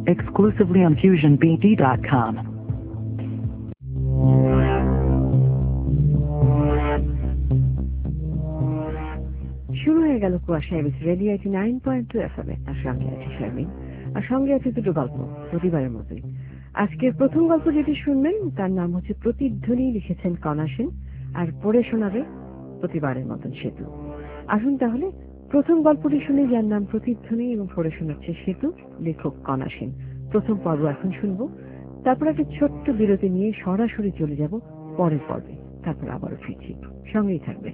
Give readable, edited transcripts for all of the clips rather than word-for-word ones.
exclusively on FusionBD.com. শুরু হয়ে গেল কুয়াশা এবিসি রেডিও 89.2 এফএম আর সঙ্গে আছে শারমিন আর সঙ্গে আছে দুটো গল্প প্রতিবারের মতোই। আজকের প্রথম গল্প যেটি শুনবেন তার নাম হচ্ছে প্রতিধ্বনি, লিখেছেন কণা সেন আর পড়ে শোনাবে প্রতিবারের মতন সেতু। আসুন তাহলে প্রথম গল্পটি শুনে, যার নাম প্রতিধ্বনি এবং পড়ে শোনাচ্ছে সেতু, লেখক কণা সেন। প্রথম পর্ব এখন শুনবো, তারপর একটা ছোট্ট বিরতি নিয়ে সরাসরি চলে যাব পরের পর্বে, তারপর আবারও ফিরছি, সঙ্গেই থাকবে।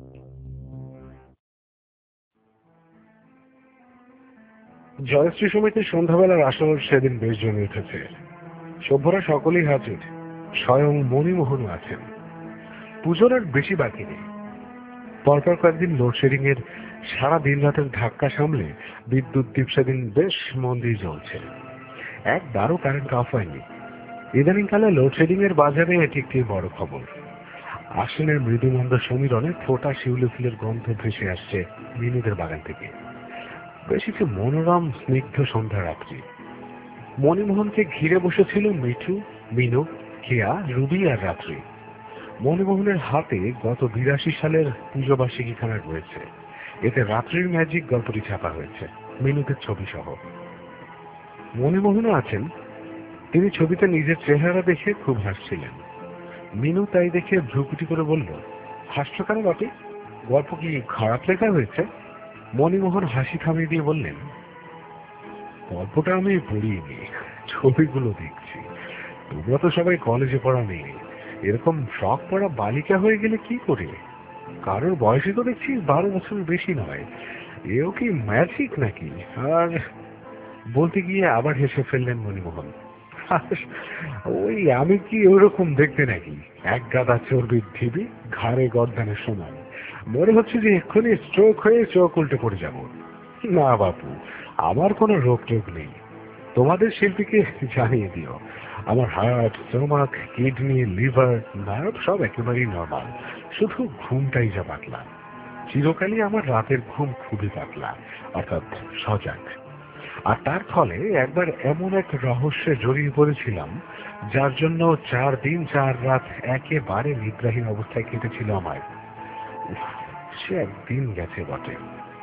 জয়শ্রী সমিতির সন্ধ্যাবেলার আসর সেদিন বেশ জমে উঠেছে। সভ্যরা সকলেই হাজির, স্বয়ং মণিমোহনও আছেন। পুজোর আর বেশি বাকি নেই। পরপর কয়েকদিন লোডশেডিং এর সারা দিন রাতের ধাক্কা সামলে বিদ্যুৎ দ্বীপ সেদিন বেশ মন দিয়ে জ্বলছে। একবারও কারেন্ট অফ হয়নি। ইদানিংকালে লোডশেডিং এর বাজারে এটি একটি বড় খবর। আশ্বিনের মৃদুমন্দ সমীরণে ফোটা শিউলি ফুলের গন্ধ ভেসে আসছে মিনুদের বাগান থেকে। বেশ একটি মনোরম স্নিগ্ধ সন্ধ্যা রাত্রি। মণিমোহনকে ঘিরে বসেছিল মিঠু, মিনু, কেয়া, রুবি আর রাত্রি। মণিমোহনের হাতে গত 82 সালের পুজো বার্ষিকীখানা রয়েছে। এতে রাত্রির ম্যাজিক গল্পটি ছাপা হয়েছে, মিনুদের ছবি সহ। মণিমোহনও আছেন। তিনি ছবিতে নিজের চেহারা দেখে খুব হাসছিলেন। মিনু তাই দেখে ভ্রুকুটি করে বলল, হাসছো কেন বাপি? গল্প কি খারাপ লেখা হয়েছে? মণিমোহন হাসি থামিয়ে দিয়ে বললেন, গল্পটা আমি পড়িনি, ছবিগুলো দেখছি। তোমরা তো সবাই কলেজে পড়া মেয়ে, এরকম ফ্রক পড়া বালিকা হয়ে গেলে কি করে? কারোর বয়সে তো দেখছি 12 বছরের বেশি নয়। এও কি ম্যাজিক নাকি? আর বলতে গিয়ে আবার হেসে ফেললেন মণিমোহন। ওই আমি কি ওরকম দেখতে নাকি? এক গাদা চর্বির ঢিবি, ঘাড়ে গর্দানের সমান। মনে হচ্ছে যে এক্ষুনি স্ট্রোক হয়ে চোখ উল্টে পড়ে যাব। না বাপু, আমার কোনো রোগ টোগ নেই। তোমাদের শিল্পীকে জানিয়ে দিও, আমার heart, stomach, kidney, liver, nerve সব একেবারেই নর্মাল। শুধু ঘুমটাই যা পাতলা। চিরকালই আমার রাতের ঘুম খুবই পাতলা, অর্থাৎ সজাগ। আর তার ফলে একবার এমন এক রহস্যে জড়িয়ে পড়েছিলাম, যার জন্য 4 দিন 4 রাত একেবারে নিদ্রাহীন অবস্থায় কেটেছিল আমার। সে একদিন গেছে বটে।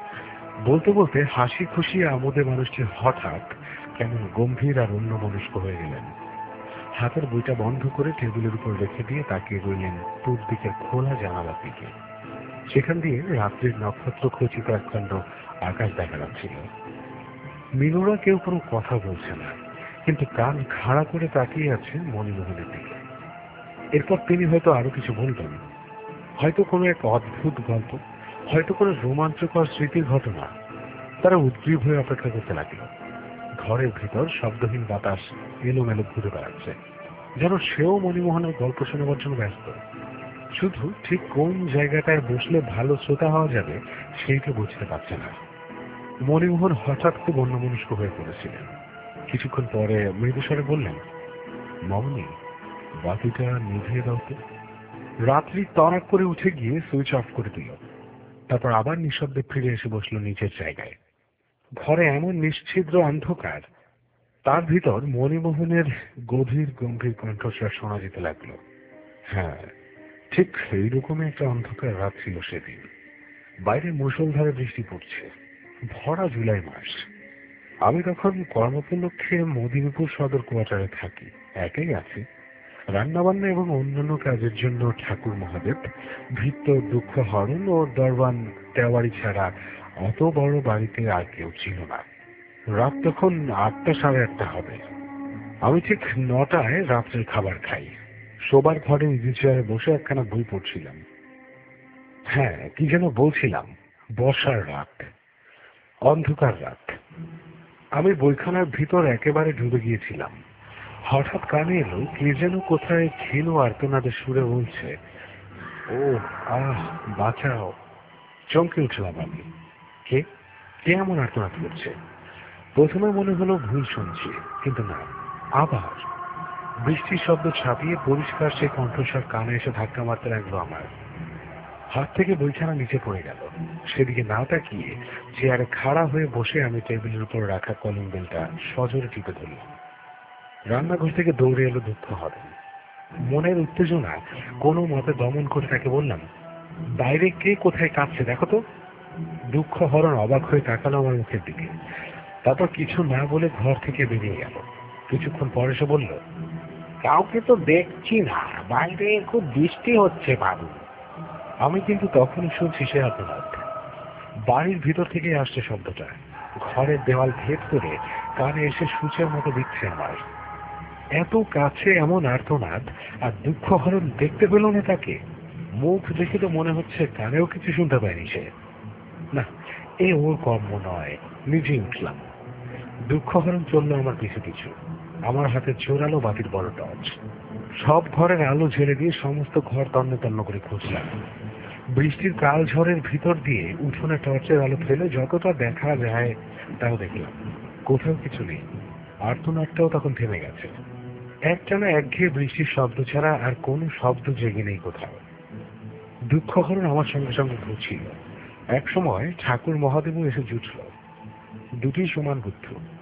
বলতে বলতে হাসি খুশি আমোদে মানুষটি হঠাৎ কেমন গম্ভীর আর অন্যমনস্ক হয়ে গেলেন। হাতের বইটা বন্ধ করে টেবিলের উপর রেখে দিয়ে তাকিয়ে রইলেন পূর্ব দিকের খোলা জানালার দিকে। সেখান দিয়ে রাত্রির নক্ষত্র খচিত একখণ্ড আকাশ দেখা যাচ্ছিল। মিনুরা কেউ কোনো কথা বলছে না, কিন্তু কান খাড়া করে তাকিয়ে আছে মণিমোহনের দিকে। এরপর তিনি হয়তো আরো কিছু বলবেন, হয়তো কোনো এক অদ্ভুত গল্প, হয়তো কোনো রোমাঞ্চকর স্মৃতির ঘটনা। তারা উদ্গ্রীব হয়ে অপেক্ষা করতে লাগলো। ঘরের ভিতর শব্দহীন বাতাস এলোমেলো ঘুরে বেড়াচ্ছে, যেন সেও মণিমোহনের গল্প শোনাবার জন্য ব্যস্ত। শুধু ঠিক কোন জায়গাটায় বসলে ভালো শ্রোতা হওয়া যাবে সেইটা বুঝতে পারছে না। মণিমোহন হঠাৎ খুব অন্যমনস্ক হয়ে পড়েছিলেন। কিছুক্ষণ পরে মৃদুস্বরে বললেন, মামনি, বাতিটা নিভিয়ে দাও তো। রাত্রি তড়াক করে উঠে গিয়ে সুইচ অফ করে দিল। তারপর আবার নিঃশব্দে ফিরে এসে বসলো নিচের জায়গায়। ঘরে এমন নিশ্ছিদ্র অন্ধকার, তার ভিতর মণিমোহনের গভীর গম্ভীর কণ্ঠস্বর শোনা যেতে লাগলো। হ্যাঁ, ঠিক এইরকমই একটা অন্ধকার রাত ছিল সেদিন। বাইরে মুষলধারে বৃষ্টি পড়ছে, ভরা জুলাই মাস। আমি তখন কর্মোপলক্ষে মদিনীপুর সদর কোয়ার্টারে থাকি, একাই আছি। রান্নাবান্না এবং অন্যান্য কাজের জন্য ঠাকুর মহাদেব, ভৃত্য, দুঃখ হরণ ও দরবান তেওয়ারি ছাড়া অত বড় বাড়িতে আর কেউ ছিল না। রাত তখন 8টা, 8:30 হবে। আমি ঠিক 9টায় রাত্রের খাবার খাই। শোবার ঘরে ইজি চেয়ারে বসে একখানা বই পড়ছিলাম। হ্যাঁ, কি যেন বলছিলাম, বর্ষার রাত, অন্ধকার রাত। আমি বইখানার ভিতর একেবারে ডুবে গিয়েছিলাম। হঠাৎ কানে এলো কে যেন কোথায় ক্ষীণ আর্তনাদের সুরে বলছে, ও আহ, বাঁচাও। চমকে উঠলাম আমি। কে কে এমন আর্তনাদ করছে? প্রথমে মনে হলো ভুল শুনছি, কিন্তু না। আবার বৃষ্টির শব্দ ছাপিয়ে পরিষ্কার সে কণ্ঠস্বর কানে এসে ধাক্কা মারতে লাগলো আমার। হাত থেকে বইখানা নিচে পড়ে গেল। সেদিকে না তাকিয়ে চেয়ারে খাড়া হয়ে বসে আমি টেবিলের উপর রাখা কলিং বেলটা সজোরে টিপে ধরলাম। রান্নাঘর থেকে দৌড়ে এলো দুঃখ হরণ। মনের উত্তেজনা কোনো মতে দমন করে তাকে বললাম, বাইরে কে কোথায় কাঁদছে দেখো তো। দুঃখ হরণ অবাক হয়ে তাকালো আমার মুখের দিকে, তারপর কিছু না বলে ঘর থেকে বেরিয়ে গেল। কিছুক্ষণ পরে সে বলল, কাউকে তো দেখছি না, বাইরে খুব বৃষ্টি হচ্ছে বাবু। আমি কিন্তু তখনই শুনছি সে আর্তনাদ। বাড়ির ভিতর থেকে আসছে শব্দটা, ঘরের দেওয়াল ভেদ করে কানে এসে সূচের মতো দিচ্ছে আমার। এত কাছে এমন আর্তনাদ, আর দুঃখ হরণ দেখতে পেল না তাকে। মুখ দেখে তো মনে হচ্ছে কানেও কিছু শুনতে পায়নি সে। না, এ ওর কর্ম নয়। নিজেই উঠলাম। দুঃখ হরণ চললো আমার পিছু পিছু। আমার হাতে জোরালো বাতির বড় টর্চ। সব ঘরের আলো ঝেড়ে দিয়ে সমস্ত ঘর তন্ন তন্ন করে খুঁজলাম। বৃষ্টির কাল ঝড়ের ভিতর দিয়ে উঠোনে টর্চের আলো ফেলে যতটা দেখা যায় তাও দেখলাম। কোথাও কিছু নেই। আর্তনাদটাও তখন থেমে গেছে। একটানা একঘেয়ে বৃষ্টির শব্দ ছাড়া আর কোনো শব্দ জেগে নেই কোথাও। দুঃখ হরণ আমার সঙ্গে সঙ্গে ঘুরছিল। এক সময় ঠাকুর মহাদেবও এসে জুটল। দুটি সমান বুদ্ধ।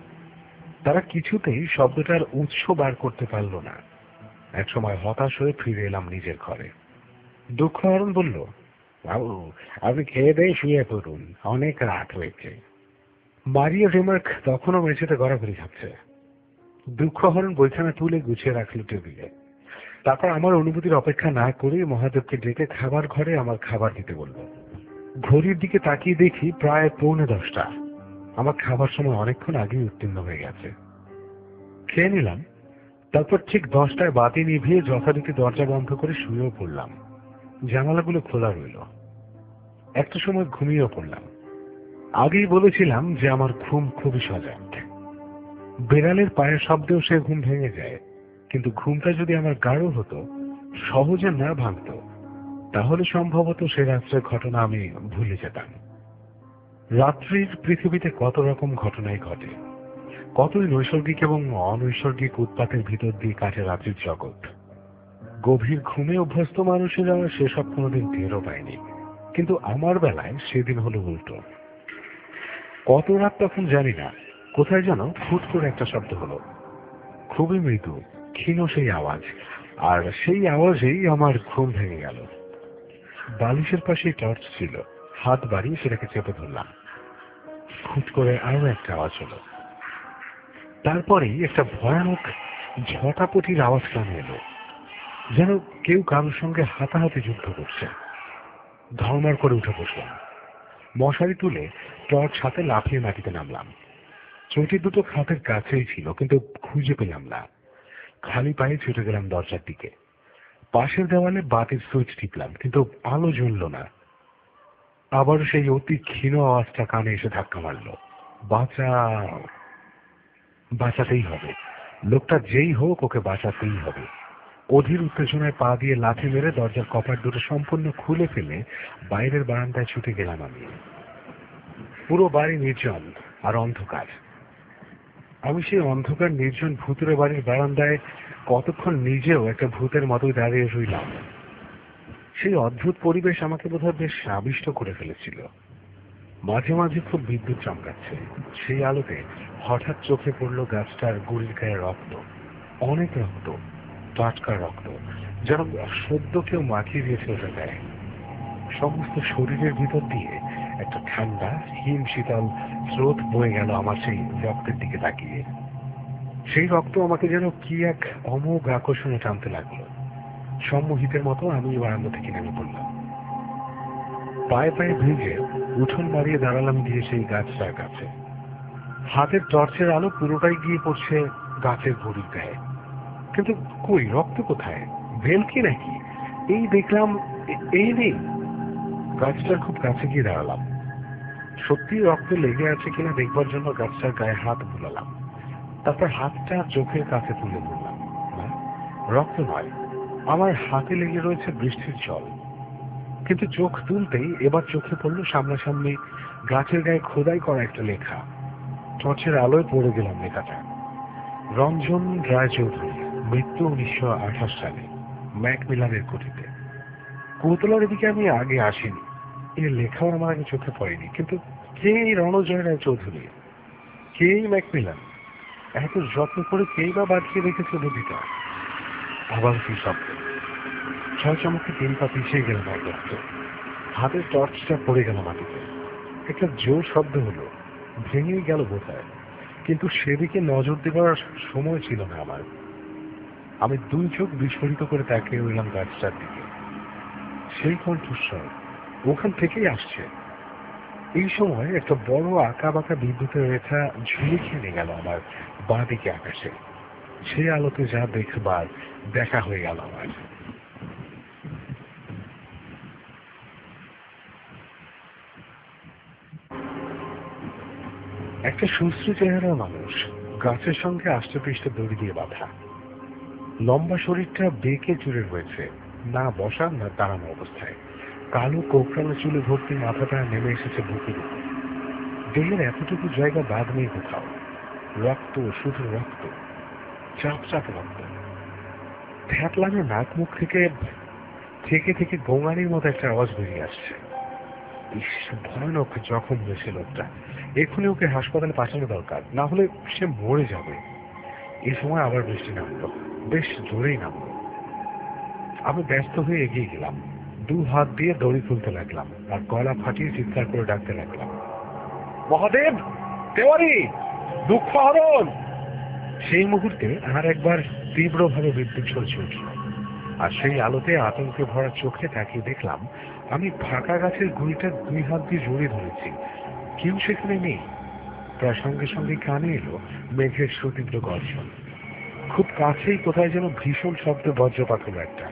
তারা কিছুতেই শব্দটার উৎস বার করতে পারল না। এক সময় হতাশ হয়ে ফিরে এলাম নিজের ঘরে। দুঃখ হরণ বলল, বাবু আপনি খেয়ে দিয়ে শুয়ে পড়ুন, অনেক রাত হয়েছে। মারিয়া রিমার্ক তখনও মেঝেতে গড়াগড়ি খাচ্ছে। দুঃখ হরণ বইখানা তুলে গুছিয়ে রাখল টেবিলে। তারপর আমার অনুভূতির অপেক্ষা না করে মহাদেবকে ডেকে খাবার ঘরে আমার খাবার দিতে বলল। ঘড়ির দিকে তাকিয়ে দেখি প্রায় 9:45। আমার খাবার সময় অনেকক্ষণ আগেই উত্তীর্ণ হয়ে গেছে। খেয়ে নিলাম। তারপর ঠিক 10টায় বাতি নিভিয়ে যথারীতি দরজা বন্ধ করে শুয়েও পড়লাম। জানালাগুলো খোলা রইল। একটা সময় ঘুমিয়েও পড়লাম। আগেই বলেছিলাম যে আমার ঘুম খুবই সজাগ। বেড়ালের পায়ের শব্দেও সে ঘুম ভেঙে যায়। কিন্তু ঘুমটা যদি আমার গাঢ় হতো, সহজে না ভাঙত, তাহলে সম্ভবত সে রাত্রের ঘটনা আমি ভুলে যেতাম। রাত্রির পৃথিবীতে কত রকম ঘটনাই ঘটে, কতই নৈসর্গিক এবং অনৈসর্গিক উৎপাতের ভিতর দিয়ে কাটে রাত্রির জগৎ। গভীর ঘুমে অভ্যস্ত মানুষেরা সেসব কোনোদিন টেরও পায়নি, কিন্তু আমার বেলায় সেদিন হলো উল্টো। কত রাত তখন জানি না, কোথায় যেন ফুট করে একটা শব্দ হলো। খুবই মৃদু ক্ষীণ সেই আওয়াজ, আর সেই আওয়াজেই আমার ঘুম ভেঙে গেল। বালিশের পাশে টর্চ ছিল, হাত বাড়িয়ে সেটাকে চেপে ধরলাম। ফুট করে আরো একটা আওয়াজ হলো। তারপরেই একটা ভয়ানক ঝটাপটির আওয়াজ কানে এলো, যেন কেউ কারোর সঙ্গে হাতাহাতি যুদ্ধ করছে। ধর্মার করে উঠে বসলাম। মশারি তুলে টর্চ হাতে লাফিয়ে মাটিতে নামলাম। চটি দুটো খাটের কাছেই ছিল, কিন্তু খুঁজে পেলাম না। খালি পায়ে ছুটে গেলাম দরজার দিকে। পাশের দেওয়ালে বাতির সুইচ টিপলাম, কিন্তু আলো জ্বলল না। আবার সেই অতি ক্ষীণ আওয়াজটা কানে এসে ধাক্কা মারল। বাঁচাও! বাঁচাতেই হবে। লোকটা যেই হোক, ওকে বাঁচাতেই হবে। অধীর উত্তেজনায় পা দিয়ে লাথি মেরে দরজার কপাট দুটো সম্পূর্ণ খুলে ফেলে বাইরের বারান্দায় ছুটে গেলাম আমি। পুরো বাড়ি নির্জন আর অন্ধকার। আমি সেই অন্ধকার নির্জন ভূতুরে বাড়ির বারান্দায় কতক্ষণ নিজেও একটা ভূতের মতোই দাঁড়িয়ে রইলাম। সেই অদ্ভুত পরিবেশ আমাকে বোধহয় বেশ আবিষ্ট করে ফেলেছিল। মাঝে মাঝে খুব বিদ্যুৎ চমকাচ্ছে। সেই আলোতে হঠাৎ চোখে পড়ল গাছটার গুড়ির গায়ে রক্ত, অনেক রক্ত, টাটকা রক্ত, যেন সদ্য কেউ মাখিয়ে দিয়েছে ওটা গায়ে। সমস্ত শরীরের ভিতর দিয়ে একটা ঠান্ডা হিম শীতল স্রোত বয়ে গেল আমার সেই রক্তের দিকে তাকিয়ে। সেই রক্ত আমাকে যেন কি এক অমোঘ আকর্ষণে টানতে লাগলো। সম্মোহিতের মতো আমি বারান্দা থেকে নেমে পড়লাম। পায়ে পায়ে ভিজে উঠোন বাড়িয়ে দাঁড়ালাম গিয়ে সেই গাছটার কাছে। হাতের টর্চের আলো পুরোটাই গিয়ে পড়ছে গাছের গুড়ির গায়ে। কিন্তু কই, রক্ত কোথায়? ভেলকি নাকি? এই দেখলাম, এই নেই। গাছটার খুব কাছে গিয়ে দাঁড়ালাম। সত্যি রক্ত লেগে আছে কিনা দেখবার জন্য গাছটার গায়ে হাত বুলালাম। তারপর হাতটা চোখের কাছে তুলে ধরলাম। না, রক্ত নয়, আমার হাতে লেগে রয়েছে বৃষ্টির জল। কিন্তু চোখ তুলতেই এবার চোখে পড়ল সামনাসামনি গাছের গায়ে খোদাই করা একটা লেখা। টর্চের আলোয় পড়ে গেলাম লেখাটা। রঞ্জন রায়চৌধুরী, মৃত্যু 1928 সালে, ম্যাকমিলানের কুঠিতে। কোতলার এদিকে আমি আগে আসিনি, এর লেখাও আমার আগে চোখে পড়েনি। কিন্তু কে এই রণজয় রায় চৌধুরী, কে এই ম্যাকমিলান, এত যত্ন করে কেই বা বাঁধিয়ে রেখেছে নদীটা? আবার কি শব্দ, ছয় চমকে 3 পা পিছিয়ে গেলাম এক মুহূর্ত। হাতের টর্চটা পড়ে গেল মাটিতে। একটা জোর শব্দ হলো, ভেঙেই গেল বোধহয়, কিন্তু সেদিকে নজর দেবার সময় ছিল না আমার। আমি 2 চোখ বিস্ফোরিত করে তাকিয়ে রইলাম গাছটার দিকে। সেই কণ্ঠস্বর ওখান থেকেই আসছে। এই সময় একটা বড় আঁকা বাঁকা বিদ্যুতের রেখা ঝুলে খেলে গেল আমার বাঁ দিকে আকাশে। সেই আলোতে যা দেখবার দেখা হয়ে গেল আমার। একটা সুশ্রী চেহারার মানুষ, গাছের সঙ্গে আষ্টে পৃষ্ঠে দড়ি দিয়ে বাঁধা। লম্বা শরীরটা বেঁকে চুরে রয়েছে, না বসা না দাঁড়ানো অবস্থায়। কালো কোকড়ানো চুলে ভর্তি মাথাটা নেমে এসেছে বুকের উপর। দেহের এতটুকু জায়গা বাদ নেই কোথাও। রক্ত, শুধু রক্ত, চাপ চাপ রক্ত। থ্যাতলানো নাক মুখ থেকে থেকে থেকে গোঙানির মতো একটা আওয়াজ বেরিয়ে আসছে। ইস, ভয়ানক জখম হয়েছে লোকটা। এক্ষুনি ওকে হাসপাতালে পাঠানো দরকার, না হলে সে মরে যাবে। এই সময় আবার বৃষ্টি নামলো, বেশ জোরেই নামলো। আমি ব্যস্ত হয়ে এগিয়ে গেলাম, 2 হাত দিয়ে দড়ি খুলতে লাগলাম আর গলা ফাটিয়ে চিৎকার করে ডাকতে লাগলাম, মহাদেব, তেওয়ারি, দুঃখ হরণ। সেই মুহূর্তে আর একবার তীব্রভাবে বিদ্যুৎ চলছে উঠল, আর সেই আলোতে আতঙ্কে ভরা চোখে তাকিয়ে দেখলাম আমি ফাঁকা গাছের গুঁড়িটা 2 হাত দিয়ে জড়িয়ে ধরেছি। কেউ সেখানে নেই। তার সঙ্গে সঙ্গে কানে এলো মেঘের সুতীব্র গর্জন। খুব কাছেই কোথায় যেন ভীষণ শব্দে বজ্রপাত হলো একটা।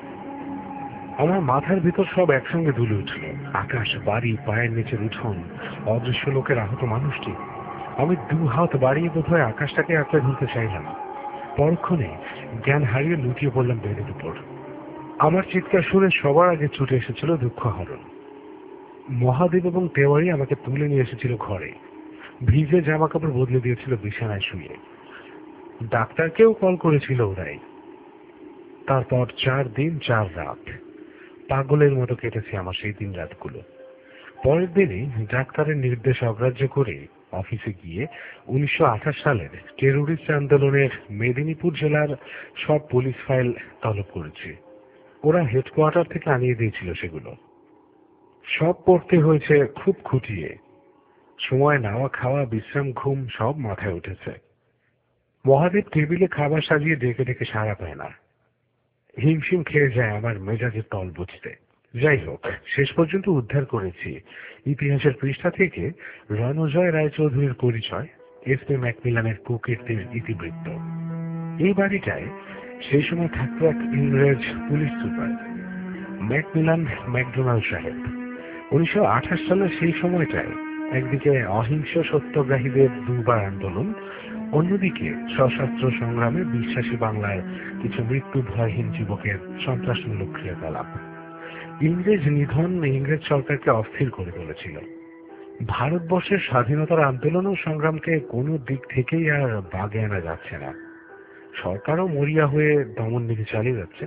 আমার মাথার ভিতর সব একসঙ্গে দুলে উঠল। আকাশ, বাড়ি, পায়ের নিচের উঠোন, অদৃশ্য লোকের আহত মানুষটি। আমি 2 হাত বাড়িয়ে বোধহয় আকাশটাকে আঁকড়ে ধরতে চাইলাম। পরক্ষণে জ্ঞান হারিয়ে লুটিয়ে পড়লাম বেডের উপর। আমার চিৎকার শুনে সবার আগে ছুটে এসেছিল দুঃখ হরণ। মহাদেব এবং তেওয়ারি আমাকে তুলে নিয়ে এসেছিল ঘরে। ভিজে জামা কাপড় বদলে দিয়েছিল বিছানায় শুয়ে। ডাক্তারকেও কল করেছিল ওরাই। তারপর 4 দিন 4 রাত পাগলের মতো কেটেছে আমার সেই দিন রাতগুলো। পরের দিনই ডাক্তারের নির্দেশ অগ্রাহ্য করে অফিসে গিয়ে 1928 সালের টেরোরিস্ট আন্দোলনের মেদিনীপুর জেলার সব পুলিশ ফাইল তলব করেছি। ওরা হেডকোয়ার্টার থেকে আনিয়ে দিয়েছিল সেগুলো। সব পড়তে হয়েছে খুব খুঁটিয়ে। সময় নেওয়া, খাওয়া, বিশ্রাম, ঘুম সব মাথায় উঠেছে। মহাদেব টেবিলে খাবার সাজিয়ে ডেকে ডেকে সাড়া পায় না। হিমশিম খেয়ে যায় আমার মেজাজের তল বুঝতে। যাই হোক, শেষ পর্যন্ত উদ্ধার করেছি ইতিহাসের পৃষ্ঠা থেকে রণজয় রায়চৌধুরীর পরিচয়, এসপি ম্যাকমিলানের কুকীর্তির ইতিবৃত্ত। এই বাড়িটায় সেই সময় থাকতো এক ইংরেজ পুলিশ সুপার, ম্যাকমিলান ম্যাকডোনাল্ড সাহেব। 1928 সালের সেই সময়টায় একদিকে অহিংস সত্যগ্রাহীদের 2বার আন্দোলন, অন্যদিকে সশস্ত্র সংগ্রামে বিশ্বাসী বাংলার কিছু মৃত্যু ভয়হীন যুবকের সন্ত্রাসমূলক ক্রিয়াকলাপ। ইংরেজ নিধন ইংরেজ সরকারকে অস্থির করে তুলেছিল। ভারতবর্ষের স্বাধীনতার আন্দোলন ও সংগ্রামকে কোনো দিক থেকেই আর বাগে আনা যাচ্ছে না। সরকারও মরিয়া হয়ে দমননীতি চালিয়ে যাচ্ছে।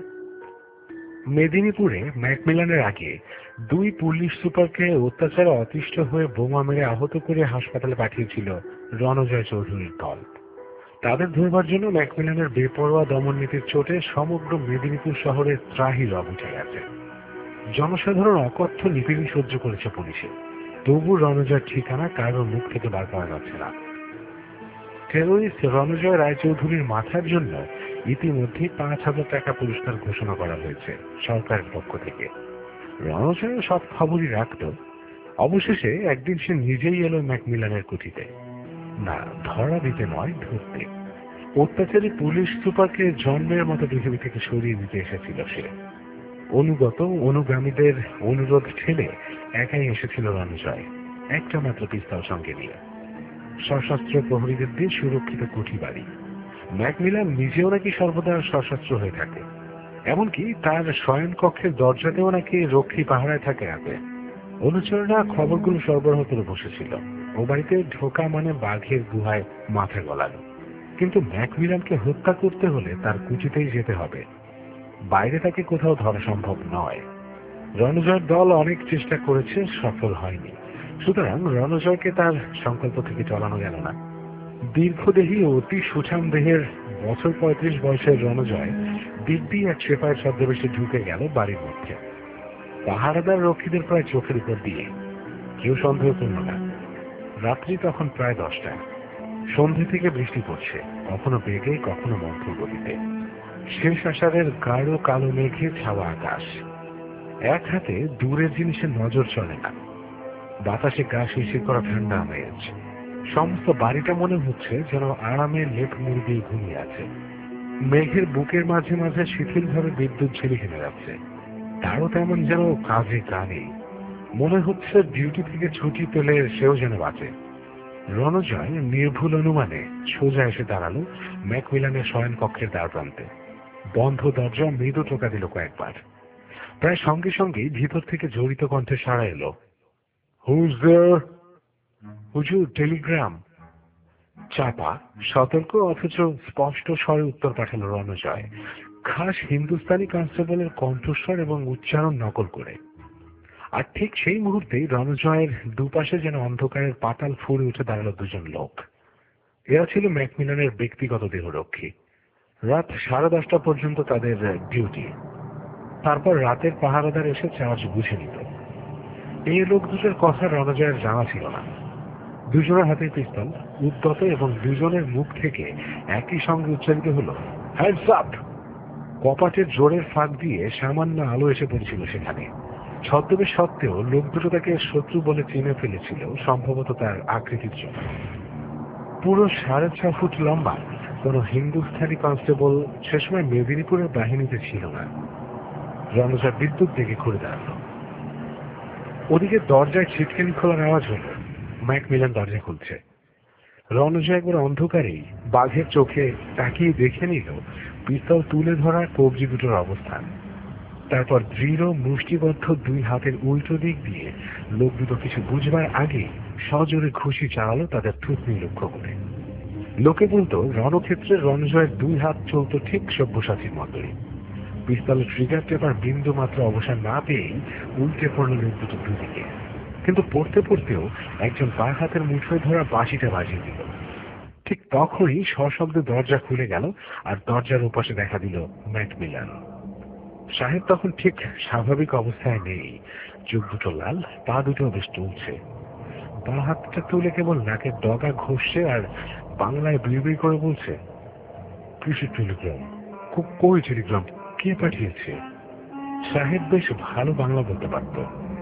মেদিনীপুরে ম্যাকমিলানের আগে 2 পুলিশ সুপারকে অত্যাচারে অতিষ্ঠ হয়ে বোমা মেরে আহত করে হাসপাতালে পাঠিয়েছিল রণজয় চৌধুরীর দল। তাদের ধরবার জন্য ম্যাকমিলানের বেপরোয়া দমননীতির চোটে সমগ্র মেদিনীপুর শহরে ত্রাহি রব উঠে গেছে। জনসাধারণ অকথ্য নিপীড়ন সহ্য করেছে পুলিশে, তবু রণজয়ের ঠিকানা কারোর মুখ থেকে বার করা যাচ্ছে না। টেরোরিস্ট রণজয় রায়চৌধুরীর মাথার জন্য ইতিমধ্যে 5,000 টাকা পুরস্কার ঘোষণা করা হয়েছে সরকারের পক্ষ থেকে। রণজয় সব খবরই রাখত। অবশেষে একদিন সে নিজেই এলো ম্যাকমিলানের কুঠিতে। না, ধরা দিতে নয়, ধরতে। অত্যাচারী পুলিশ সুপারকে জন্মের মতো পৃথিবী থেকে সরিয়ে দিতে এসেছিল সে। অনুগত অনুগামীদের অনুরোধ ঠেলে একাই এসেছিল রণজয়, একটা মাত্র পিস্তল সঙ্গে নিয়ে। সশস্ত্র প্রহরীদের দিয়ে সুরক্ষিত কুঠি বাড়ি। ম্যাকমিলান নিজেও নাকি সর্বদা সশস্ত্র হয়ে থাকে, এমনকি তার শয়ন কক্ষের দরজাতেও নাকি রক্ষী পাহারায় থাকে রাতে। অনুচররা খবরগুলো সরবরাহ করে বসেছিল। ও বাড়িতে ঢোকা মানে বাঘের গুহায় মাথা গলানো। কিন্তু ম্যাকমিলানকে হত্যা করতে হলে তার কুচিতেই যেতে হবে, বাইরে তাকে কোথাও ধরা সম্ভব নয়। রণজয়ের দল অনেক চেষ্টা করেছে, সফল হয়নি। সুতরাং রণজয়কে তার সংকল্প থেকে চলানো গেল না। দীর্ঘদেহী ও অতি সুঠাম দেহের বছর 35 বয়সের রণজয় দিব্যি এক সেপাইয়ের ছদ্মবেশে ঢুকে গেল বাড়ির মধ্যে। পাহারাদার রক্ষীদের প্রায় চোখের উপর দিয়ে, কেউ সন্দেহ করল না। রাত্রি তখন প্রায় 10টা। সন্ধে থেকে বৃষ্টি পড়ছে, কখনো বেগে কখনো মন্থর গতিতে। শেষ আষাঢ়ের গাঢ় কালো মেঘে ছাওয়া আকাশ। এক হাতে দূরের জিনিসের নজর চলে না। বাতাসে গা শিরশির করা ঠান্ডা আমেজ। সমস্ত বাড়িটা মনে হচ্ছে যেন আরামে লেপ মুড়ি দিয়ে ঘুমিয়ে আছে। মেঘের বুকের মাঝে মাঝে শিথিলভাবে বিদ্যুৎ ঝিলি খেলে যাচ্ছে। তারও তেমন যেন কাজে গা নেই। মনে হচ্ছে ডিউটি থেকে ছুটি পেলে সেও যেন বাঁচে। রণজয় নির্ভুল অনুমানে সোজা এসে দাঁড়ালো ম্যাকমিলানের শয়ন কক্ষের দ্বার প্রান্তে। বন্ধ দরজা মৃদু টোকা দিল কয়েকবার। প্রায় সঙ্গে সঙ্গেই ভিতর থেকে জড়িত কণ্ঠে সাড়া এলো, হুজ দেয়ার? হুজুর, টেলিগ্রাম। চাপা, সতর্ক অথচ স্পষ্ট স্বরে উত্তর পাঠালো রণজয়, খাস হিন্দুস্তানি কনস্টেবলের কণ্ঠস্বর এবং উচ্চারণ নকল করে। আর ঠিক সেই মুহূর্তেই রণজয়ের দুপাশে যেন অন্ধকারের পাতাল ফুঁড়ে উঠে দাঁড়ালো দুজন লোক। এরা ছিল ম্যাকমিলানের ব্যক্তিগত দেহরক্ষী। রাত 10:30 পর্যন্ত তাদের ডিউটি। তারপর রাতের পাহারাদার এসে চার্জ বুঝে নিত। এই লোক দুটোর কথা রণজয়ের জানা ছিল না। দুজনের হাতে পিস্তল, উদ্যত, এবং দুজনের মুখ থেকে একই সঙ্গে উচ্চারিত হলো, হ্যান্ডস আপ। কপাটের জোরের ফাঁক দিয়ে সামান্য আলো এসে পড়েছিল সেখানে। ছদ্মবেশ সত্ত্বেও লোক দুটো তাকে শত্রু বলে চিনে ফেলেছিল, সম্ভবত তার আকৃতির জন্য। পুরো 6.5 ফুট লম্বা কোন হিন্দুস্থানি কনস্টেবল সে সময় মেদিনীপুরের বাহিনীতে ছিল না। রণজয় বিদ্যুৎ দেখে ঘুরে দাঁড়ালো। ওদিকে দরজায় ছিটকেনি খোলার আওয়াজ হল। ম্যাকমিলান দরজা খুলছে। রণজয় একবার অন্ধকারেই বাঘের চোখে তাকিয়ে দেখে নিল পিস্তল তুলে ধরা কবজি দুটোর অবস্থান। তারপর দৃঢ় মুষ্টিবদ্ধ দুই হাতের উল্টো দিক দিয়ে লোক দুটো কিছু বুঝবার আগে সজোরে ঘুষি চালালো তাদের থুতনি লক্ষ্য করে। লোকে বলতো রণক্ষেত্রে রণজয়ের দুই হাত চলত ঠিক সব্যসাচীর মতোই। পিস্তলের ট্রিগার টেপার বিন্দু মাত্র অবসান না পেয়েই উল্টে পড়ল লোক দুটো দুদিকে। কিন্তু পড়তে পড়তেও একজন বাঁ হাতের মুঠোয় ধরা বাঁশিটা বাজিয়ে দিল। ঠিক তখনই সশব্দে দরজা খুলে গেল, আর দরজার ওপাশে দেখা দিল ম্যাকমিলান সাহেব। তখন ঠিক স্বাভাবিক অবস্থায় নেই, চোখ দুটো লাল, পা দুটো বেশ টুলছে। বাঁ হাতটা তুলে কেবল নাকের ডগা ঘষছে আর বাংলায় বিড়বিড় করে বলছে, কিসের টেলিগ্রাম? কই টেলিগ্রাম? কে পাঠিয়েছে? সাহেব বেশ ভালো বাংলা বলতে পারত।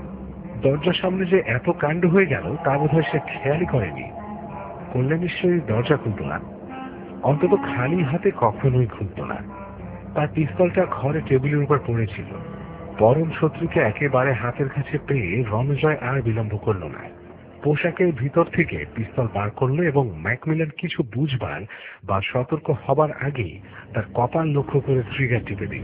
দরজার সামনে যে এত কাণ্ড হয়ে গেল তা বোধহয় সে খেয়ালই করেনি। করলে নিশ্চয়ই দরজা খুলত না, অন্তত খালি হাতে কখনোই খুলত না। তার পিস্তলটা ঘরে টেবিলের উপর পড়েছিল। পরম শত্রুকে একেবারে হাতের কাছে পেয়ে রণজয় আর বিলম্ব করল না। পোশাকের ভিতর থেকে পিস্তল বার করলো এবং ম্যাকমিলান কিছু বুঝবার বা সতর্ক হবার আগেই তার কপাল লক্ষ্য করে ট্রিগার টিপে দিল।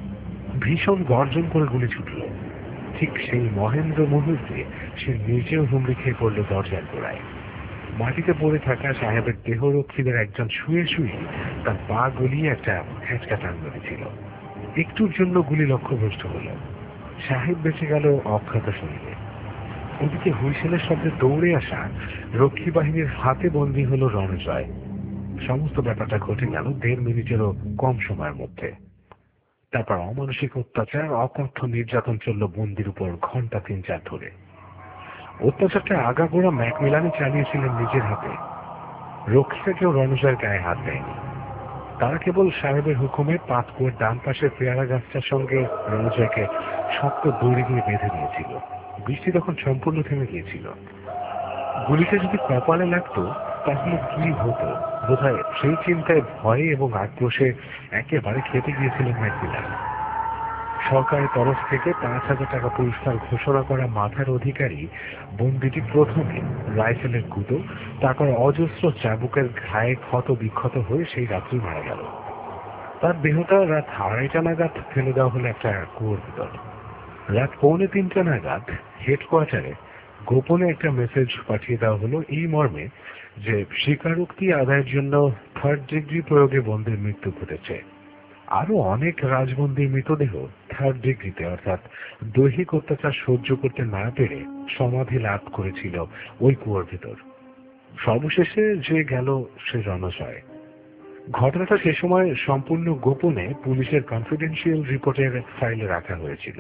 ভীষণ গর্জন করে গুলি ছুটল। ঠিক সেই মহেন্দ্র মুহূর্তে সে নিজেও হুমড়ি খেয়ে পড়ল দরজার গোড়ায়। মাটিতে পড়ে থাকা সাহেবের দেহরক্ষীদের একজন শুয়ে শুয়ে তার পা গলিয়ে একটা হ্যাঁচকা টান ধরেছিল। একটুর জন্য গুলি লক্ষ্যভ্রষ্ট হল। সাহেব বেঁচে গেল অক্ষত শরীরে। ওদিকে হুইসেলের শব্দে দৌড়ে আসা রক্ষী বাহিনীর হাতে বন্দী হল রণজয়। সমস্ত ব্যাপারটা ঘটে গেল 1.5 মিনিটেরও কম সময়ের মধ্যে। তারপর অমানসিক অত্যাচার, অকথ্য নির্যাতন চলল বন্দির উপর ঘন্টা 3-4 ধরে। অত্যাচারটা আগাগোড়া ম্যাকমিলানই চালিয়েছিলেন নিজের হাতে। রক্ষীরা কেউ রণজয়ের গায়ে হাত দেয়নি। তারা কেবল সাহেবের হুকুমে পাতকুয়োর ডান পাশের পেয়ারা গাছটার সঙ্গে রণজয়কে শক্ত দড়ি দিয়ে বেঁধে দিয়েছিল। বৃষ্টি তখন সম্পূর্ণ থেমে গিয়েছিল। গুলিটা যদি কপালে লাগতো তাহলে কি হতো বোধহয় সেই চিন্তায় ভয়ে এবং আক্রোশে একেবারে খেতে গিয়েছিলেন ম্যাকমিলান। সরকারের তরফ থেকে 5,000 টাকা পুরস্কার ঘোষণা করা মাথার অধিকারী বন্দীটি প্রথমে রাইফেলের গুঁতো, তারপর অজস্র চাবুকের ঘায়ে ক্ষত বিক্ষত হয়ে সেই রাত্রি মারা গেল। তার দেহটা রাত 2:30 নাগাদ ফেলে দেওয়া হলো একটা কুয়োর ভিতর। রাত 2:45 নাগাদ হেডকোয়ার্টারে গোপনে একটা মেসেজ পাঠিয়ে দেওয়া হলো এই মর্মে যে স্বীকারোক্তি আদায়ের জন্য 3rd ডিগ্রি প্রয়োগে বন্দির মৃত্যু ঘটেছে। আরো অনেক রাজবন্দির মৃতদেহ থার্ড ডিগ্রিতে অর্থাৎ দৈহিক অত্যাচার সহ্য করতে না পেরে সমাধি লাভ করেছিল ওই কুয়োর ভিতর। সর্বশেষে যে গেল সে রণজয়। ঘটনাটা সে সময় সম্পূর্ণ গোপনে পুলিশের কনফিডেন্সিয়াল রিপোর্টের ফাইলে রাখা হয়েছিল।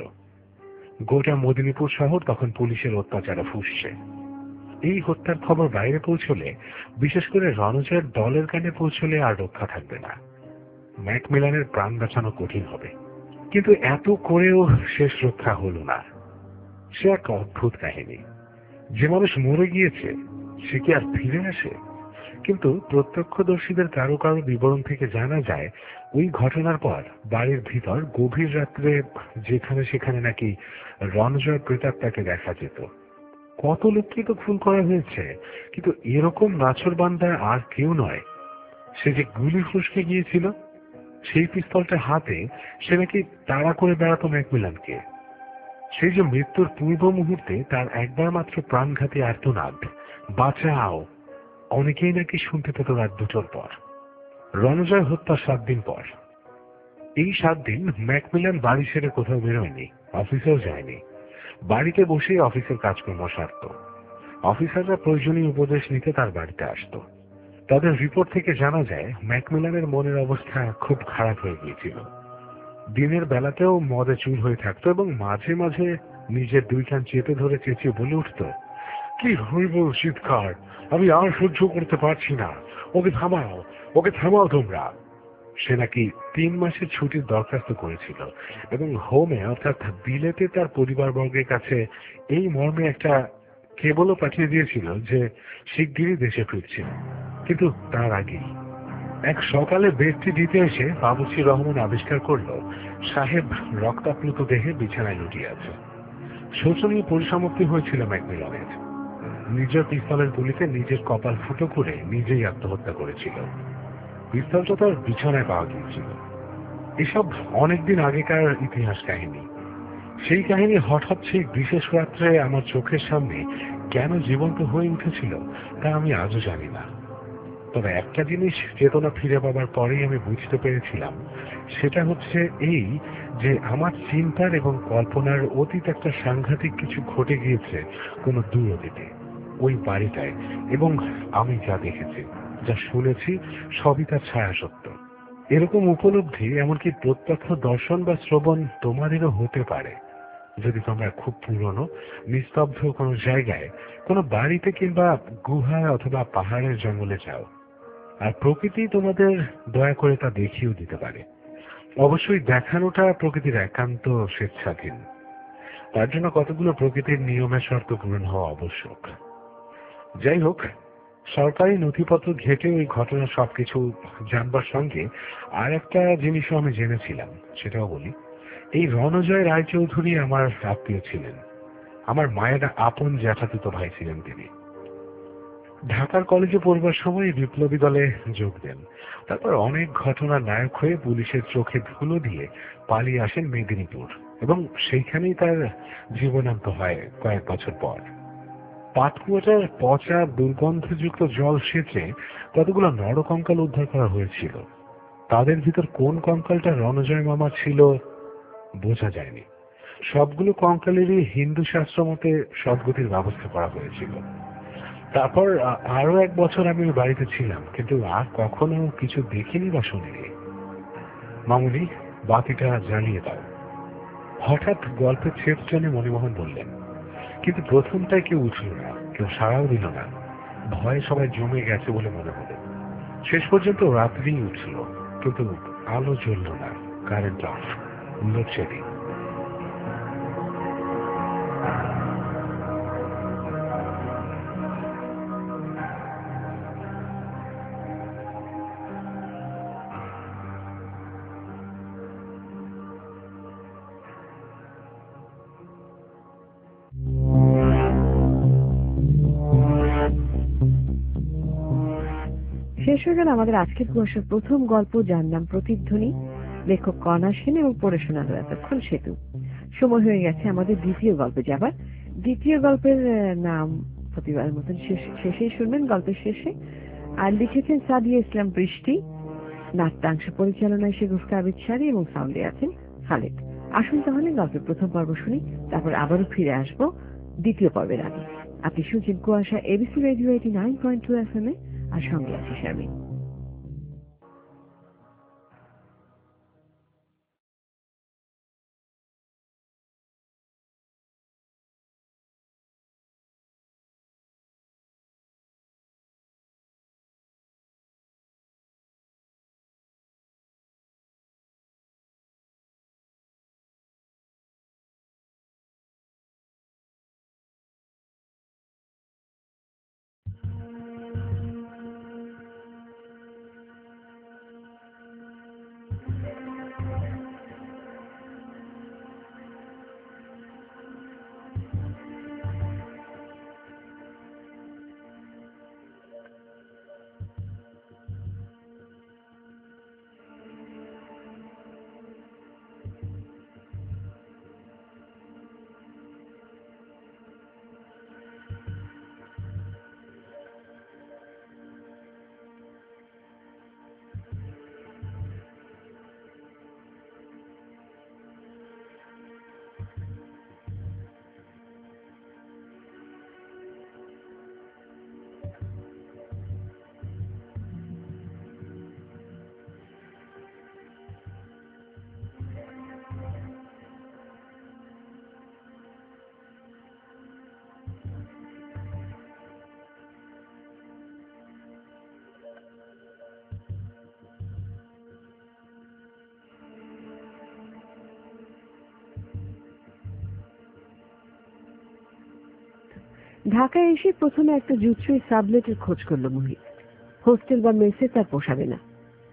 গোটা মেদিনীপুর শহর তখন পুলিশের অত্যাচারে ফুঁসছে। এই হত্যার খবর বাইরে পৌঁছলে, বিশেষ করে রণজয়ের দলের কানে পৌঁছলে আর রক্ষা থাকবে না। ম্যাকমিলানের প্রাণ বাঁচানো কঠিন হবে। কিন্তু এত করেও শেষ রক্ষা হলো না। সে এক অদ্ভুত কাহিনী। যে মানুষ মরে গিয়েছে সে কি আর ফিরে আসে? কিন্তু প্রত্যক্ষদর্শীদের কারো কারো বিবরণ থেকে জানা যায়, ওই ঘটনার পর বাড়ির ভিতর গভীর রাত্রে যেখানে সেখানে নাকি রণজয় প্রেতাত্মাকে দেখা যেত। কত লোককে তো খুন করা হয়েছে, কিন্তু এরকম নাছরবান্দা আর কেউ নয়। সে যে গুলি ফুসকে গিয়েছিল, সেই পিস্তলটা হাতে সে নাকি তাড়া করে বেড়াতো ম্যাকমিলানকে। সেই যে মৃত্যুর পূর্ব মুহূর্তে তার একবার মাত্র প্রাণঘাতী আর্তনাদ, বাঁচাও, অনেকেই নাকি শুনতে পেত রাত 2টোর পর। রণজয় হত্যার 7 দিন পর। এই 7 দিন ম্যাকমিলান বাড়ি ছেড়ে কোথাও বেরোয়নি, অফিসেও যায়নি। বাড়িতে বসেই অফিসের কাজকর্ম সারত। অফিসাররা প্রয়োজনীয় উপদেশ নিতে তার বাড়িতে আসত। তাদের রিপোর্ট থেকে জানা যায় ম্যাকমিলানের মনের অবস্থা খুব খারাপ হয়ে গিয়েছিল। দিনের বেলাতেও মদে চুর হয়ে থাকতো এবং মাঝে মাঝে নিজের 2 কান চেপে ধরে চেঁচিয়ে বলে উঠত, কি হইব চিৎকার, আমি আর সহ্য করতে পারছি না, ওকে থামাও, ওকে থামাও তোমরা। সে নাকি 3 মাসের ছুটির দরখাস্ত করেছিল এবং হোমে অর্থাৎ বিলেতে তার পরিবারবর্গের কাছে এই মর্মে একটা কেবলও পাঠিয়ে দিয়েছিল যে শিগগিরই দেশে ফিরছে। কিন্তু তার আগেই এক সকালে বেডটি দিতে এসে বাবুর্চি রহমান আবিষ্কার করল সাহেব রক্তাপ্লুত দেহে বিছানায় লুটিয়ে আছে। শোচনীয় পরিসমাপ্তি হয়েছিল ম্যাকমিলানের। নিজের পিস্তলের গুলিতে নিজের কপাল ফুটো করে নিজেই আত্মহত্যা করেছিল। পিস্তলটা তার বিছানায় পাওয়া গিয়েছিল। এসব অনেকদিন আগেকার ইতিহাস কাহিনী। সেই কাহিনী হঠাৎ সেই বিশেষ রাত্রে আমার চোখের সামনে কেন জীবন্ত হয়ে উঠেছিল তা আমি আজও জানি না। তবে একটা জিনিস চেতনা ফিরে পাবার পরেই আমি বুঝতে পেরেছিলাম, সেটা হচ্ছে এই যে আমার চিন্তার এবং কল্পনার অতীত একটা সাংঘাতিক কিছু ঘটে গিয়েছে কোনো দূর অতীতে, ওই বাড়িটায়। এবং আমি যা দেখেছি, যা শুনেছি, সবই তার ছায়া সত্য। এরকম উপলব্ধি, এমনকি প্রত্যক্ষ দর্শন বা শ্রবণ তোমাদেরও হতে পারে যদি তোমরা খুব পুরনো নিস্তব্ধ কোনো জায়গায়, কোনো বাড়িতে কিংবা গুহায় অথবা পাহাড়ের জঙ্গলে যাও। আর প্রকৃতি তোমাদের দয়া করে তা দেখিয়েও দিতে পারে। অবশ্যই দেখানোটা প্রকৃতির একান্ত স্বেচ্ছাধীন। তার জন্য কতগুলো প্রকৃতির নিয়মের শর্ত পূরণ হওয়া আবশ্যক। যাই হোক, সরকারি নথিপত্র ঘেঁটে ওই ঘটনার সবকিছু জানবার সঙ্গে আর একটা জিনিসও আমি জেনেছিলাম, সেটাও বলি। এই রণজয় রায়চৌধুরী আমার আত্মীয় ছিলেন। আমার মায়ের আপন জ্যাঠাতুতো ভাই ছিলেন তিনি। ঢাকার কলেজে পড়বার সময় বিপ্লবী দলে যোগ দেন। তারপর অনেক ঘটনার নায়ক হয়ে পুলিশের চোখে ধুলো দিয়ে পালিয়ে আসেন মেদিনীপুর, এবং সেইখানেই তার জীবনান্ত হয় কয়েক বছর পর। পাটকুয়াটার পচা দুর্গন্ধযুক্ত জল সেচে কতগুলো নরকঙ্কাল উদ্ধার করা হয়েছিল। তাদের ভিতর কোন কঙ্কালটা রণজয় মামা ছিল বোঝা যায়নি। সবগুলো কঙ্কালেরই হিন্দু শাস্ত্র মতে সদ্গতির ব্যবস্থা করা হয়েছিল। তারপর আরো 1 বছর আমি ওই বাড়িতে ছিলাম, কিন্তু আর কখনো কিছু দেখিনি বা শুনিনি। মামুনি, বাতিটা জ্বালিয়ে দাও। হঠাৎ গল্পের ছেদ টেনে মণিমোহন বললেন। কিন্তু প্রথমটায় কেউ উঠল না, কেউ সাড়াও দিল না। ভয়ে সবাই জমে গেছে বলে মনে হলো। শেষ পর্যন্ত রাত্রি উঠল, কিন্তু আলো জ্বলল না। Current off, load shedding. শেষ হয়ে গেল আমাদের আজকের কুয়াশার প্রথম গল্প, যার নাম প্রতিধ্বনি। লেখক কণা সেন এবং পড়ে শোনালো এতক্ষণ সেতু। সময় হয়ে গেছে আমাদের দ্বিতীয় গল্পে যাবার। দ্বিতীয় গল্পের নাম প্রতিবারের মতন শেষেই শুনবেন, গল্পের শেষে। আর লিখেছেন সাদিয়া ইসলাম বৃষ্টি, নাট্যাংশ পরিচালনায় শেগুফতা আবিদ সারি এবং সাউন্ডে আছেন খালেদ। আসুন তাহলে গল্পের প্রথম পর্ব শুনি, তারপর আবারও ফিরে আসবো দ্বিতীয় পর্বের আগে। আপনি শুনছেন কুয়াশা এবিসি রেডিও 89.2 FM এ, আর সঙ্গে আছি শারমিন। ঢাকায় এসে প্রথমে একটা জুতসই সাবলেটের খোঁজ করলো মোহিত। হোস্টেল বা মেসে তার পোষাবে না,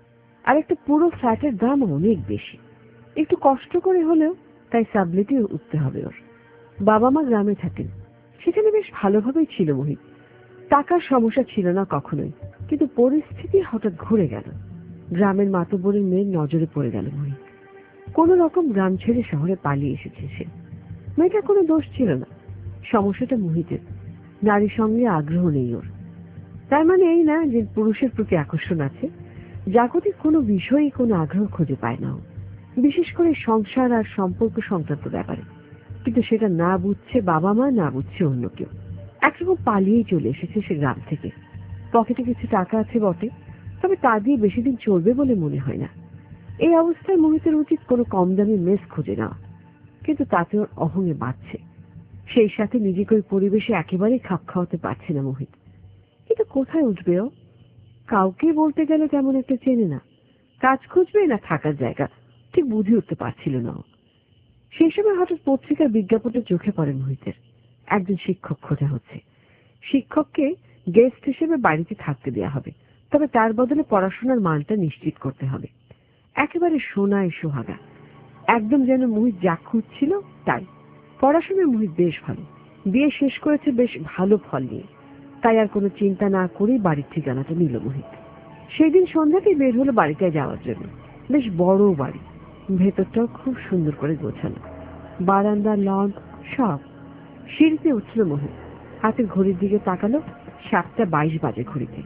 আর একটা পুরো ফ্ল্যাটের দাম অনেক বেশি। একটু কষ্ট করে হলেও তাই সাবলেটে উঠতে হবে ওর। বাবা মা গ্রামে থাকেন, সেখানে বেশ ভালোভাবেই ছিল মোহিত। টাকার সমস্যা ছিল না কখনোই, কিন্তু পরিস্থিতি হঠাৎ ঘুরে গেল। গ্রামের মাতব্বরের মেয়ের নজরে পড়ে গেল মোহিত। কোন রকম গ্রাম ছেড়ে শহরে পালিয়ে এসেছে সে। মেয়েটার কোনো দোষ ছিল না, সমস্যাটা মোহিতের। নারীর সঙ্গে আগ্রহ নেই ওর। তার মানে এই না যে পুরুষের প্রতি আকর্ষণ আছে, জাগতিক কোনো বিষয়ে কোনো আগ্রহ খুঁজে পায় না ও, বিশেষ করে সংসার আর সম্পর্ক সংক্রান্ত ব্যাপারে। কিন্তু সেটা না বুঝছে বাবা মা, না বুঝছে অন্য কেউ। একরকম পালিয়েই চলে এসেছে সে গ্রাম থেকে। পকেটে কিছু টাকা আছে বটে, তবে তা দিয়ে বেশি দিন চলবে বলে মনে হয় না। এই অবস্থায় মোহিতের উচিত কোনো কম দামি মেস খুঁজে নেওয়া, কিন্তু তাতে ওর অহংয়ে বাড়ছে। সেই সাথে নিজেকে ওই পরিবেশে একেবারেই খাপ খাওয়াতে পারছে না মোহিত। কিন্তু কোথায় উঠবে ও? কাউকে বলতে গেলে তেমন একটা চেনে না। কাজ খুঁজবে না থাকার জায়গা, ঠিক বুঝে উঠতে পারছিল না ও। সেই সময় হঠাৎ পত্রিকার বিজ্ঞাপনটা চোখে পড়ে মোহিতের। একজন শিক্ষক খোঁজা হচ্ছে। শিক্ষককে গেস্ট হিসেবে বাড়িতে থাকতে দেওয়া হবে, তবে তার বদলে পড়াশোনার মানটা নিশ্চিত করতে হবে। একেবারে সোনায় সোহাগা, একদম যেন মোহিত যা খুঁজছিল তাই। পড়াশোনায় মোহিত বেশ ভালো, বিয়ে শেষ করেছে বেশ ভালো ফল নিয়ে। তাই আর কোনো চিন্তা না করেই বাড়ির ঠিকানাটা নিল মোহিত। সেই দিন সন্ধ্যাতেই বের হলো বাড়িটায় যাওয়ার জন্য। বেশ বড় বাড়ি, ভেতরটাও খুব সুন্দর করে গোছানো, বারান্দা, লন সব। সিঁড়িতে উঠল মোহিত, হাতের ঘড়ির দিকে তাকালো। 7:22 বাজে ঘড়িতে।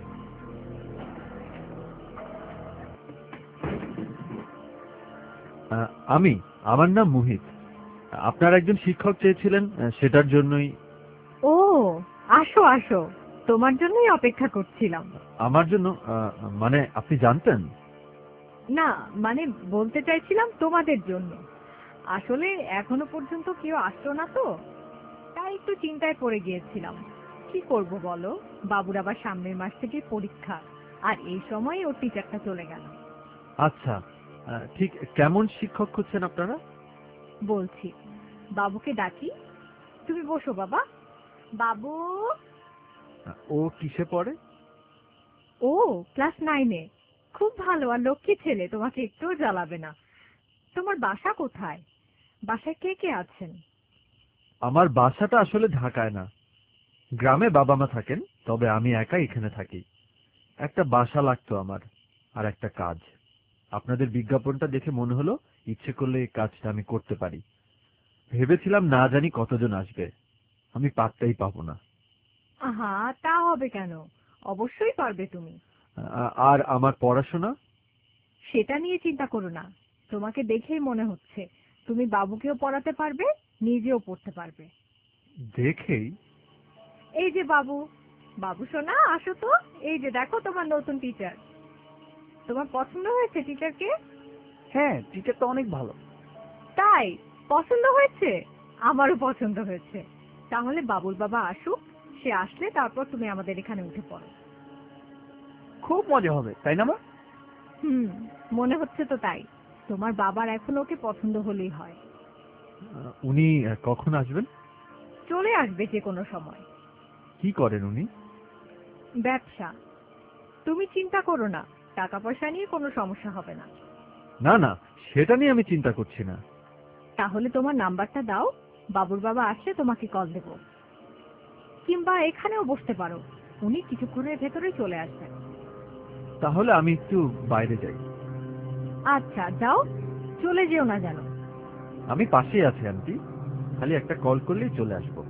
আমার নাম মোহিত। আপনার একজন শিক্ষক চেয়েছিলেন, সেটার জন্যই। ও, আসো আসো, তোমার জন্যই অপেক্ষা করছিলাম। আমার জন্য? মানে আপনি জানতেন? না, মানে বলতে চাইছিলাম তোমাদের জন্য। আসলে এখনো পর্যন্ত কেউ আসলো না তো, তাই একটু চিন্তায় পড়ে গিয়েছিলাম। কি করব বলো, বাবুর আবার সামনের মাস থেকে পরীক্ষা, আর এই সময় ওর টিচারটা চলে গেল। আচ্ছা, ঠিক কেমন শিক্ষক খুঁজছেন আপনারা? বলছি, বাবুকে ডাকি। তুমি বসো বাবা। বাবু। ও কিসে পড়ে? ও ক্লাস 9-এ। খুব ভালো আর লক্ষ্মী ছেলে, তোমাকে একটুও জ্বালাবে না। তোমার বাসা কোথায়? বাসায় কে কে আছেন? আমার বাসাটা আসলে ঢাকায় না, গ্রামে বাবা মা থাকেন, তবে আমি একা এখানে থাকি। একটা বাসা লাগতো আমার, আর একটা কাজ। আপনাদের বিজ্ঞাপনটা দেখে মনে হলো ইচ্ছে করলে এই কাজটা আমি করতে পারি। ভেবেছিলাম না জানি কতজন আসবে, আমি পাত্তাই পাবো না। আহা, তা হবে কেন? অবশ্যই পারবে তুমি। আর আমার পড়াশোনা? সেটা নিয়ে চিন্তা করো না, তোমাকে দেখেই মনে হচ্ছে তুমি বাবুকেও পড়াতে পারবে, নিজেও পড়তে পারবে। দেখেই। এই যে বাবু, বাবু সোনা আসো তো, এই যে দেখো তোমার নতুন টিচার। তোমার পছন্দ হয়েছে টিচারকে? হ্যাঁ, টিচার তো অনেক ভালো। তাই পছন্দ হয়েছে? আমারও পছন্দ হয়েছে। তাহলে বাবুর বাবা আসুক, সে আসলে তারপর তুমি আমাদের এখানে উঠে পড়ো। খুব মজা হবে, তাই না মা? মনে হচ্ছে তো তাই। তোমার বাবার এখন ওকে পছন্দ হলেই হয়। উনি কখন আসবেন? চলে আসবে যে কোনো সময়। কি করেন উনি? ব্যবসা। তুমি চিন্তা করো না, টাকা পয়সা নিয়ে কোনো সমস্যা হবে না। না না, সেটা নিয়ে আমি চিন্তা করছি না। তাহলে তোমার নাম্বারটা দাও, বাবুর বাবা আসলে তোমাকে কল দেব। কিংবা এখানেও বসতে পারো, উনি কিছুক্ষণের ভেতরেই চলে আসবেন। তাহলে আমি একটু বাইরে যাই। আচ্ছা যাও, চলে যেও না যেন। আমি পাশেই আছি আন্টি, খালি একটা কল করলেই চলে আসবো।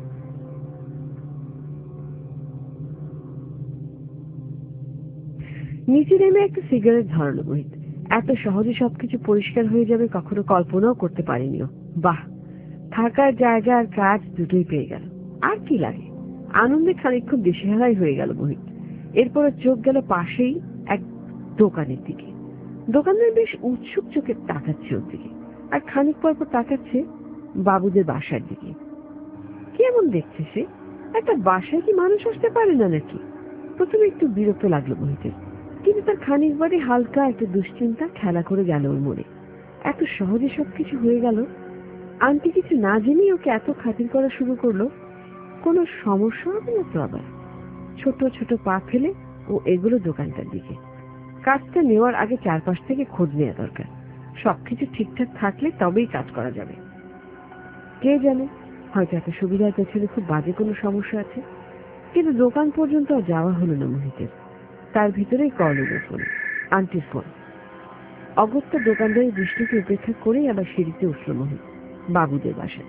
নিচে নেমে একটা সিগারেট ধরালো মোহিত। এত সহজে সবকিছু পরিষ্কার হয়ে যাবে কখনো কল্পনাও করতে পারিনিও। বাহ, থাকার জায়গা আর কাজ দুটোই পেয়ে গেল, আর কি লাগে। আনন্দে খানিকক্ষণ দিশেহারাই হয়ে গেল মোহিত। এরপর চোখ গেল পাশেই এক দোকানের দিকে। দোকানদার বেশ উৎসুক চোখে তাকাচ্ছে ওর দিকে, আর খানিক পর তাকাচ্ছে বাবুদের বাসার দিকে। কেমন দেখছে সে? একটা বাসায় কি মানুষ আসতে পারে না নাকি? প্রথমে একটু বিরক্ত লাগলো মোহিতের, কিন্তু তার খানিক বাদে হালকা একটা দুশ্চিন্তা খেলা করে গেল ওর মনে। এত সহজে সবকিছু হয়ে গেল। আন্টি কিছু না জেনেই ওকে এত খাতির করা শুরু করলো। কোনো সমস্যা হবে না তো আবার? ছোট ছোট পা ফেলে ও এগুলো দোকানটার দিকে। কাজটা নেওয়ার আগে চারপাশ থেকে খোঁজ নেওয়া দরকার। সবকিছু ঠিকঠাক থাকলে তবেই কাজ করা যাবে। কে জানে, হয়তো এত সুবিধার পেছনে খুব বাজে কোনো সমস্যা আছে। কিন্তু দোকান পর্যন্ত আর যাওয়া হলো না মোহিতের। তার ভিতরেই কল এলো ফোন, আন্টির ফোন। অগত্যা দোকানদারের দৃষ্টিকে উপেক্ষা করেই আবার সিঁড়িতে উঠল মোহিত বাবুদের বাসায়।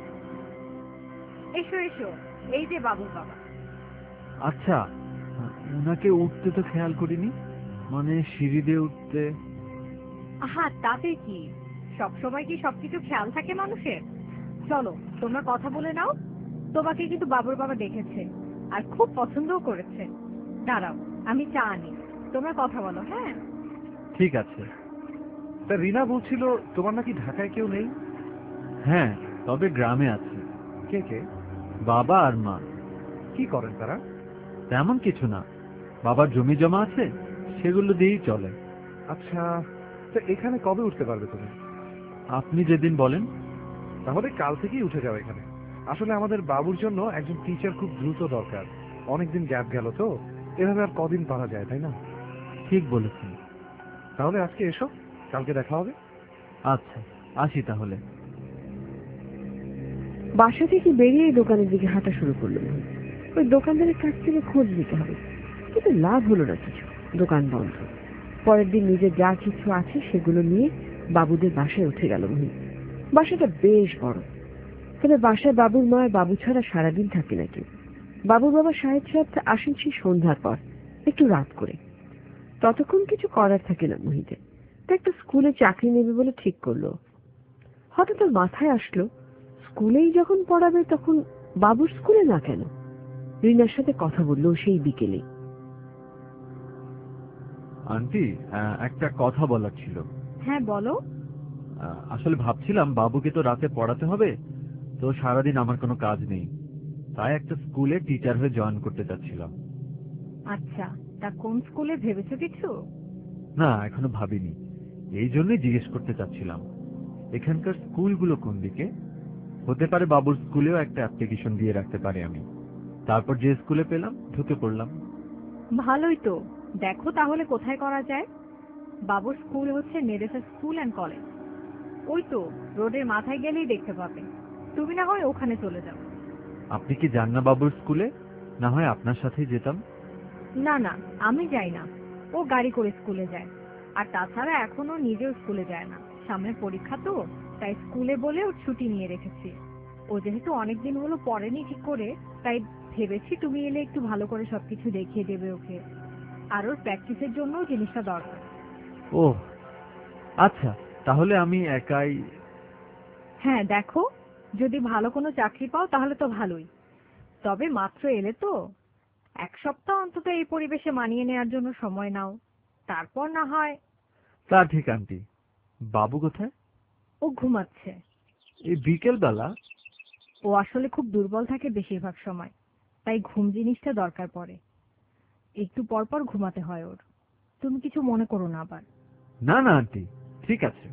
এসো এসো, এই যে বাবুর বাবা। আচ্ছা, উনাকে উঠতে তো খেয়াল করিনি, মানে সিঁড়ি দিয়ে উঠতে। আহা, তাতে কি, সবসময় কি সবকিছু খেয়াল থাকে মানুষের? চলো তোমরা কথা বলে নাও। তোমাকে কিন্তু বাবুর বাবা দেখেছে আর খুব পছন্দও করেছে। দাঁড়াও, আমি চা আনি, তোমরা কথা বলো। হ্যাঁ ঠিক আছে। তা রিনা বলছিল তোমার নাকি ঢাকায় কেউ নেই। হ্যাঁ, তবে গ্রামে আছে। কে কে? বাবা আর মা। কি করেন তারা? তেমন কিছু না, বাবার জমি জমা আছে, সেগুলো দিয়েই চলে। আচ্ছা, তো এখানে কবে উঠতে পারবে তুমি? আপনি যেদিন বলেন। তাহলে কাল থেকেই উঠে যাও এখানে। আসলে আমাদের বাবুর জন্য একজন টিচার খুব দ্রুত দরকার। অনেকদিন গ্যাপ গেল তো, এভাবে আর কদিন পারা যায়, তাই না? ঠিক বলেছেন। তাহলে আজকে এসো, কালকে দেখা হবে। আচ্ছা, আসি তাহলে। বাসা থেকে বেরিয়ে দোকানের দিকে হাঁটা শুরু করলো মোহিত। ওই দোকানদারের কাছ থেকে খোঁজ নিতে হবে, কিন্তু লাভ হলো না কিছু। দোকান বন্ধ। পরের দিন নিজের যা কিছু আছে সেগুলো নিয়ে বাবুদের বাসায় উঠে গেল মোহিত। বাসাটা বেশ বড়, তবে বাসায় বাবুর মা আর বাবু ছাড়া সারাদিন থাকে নাকি। বাবুর বাবা সাহেব আসেন সেই সন্ধ্যার পর, একটু রাত করে। ততক্ষণ কিছু করার থাকে না মোহিতের। তা একটা স্কুলে চাকরি নেবে বলে ঠিক করলো। হঠাৎ তার মাথায় আসলো, স্কুলেই যখন পড়াবে তখন বাবুর স্কুলে না কেন? রিনার সাথে কথা বললো সেই বিকেলে। আন্টি, একটা কথা বলার ছিল। হ্যাঁ বলো। আসলে ভাবছিলাম বাবুকে তো রাতে পড়াতে হবে, তো সারাদিন আমার কোনো কাজ নেই, তাই একটা স্কুলে টিচার হয়ে জয়েন করতে চাচ্ছিলাম। আচ্ছা, তা কোন স্কুলে ভেবেছো কিছু? না, এখনো ভাবিনি, এই জন্যই জিজ্ঞেস করতে চাচ্ছিলাম এখানকার স্কুলগুলো কোন দিকে। হতে পারে বাবুর স্কুলেও একটা অ্যাপ্লিকেশন দিয়ে রাখতে পারি আমি, তারপর যে স্কুলে পেলাম ঢুকে পড়লাম। ভালোই তো, দেখো তাহলে কোথায় করা যায়। বাবুর স্কুল হচ্ছে মেরেসা স্কুল অ্যান্ড কলেজ। ওই তো রোডের মাথায় গেলেই দেখতে পাবে। তুমি না হয় ওখানে চলে যাও। আপনি কি যান না বাবুর স্কুলে? না হয় আপনার সাথেই যেতাম। না না, আমি যাই না, ও গাড়ি করে স্কুলে যায়। আর তাছাড়া এখনো নিজেও স্কুলে যায় না, সামনে পরীক্ষা তো, তাই স্কুলে বলে ওর ছুটি নিয়ে রেখেছি। ও যেহেতু অনেকদিন হলো পড়েনি ঠিক করে, তাই ভেবেছি তুমি এলে একটু ভালো করে সবকিছু দেখিয়ে দেবে ওকে। আর ওর প্র্যাকটিসের জন্য জিনিসটা দরকার। ও আচ্ছা, তাহলে আমি একাই। হ্যাঁ দেখো, যদি ভালো কোনো চাকরি পাও তাহলে তো ভালোই। তবে মাত্র এলে তো, 1 সপ্তাহ অন্তত এই পরিবেশে মানিয়ে নেওয়ার জন্য সময় নাও, তারপর না হয়। তা ঠিক আন্টি। বাবু কোথায়? ও ঘুমাচ্ছে। এই বিকেল বেলা? ও আসলে খুব দুর্বল থাকে বেশিরভাগ সময়, তাই ঘুম জিনিসটা দরকার পড়ে। একটু পর পর ঘুমাতে হয় ওর। তুমি কিছু মনে করো না আবার। না না আন্টি, ঠিক আছে।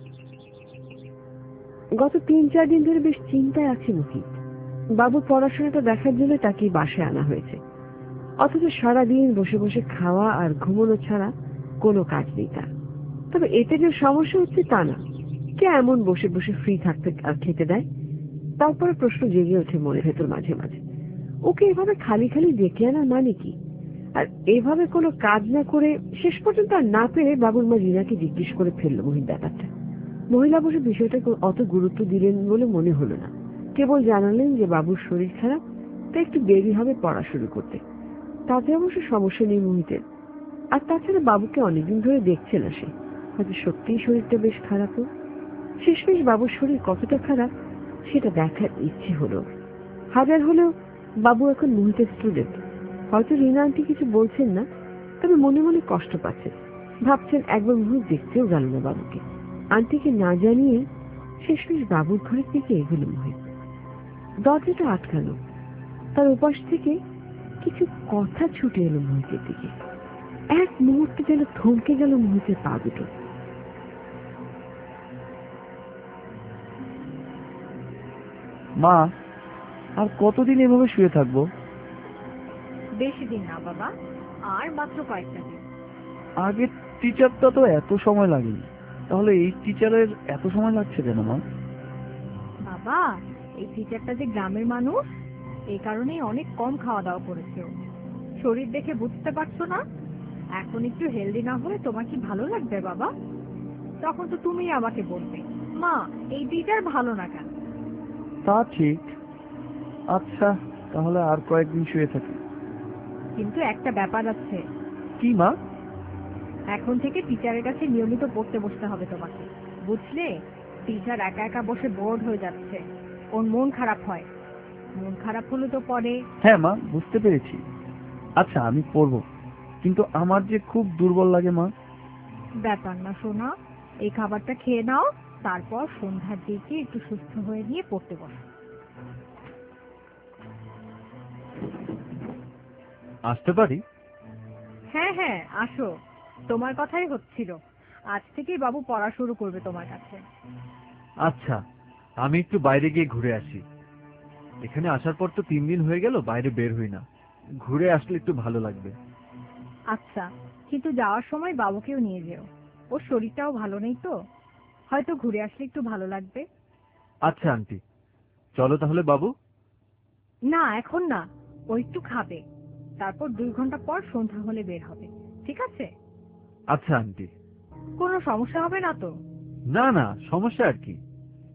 গত 3-4 দিন ধরে বেশ চিন্তায় আছে মুহিত। বাবুর পড়াশোনাটা দেখার জন্য তাকে বাসায় আনা হয়েছে, অথচ সারাদিন বসে বসে খাওয়া আর ঘুমানো ছাড়া কোনো কাজ নেই তার। তবে এতে যে সমস্যা হচ্ছে তা না, কে এমন বসে বসে ফ্রি থাকতে আর খেতে দেয়? তারপরে প্রশ্ন জেগে ওঠে মনের ভেতর মাঝে মাঝে, ওকে এভাবে খালি খালি ডেকে আনা মানে কি? আর এভাবে কোনো কাজ না করে শেষ পর্যন্ত আর না পেরে বাবুর মা রিনাকে জিজ্ঞেস করে ফেললো মোহিত ব্যাপারটা। মহিলা অবশ্য বিষয়টাকে অত গুরুত্ব দিলেন বলে মনে হলো না, কেবল জানালেন যে বাবুর শরীর খারাপ, তাই একটু দেরি হবে পড়া শুরু করতে। তাতে অবশ্য সমস্যা নেই মোহিতের। আর তাছাড়া বাবুকে অনেকদিন ধরে দেখছে না সে, হয়তো সত্যিই শরীরটা বেশ খারাপও। শেষমেশ বাবুর শরীর কতটা খারাপ সেটা দেখার ইচ্ছে হলো। হাজার হলেও বাবু এখন মোহিতের স্টুডেন্ট। হয়তো রিনা আন্টি কিছু বলছেন না, তবে মনে মনে কষ্ট পাচ্ছেন, ভাবছেন একবার মোহিত দেখতেও গেল না বাবুকে। আন্টিকে না জানিয়ে শেষমেশ বাবুর ঘরের দিকে এগুলো মোহিত। দরজাটা আটকানো, তার উপাস থেকে কিছু কথা ছুটে এলো মোহিতের দিকে। এক মুহূর্তে যেন থমকে গেল মোহিতের পা দুটো। মা, আর কতদিন এভাবে শুয়ে থাকবো? বেশি দিন না বাবা, আর মাত্র কয়েকটা দিন। আগের টিচারটা তো এত সময় লাগেনি, তাহলে এই টিচারের এত সময় লাগছে কেন মা? বাবা, এই টিচারটা যে গ্রামের মানুষ, এই কারণেই অনেক কম খাওয়া দাওয়া করেছে ও। শরীর দেখে বুঝতে পারছো না? এখন একটু হেলদি না হলে তোমার কি ভালো লাগবে বাবা? তখন তো তুমি আমাকে বলবে, মা এই টিচার ভালো না কেন? তা ঠিক। আচ্ছা, তাহলে আর কয়েকদিন শুয়ে থাকি। কিন্তু একটা ব্যাপার আছে। কি মা? এখন থেকে টিচারের কাছে নিয়মিত পড়তে বসতে হবে তোমাকে, বুঝলে? টিচার একা একা বসে বোর্ড হয়ে যাচ্ছে, ওর মন খারাপ হয়। মন খারাপ হলে তো পরে। হ্যাঁ মা, বুঝতে পেরেছি। আচ্ছা, আমি পড়বো, কিন্তু আমার যে খুব দুর্বল লাগে মা। ব্যাপার না সোনা, এই খাবারটা খেয়ে নাও, তারপর সন্ধ্যার দিকে একটু সুস্থ হয়ে নিয়ে পড়তে বসো। আসতে পারি? হ্যাঁ হ্যাঁ আসো, তোমার কথাই হচ্ছিল। আজ থেকেই বাবু পড়া শুরু করবে তোমার কাছে। আচ্ছা, আমি একটু বাইরে গিয়ে ঘুরে আসি। এখানে আসার পর তো 3 দিন হয়ে গেল বাইরে বের হই না। ঘুরে আসলে একটু ভালো লাগবে। আচ্ছা, কিন্তু যাওয়ার সময় বাবুকেও নিয়ে যেও, ওর শরীরটাও ভালো নেই তো, হয়তো ঘুরে আসলে একটু ভালো লাগবে। আচ্ছা আন্টি, চলো তাহলে বাবু। না এখন না, ও একটু খাবে, তারপর 2 ঘন্টা পর সন্ধ্যা হলে বের হবে, ঠিক আছে? আচ্ছা আন্টি। কোনো সমস্যা হবে না তো? না না, সমস্যা আর কি।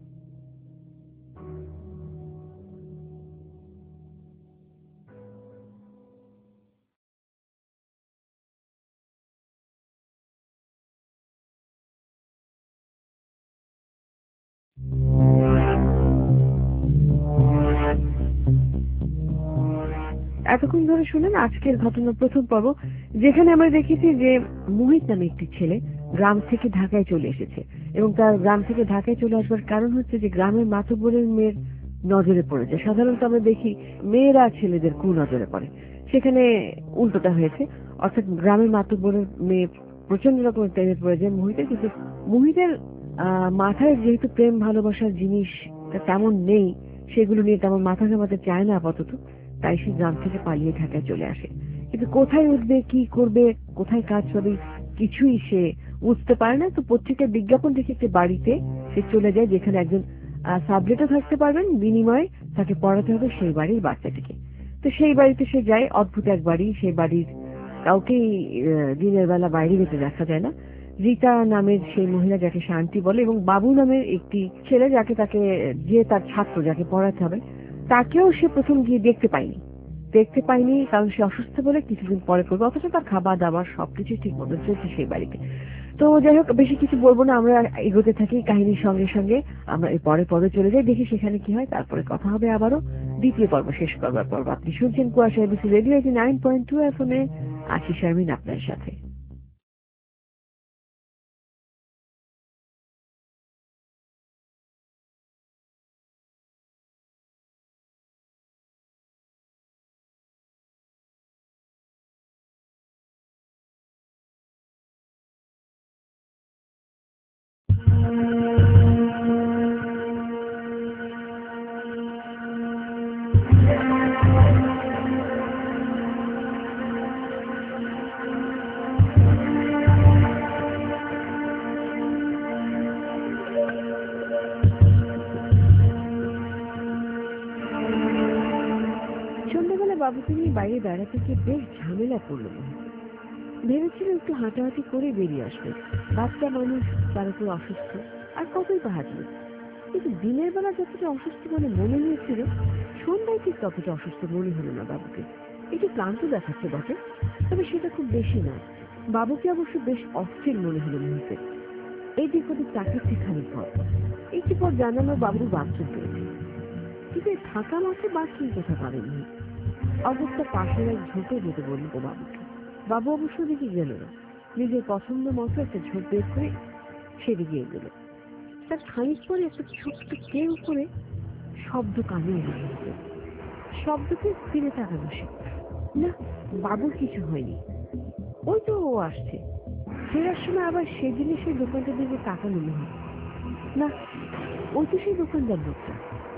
এতক্ষণ ধরে শুনেন আজকের ঘটনার প্রথম পর্ব, যেখানে আমরা দেখেছি যে মোহিত নামে একটি ছেলে গ্রাম থেকে ঢাকায় চলে এসেছে, এবং তার গ্রাম থেকে ঢাকায় চলে আসবার কারণ হচ্ছে যে গ্রামের মাতব্বরের মেয়ের নজরে পড়েছে। সাধারণত আমরা দেখি মেয়েরা ছেলেদের কুনজরে পড়ে, সেখানে উল্টোটা হয়েছে, অর্থাৎ গ্রামের মাতব্বরের মেয়ে প্রচন্ড রকমের প্রেমে পড়ে যায় মোহিতের। কিন্তু মোহিতের মাথায় যেহেতু প্রেম ভালোবাসার জিনিস তেমন নেই, সেগুলো নিয়ে তেমন মাথা ঘামাতে চায় না আপাতত, তাই সে গ্রাম থেকে পালিয়ে ঢাকায় চলে আসে। কিন্তু কোথায় উঠবে, কি করবে, কোথায় কাজ পাবে, কিছুই সে বুঝতে পারে না। তো পত্রিকার বিজ্ঞাপন দেখে একটি বাড়িতে সে চলে যায়, যেখানে একজন সাবলেটও থাকতে পারবেন, বিনিময়ে তাকে পড়াতে হবে সেই বাড়ির বাচ্চাটিকে। তো সেই বাড়িতে সে যায়, অদ্ভুত এক বাড়ি। সেই বাড়ির কাউকেই দিনের বেলা বাইরে যেতে দেখা যায় না। রীতা নামের সেই মহিলা যাকে শান্তি বলে, এবং বাবু নামের একটি ছেলে যাকে যে তার ছাত্র যাকে পড়াতে হবে, তাকেও সে প্রথম গিয়ে দেখতে পায়নি, কারণ সে অসুস্থ বলে কিছুদিন পরে করবে, অথচ তার খাবার দাবার সবকিছু ঠিক মতো চলছে সেই বাড়িতে। তো যাই হোক, বেশি কিছু বলবো না, আমরা এগোতে থাকি কাহিনীর সঙ্গে সঙ্গে। আমরা এই পরের পর্বে চলে যাই, দেখি সেখানে কি হয়, তারপরে কথা হবে আবারও দ্বিতীয় পর্ব শেষ করবার পর্ব। আপনি শুনছেন কুয়াশা এবিসি রেডিও 89.2 FM এ, আছি শারমিন আপনার সাথে। বাবুকে নিয়ে বাইরে বেড়াতে গিয়ে বেশ ঝামেলা পড়লো। ভেবেছিল একটু হাঁটাহাঁটি করে বেরিয়ে আসবে, বাচ্চা মানুষ, তার উপর অসুস্থ, আর কতই বা হাঁটবে। কিন্তু দিনের বেলা যতটা অসুস্থ মনে হয়েছিল, সন্ধ্যায় ঠিক ততটা অসুস্থ মনে হলো না বাবুকে। একটু ক্লান্ত দেখাচ্ছে বটে, তবে সেটা খুব বেশি নয়। বাবুকে অবশ্য বেশ অস্থির মনে হলো মুহূর্তে। এই দিক ওদিক তাকাচ্ছে খানিক পর। একটু পর জানালো বাবুর বাথরুম পেয়েছে, কিন্তু থাকা মাঠে বাথরুম কোথা পাবেনি। অবস্থা পাশের এক ঝোপে যেতে বলল বাবুকে। বাবু অবশ্য দিকে গেল না, নিজের পছন্দ মতো একটা ঝোপ বের করে সেদিকে গেল। তার খানিক পরে একটা ছোট্ট কেউ করে শব্দ কানে এলো। শব্দকে ফিরে তাকালো সে। না, বাবুর কিছু হয়নি। ওই তো ও আসছে। ফেরার সময় আবার সেদিনে সেই দোকানটার দিকে তাকানো হয়। না, ওই তো সেই দোকানদার লোকটা।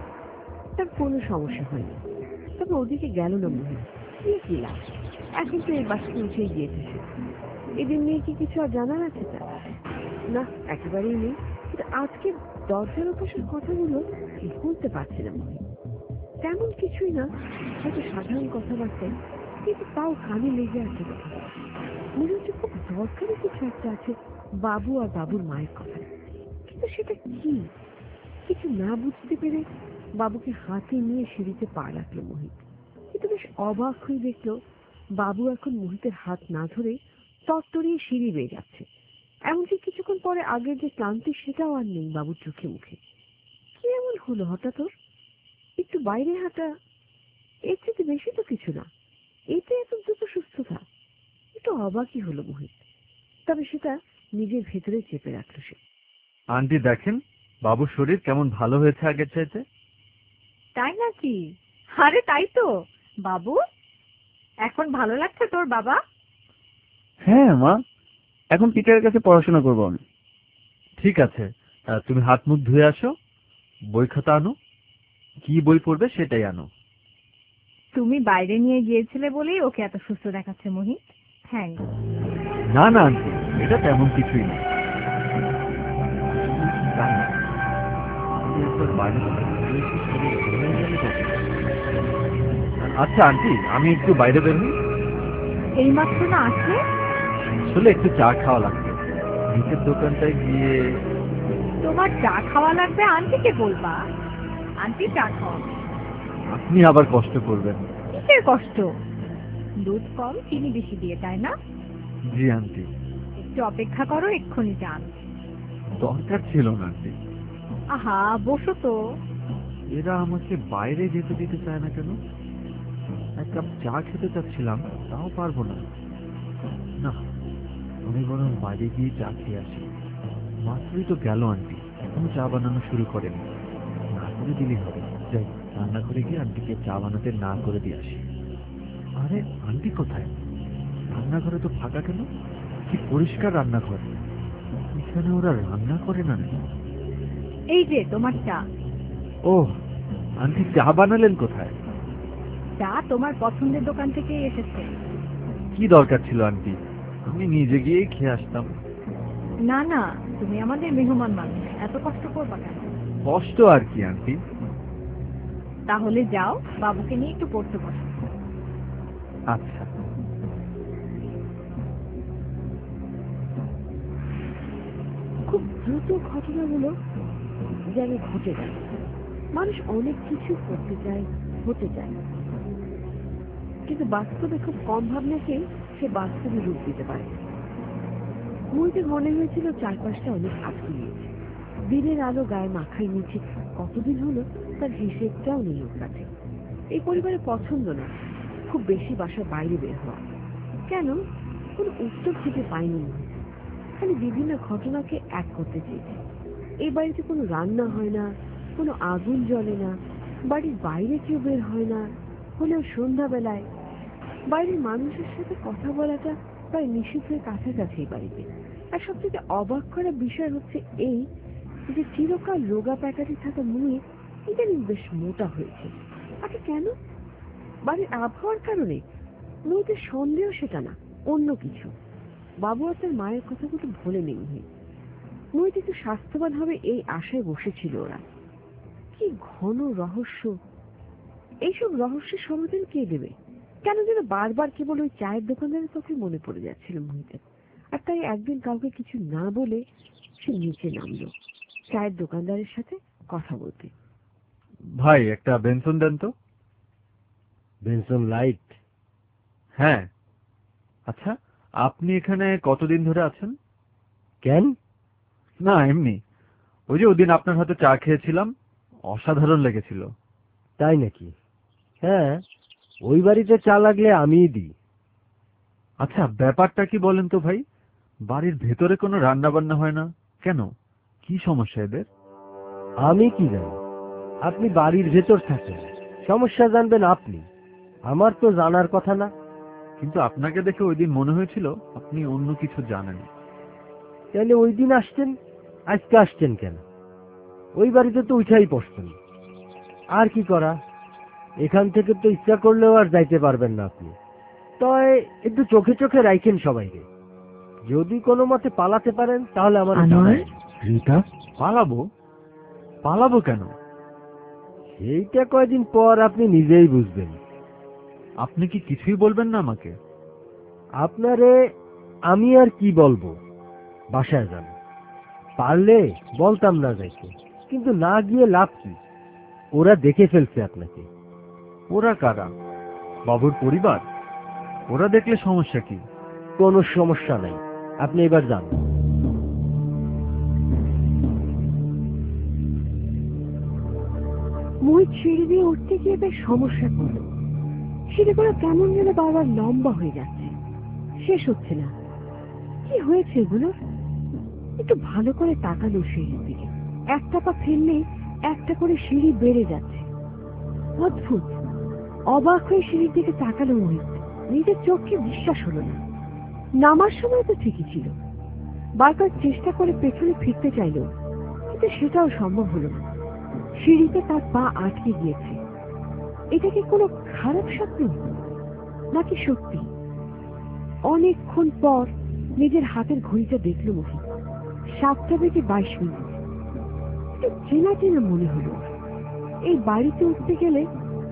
তার কোনো সমস্যা হয়নি, তবে ওদিকে গেল না মনে কি লাভ। এখন তো এই বাসে উঠেই গিয়েছে সে। এদের নিয়ে কি কিছু আর জানার আছে তার? না, একেবারেই নেই। কিন্তু আজকে দরজার অভ্যাসের কথাগুলো ভুলতে পারছে না মনে। তেমন কিছুই না, হয়তো সাধারণ কথাবার্তায়, কিন্তু তাও কানে লেগে আছে কথা। মনে হচ্ছে খুব দরকারি কিছু একটা আছে বাবু আর বাবুর মায়ের কথা। কিন্তু সেটা কি? কিছু না বুঝতে পেরে বাবুকে হাতে নিয়ে সিঁড়িতে পা রাখলো মোহিত। কিন্তু বেশ অবাক হয়ে দেখলো বাবু এখন মোহিতের হাত না ধরে তরতরিয়ে সিঁড়ি বেয়ে যাচ্ছে। এমনকি কিছুক্ষণ পরে আগের যে ক্লান্তি সেটাও আর নেই বাবুর চোখে মুখে। কি এমন হলো হঠাৎ ওর? একটু বাইরে হাঁটা, এর চেয়ে বেশি তো কিছু না। এতে এত দ্রুত সুস্থতা। একটু অবাকই হলো মোহিত, তবে সেটা নিজের ভেতরে চেপে রাখলো সে। আন্টি দেখেন, বাবুর শরীর কেমন ভালো হয়েছে আগের চাইতে। তাই নাকি? আরে তাই তো। বাবু, এখন ভালো লাগছে তোর বাবা? হ্যাঁ মা, এখন টিচারের কাছে পড়াশোনা করবো আমি। ঠিক আছে, তুমি হাত মুখ ধুয়ে আসো, বই খাতা আনো, কি বই পড়বে সেটাই আনো। তুমি বাইরে নিয়ে গিয়েছিলে বলেই ওকে এত সুস্থ দেখাচ্ছে মোহিত। হ্যাঁ। না না আন্টি, এটা তেমন কিছুই না। আচ্ছা আন্টি, আমি একটু বাইরে বের হই। এই মাত্র না আসলে? আসলে একটু চা খাওয়া লাগবে, নিচের দোকানটায় গিয়ে। তোমার চা খাওয়া লাগবে আন্টিকে বলবা, আন্টি চা খাওয়াবে। আপনি আবার কষ্ট করবেন। কিসের কষ্ট? দুধ কম চিনি বেশি দিয়ে, তাই না? জি আন্টি। একটু অপেক্ষা করো, এক্ষুনি চা আনছি। দরকার ছিল না আন্টি। আহা, বসো তো। এরা আমাকে বাইরে যেতে দিতে চায় না কেন? এক কাপ চা খেতে চাচ্ছিলাম, তাও পারবো না। না, আমি বরং বাইরে গিয়ে চা খেয়ে আসি। মাত্রই তো গেল আন্টি, এখনো চা বানানো শুরু করেনি। না করে দিলেই হবে। যাই, রান্নাঘরে গিয়ে আন্টিকে চা বানাতে না করে দিয়ে আসি। আরে আন্টি কোথায়? রান্নাঘরে তো ফাঁকা কেন? কি পরিষ্কার রান্নাঘর। এখানে ওরা রান্না করে না নাকি? এই যে তোমার চা। ও, আন্টি চা বানালেন কোথায়? চা তোমার পছন্দের দোকান থেকে এসেছে। কি দরকার ছিল আন্টি? আমি নিজে গিয়েই খেয়ে আসতাম। না না, তুমি আমাদের মেহমান মানুষ, এত কষ্ট করবা কেন? কষ্ট আর কি আন্টি। তাহলে যাও, বাবুকে নিয়ে একটু পড়তে বসো। আচ্ছা। খুব দ্রুত ঘটনাগুলো যেন ঘটে গেল। মানুষ অনেক কিছু করতে চায়, হতে চায়, কিন্তু বাস্তবে খুব কম ভাবনাকেই সে বাস্তবে রূপ দিতে পারে। মুহিতের মনে হয়েছিল চারপাশটা অনেক আটকে গিয়েছে। দিনের আলো গায়ে মাখায় নিচে কতদিন হলো তার হিসেবটাও নেই ওর কাছে। এই পরিবারের পছন্দ না খুব বেশি বাসার বাইরে বের হওয়া। কেন? কোনো উত্তর থেকে পায়নি মুহিত। খালি বিভিন্ন ঘটনাকে এক করতে চেয়েছে। এই বাড়িতে কোনো রান্না হয় না, কোনো আগুন জ্বলে না, বাড়ির বাইরে কেউ বের হয় না, হলেও সন্ধ্যাবেলায়। বাইরের মানুষের সাথে কথা বলাটা প্রায় নিষিদ্ধের কাছাকাছি এই বাড়িতে। আর সবথেকে অবাক করা বিষয় হচ্ছে এই যে চিরকাল রোগা প্যাকাটি থাকা মুহিত ইদানিং বেশ মোটা হয়েছে। আগে কেন? বাড়ির আবহাওয়ার কারণে? মুহিতের সন্দেহ সেটা না, অন্য কিছু। বাবু আর তার মায়ের কথাগুলো ভুলে নেই মুহিত একটু স্বাস্থ্যবান হবে এই আশায় বসেছিল ওরা। কি ঘন রহস্য! এইসব রহস্যের সমাধান কে দেবে? কেন যেন বারবার কেবল ওই চায়ের দোকানদারের কথাই মনে পড়ে যাচ্ছিল মুহিতের। আর তাই একদিন কাউকে কিছু না বলে সে নিচে নামলো চায়ের দোকানদারের সাথে কথা বলতে। ভাই একটা বেনসন দেন তো। Benson light? হ্যাঁ। আচ্ছা, আপনি এখানে কতদিন ধরে আছেন? কেন? না এমনি, ওই যে ওদিন আপনার হাতে চা খেয়েছিলাম, অসাধারণ লেগেছিল। তাই নাকি? হ্যাঁ, ওই বাড়িতে চা লাগলে আমিই দিই। আচ্ছা, ব্যাপারটা কি বলেন তো ভাই? বাড়ির ভেতরে কোনো রান্না বান্না হয় না কেন? কি সমস্যা এদের? আমি কি জানি? আপনি বাড়ির ভেতর থাকেন, সমস্যা জানবেন আপনি, আমার তো জানার কথা না। কিন্তু আপনাকে দেখে ওই দিন মনে হয়েছিল আপনি অন্য কিছু জানেন। তাহলে ওই দিন আসতেন, আজকে আসছেন কেন? ওই বাড়িতে তো উঠাই পড়ছেন। আর কি করা, এখান থেকে তো ইচ্ছা করলেও আর যাইতে পারবেন না আপনি। তয় একটু চোখে চোখে রাখেন সবাইকে। যদি কোনো মতে পালাতে পারেন তাহলে আমার আনোয়ার? রীতা? পালাবো? পালাবো কেন? সেইটা কয়দিন পর আপনি নিজেই বুঝবেন। আপনি কি কিছুই বলবেন না আমাকে? আপনারে আমি আর কি বলবো? বাসায় যান। পারলে বলতাম না যাইতে, কিন্তু না গিয়ে লাভ কি? ওরা দেখে ফেলছে আপনাকে। ওরা কারা? বাবুর পরিবার? ওরা দেখলে সমস্যা কি? কোনো সমস্যা নাই, আপনি এবার যান। মুহিত সিঁড়ি দিয়ে উঠতে গিয়ে বেশ সমস্যা করল। সিঁড়িগুলো কেমন যেন বারবার লম্বা হয়ে যাচ্ছে, শেষ হচ্ছে না। কি হয়েছে এগুলো? একটু ভালো করে তাকালো সিঁড়ির দিকে। একটা পা ফেললে একটা করে সিঁড়ি বেড়ে যাচ্ছে। অদ্ভুত! অবাক হয়ে সিঁড়ির দিকে তাকালো মোহিত। নিজের চোখকে বিশ্বাস হলো না। নামার সময় তো ঠিকই ছিল। বারবার চেষ্টা করে পেছনে ফিরতে চাইল, কিন্তু সেটাও সম্ভব হলো না। সিঁড়িতে তার পা আটকে গিয়েছে। এটা কি কোনো খারাপ স্বপ্ন নাকি সত্যি? অনেকক্ষণ পর নিজের হাতের ঘড়িটা দেখল মোহিত। 7:22। একটু চেনা চেনা মনে হলো। এই বাড়িতে উঠতে গেলে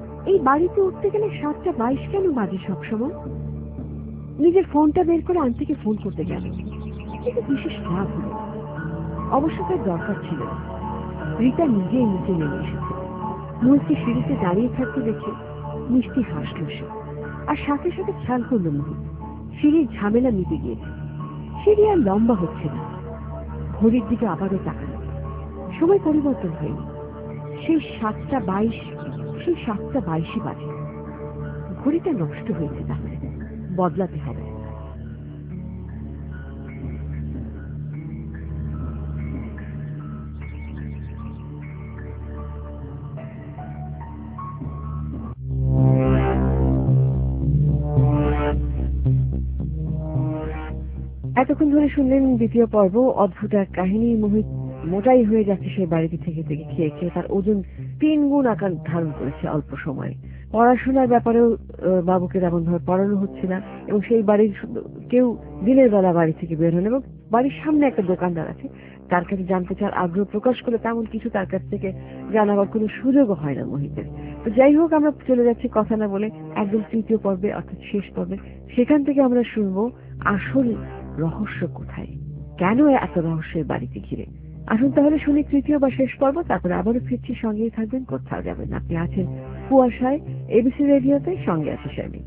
7:22 কেন বাজে সবসময়? নিজের ফোনটা বের করে আন্টিকে ফোন করতে গেল, কিন্তু বিশেষ রাগ হলো। অবশ্য তার দরকার ছিল না। রীতা নিজেই নিচে নেমে এসেছে। মোহিতকে সিঁড়িতে দাঁড়িয়ে থাকতে দেখে মিষ্টি হাসল সে। আর সাথে সাথে খেয়াল করলো মোহিত সিঁড়ির ঝামেলা মিটে গিয়েছে। সিঁড়ি আর লম্বা হচ্ছে না। ঘড়ির দিকে আবারও তাকালো। সময় পরিবর্তন হয়নি। সেই 7:22 বাজে। ঘড়িটা নষ্ট হয়েছে, তাহলে বদলাতে হবে। এতক্ষণ ধরে শুনলেন দ্বিতীয় পর্ব, অদ্ভুত এক কাহিনী। মোহিত মোটাই হয়ে যাচ্ছে সেই বাড়িতে থেকে থেকে খেয়ে খেয়ে। তার ওজন 3 গুণ আকার ধারণ করেছে অল্প সময়ে। পড়াশোনার ব্যাপারেও বাবুকে তেমন ভাবে পড়ানো হচ্ছে না, এবং সেই বাড়ির কেউ দিনের বেলা বাড়ি থেকে বের হন, এবং বাড়ির সামনে একটা দোকানদার আছে, তার কাছে জানতে চার আগ্রহ প্রকাশ করে তেমন কিছু তার কাছ থেকে জানাবার কোনো সুযোগও হয় না মোহিতের। তো যাই হোক, আমরা চলে যাচ্ছি কথা না বলে একদম তৃতীয় পর্বে, অর্থাৎ শেষ পর্বে। সেখান থেকে আমরা শুনবো আসল রহস্য কোথায়, কেন এত রহস্যের বাড়িতে ঘিরে। আসুন তাহলে শুনি তৃতীয় বা শেষ পর্ব, তারপরে আবারও ফিরছি। সঙ্গেই থাকবেন, কোথাও যাবেন। আপনি আছেন কুয়াশায়, এবিসি রেডিওতে, সঙ্গে আছে শারমিন।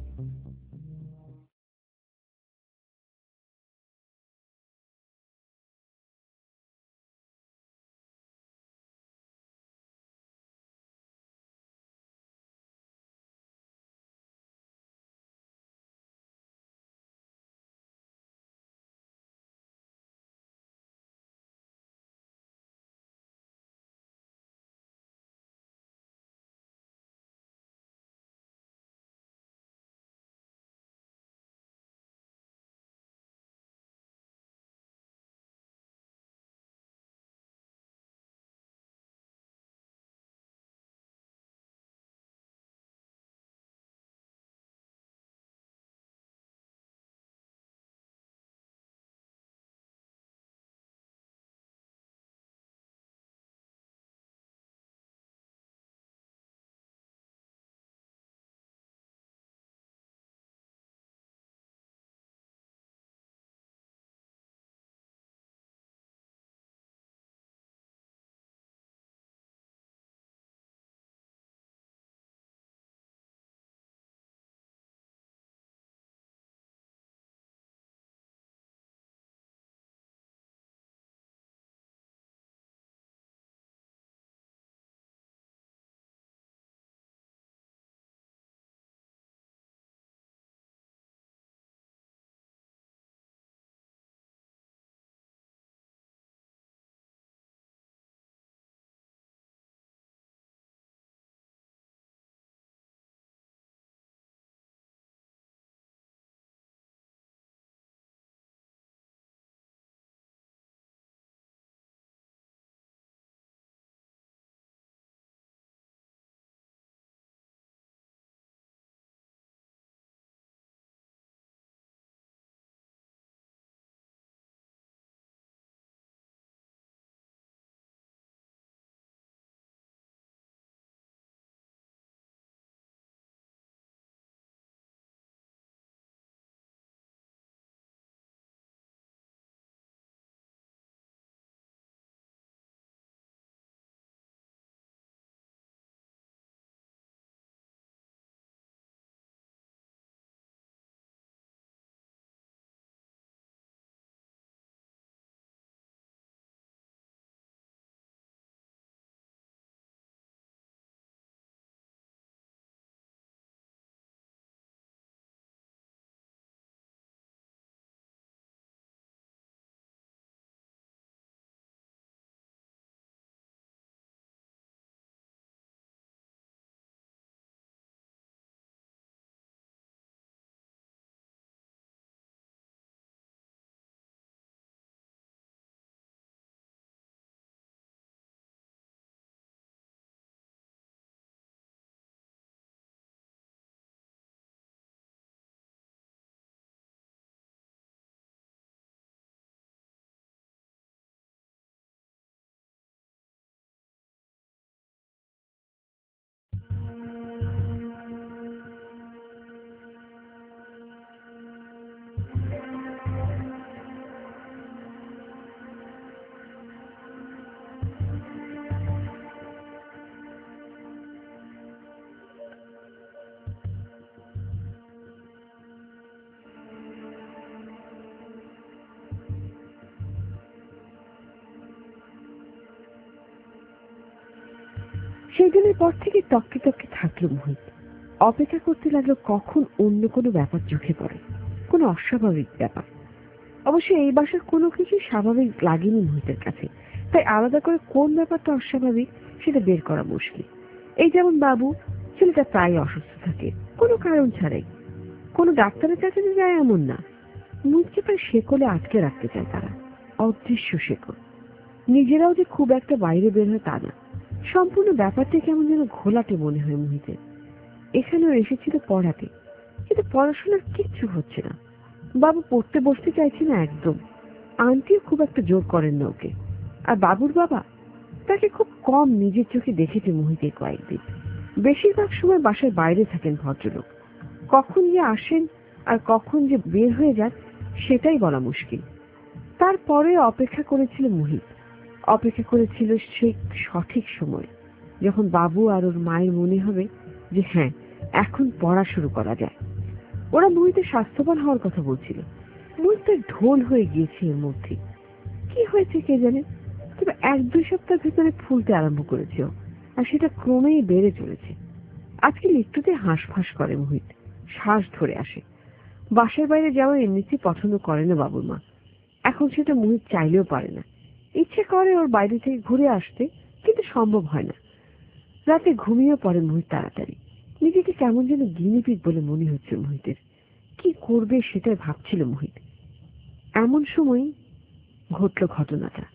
সেই দিনের পর থেকে তককে তককে থাকলো মোহিত। অপেক্ষা করতে লাগলো কখন অন্য কোনো ব্যাপার চোখে পড়ে, কোনো অস্বাভাবিক ব্যাপার। অবশ্য এই বাসার কোনো কিছু স্বাভাবিক লাগেনি মোহিতের কাছে, তাই আলাদা করে কোন ব্যাপারটা অস্বাভাবিক সেটা বের করা মুশকিল। এই যেমন বাবু, ছেলেটা প্রায় অসুস্থ থাকে কোনো কারণ ছাড়াই। কোনো ডাক্তারের কাছে যে যায় এমন না, মুখকে প্রায় শেকলে আটকে রাখতে চায় তারা, অদৃশ্য শেকল। নিজেরাও যে খুব একটা বাইরে বের হয় তা না, সম্পূর্ণ ব্যাপারটা কেমন যেন ঘোলাটে মনে হয় মোহিতের। এখানেও এসেছিল পড়াতে, কিন্তু পড়াশোনার কিচ্ছু হচ্ছে না। বাবু পড়তে বসতে চাইছে না একদম, আন্টিও খুব একটা জোর করেন না ওকে। আর বাবুর বাবা, তাকে খুব কম নিজের চোখে দেখেছে মোহিতের কয়েকদিন। বেশিরভাগ সময় বাসার বাইরে থাকেন ভদ্রলোক, কখন যে আসেন আর কখন যে বের হয়ে যান সেটাই বলা মুশকিল। তারপরে অপেক্ষা করেছিল মোহিত, অপেক্ষা করেছিল সেই সঠিক সময়, যখন বাবু আর ওর মায়ের মনে হবে যে হ্যাঁ, এখন পড়া শুরু করা যায়। ওরা মোহিতের স্বাস্থ্যবান হওয়ার কথা বলছিল। মোহিতের ঢোল হয়ে গিয়েছে এর মধ্যে। কি হয়েছে কে জানে, তবে 1-2 সপ্তাহ ভেতরে ফুলতে আরম্ভ করেছে ও, আর সেটা ক্রমেই বেড়ে চলেছে। আজকে একটুতে হাঁসফাঁস করে মোহিত, শ্বাস ধরে আসে। বাসার বাইরে যাওয়া এমনিতেই পছন্দ করে না বাবুর মা, এখন সেটা মোহিত চাইলেও পারে না। ইচ্ছে করে ওর বাইরে থেকে ঘুরে আসতে, কিন্তু সম্ভব হয় না। রাতে ঘুমিয়ে পড়ে মোহিত তাড়াতাড়ি। নিজেকে কেমন যেন গিনিপিগ বলে মনে হচ্ছে মোহিতের। কি করবে সেটাই ভাবছিল মোহিত। এমন সময় ঘটল ঘটনাটা।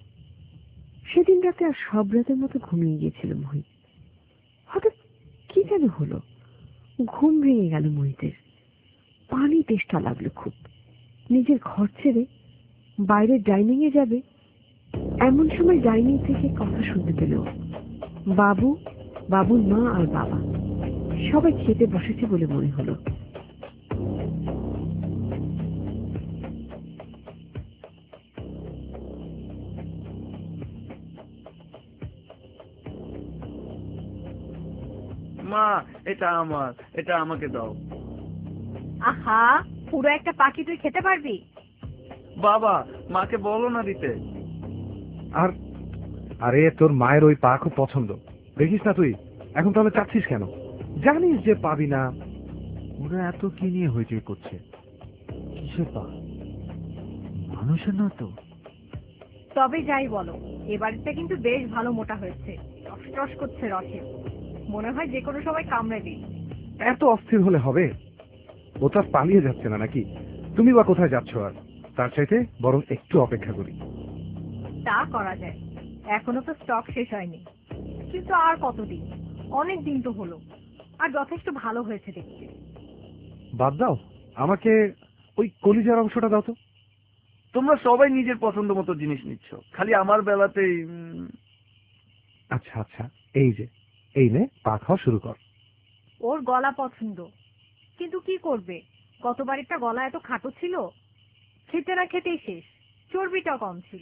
সেদিন রাতে আর সব রাতের মতো ঘুমিয়ে গিয়েছিল মোহিত। হঠাৎ কি যেন হলো, ঘুম ভেঙে গেল মোহিতের। পানি তেষ্টা লাগলো খুব। নিজের ঘর ছেড়ে বাইরে ডাইনিং এ যাবে, এমন সময় ডাইনিং থেকে কথা শুনতে পেল। বাবু, বাবুর মা আর বাবা সবাই খেতে বসেছে বলে মনে হলো। মা, এটা আমার, এটা আমাকে দাও। আহা, পুরো একটা পাখি তুই খেতে পারবি? বাবা, মাকে বলো না দিতে। আর আরে তোর মায়ের ওই পা খুব পছন্দ, দেখিস না তুই, এখন তাহলে চাচ্ছিস কেন? জানিস যে পাবি না। ওরা এত কি নিয়ে হইচই করছে? কিসের পা? মানুষের না তো। তবে যাই বলো, এ বাড়িটা কিন্তু বেশ ভালো মোটা হয়েছে, টস টস করছে রসে। মনে হয় যে কোনো সময় কামড়ে দিই। এত অস্থির হলে হবে? ও তো আর পালিয়ে যাচ্ছে না নাকি? তুমি বা কোথায় যাচ্ছ? আর তার চাইতে বরং একটু অপেক্ষা করি। তা করা যায়, এখনো তো স্টক শেষ হয়নি। কিন্তু আর কতদিন? অনেক দিন তো হলো, আর যথেষ্ট ভালো হয়েছে দেখতে। বাদ দাও, আমাকে ওই কলিজার অংশটা দাও তো। তোমরা সবাই নিজের পছন্দ মতো জিনিস নিচ্ছ, খালি আমার বেলাতেই। আচ্ছা আচ্ছা, এই যে, এই নে, পা খাওয়া শুরু কর। ওর গলা পছন্দ, কিন্তু কি করবে, গতবার একটা গলা এত খাটো ছিল, খেতে না খেতেই শেষ। চর্বিটা কম ছিল।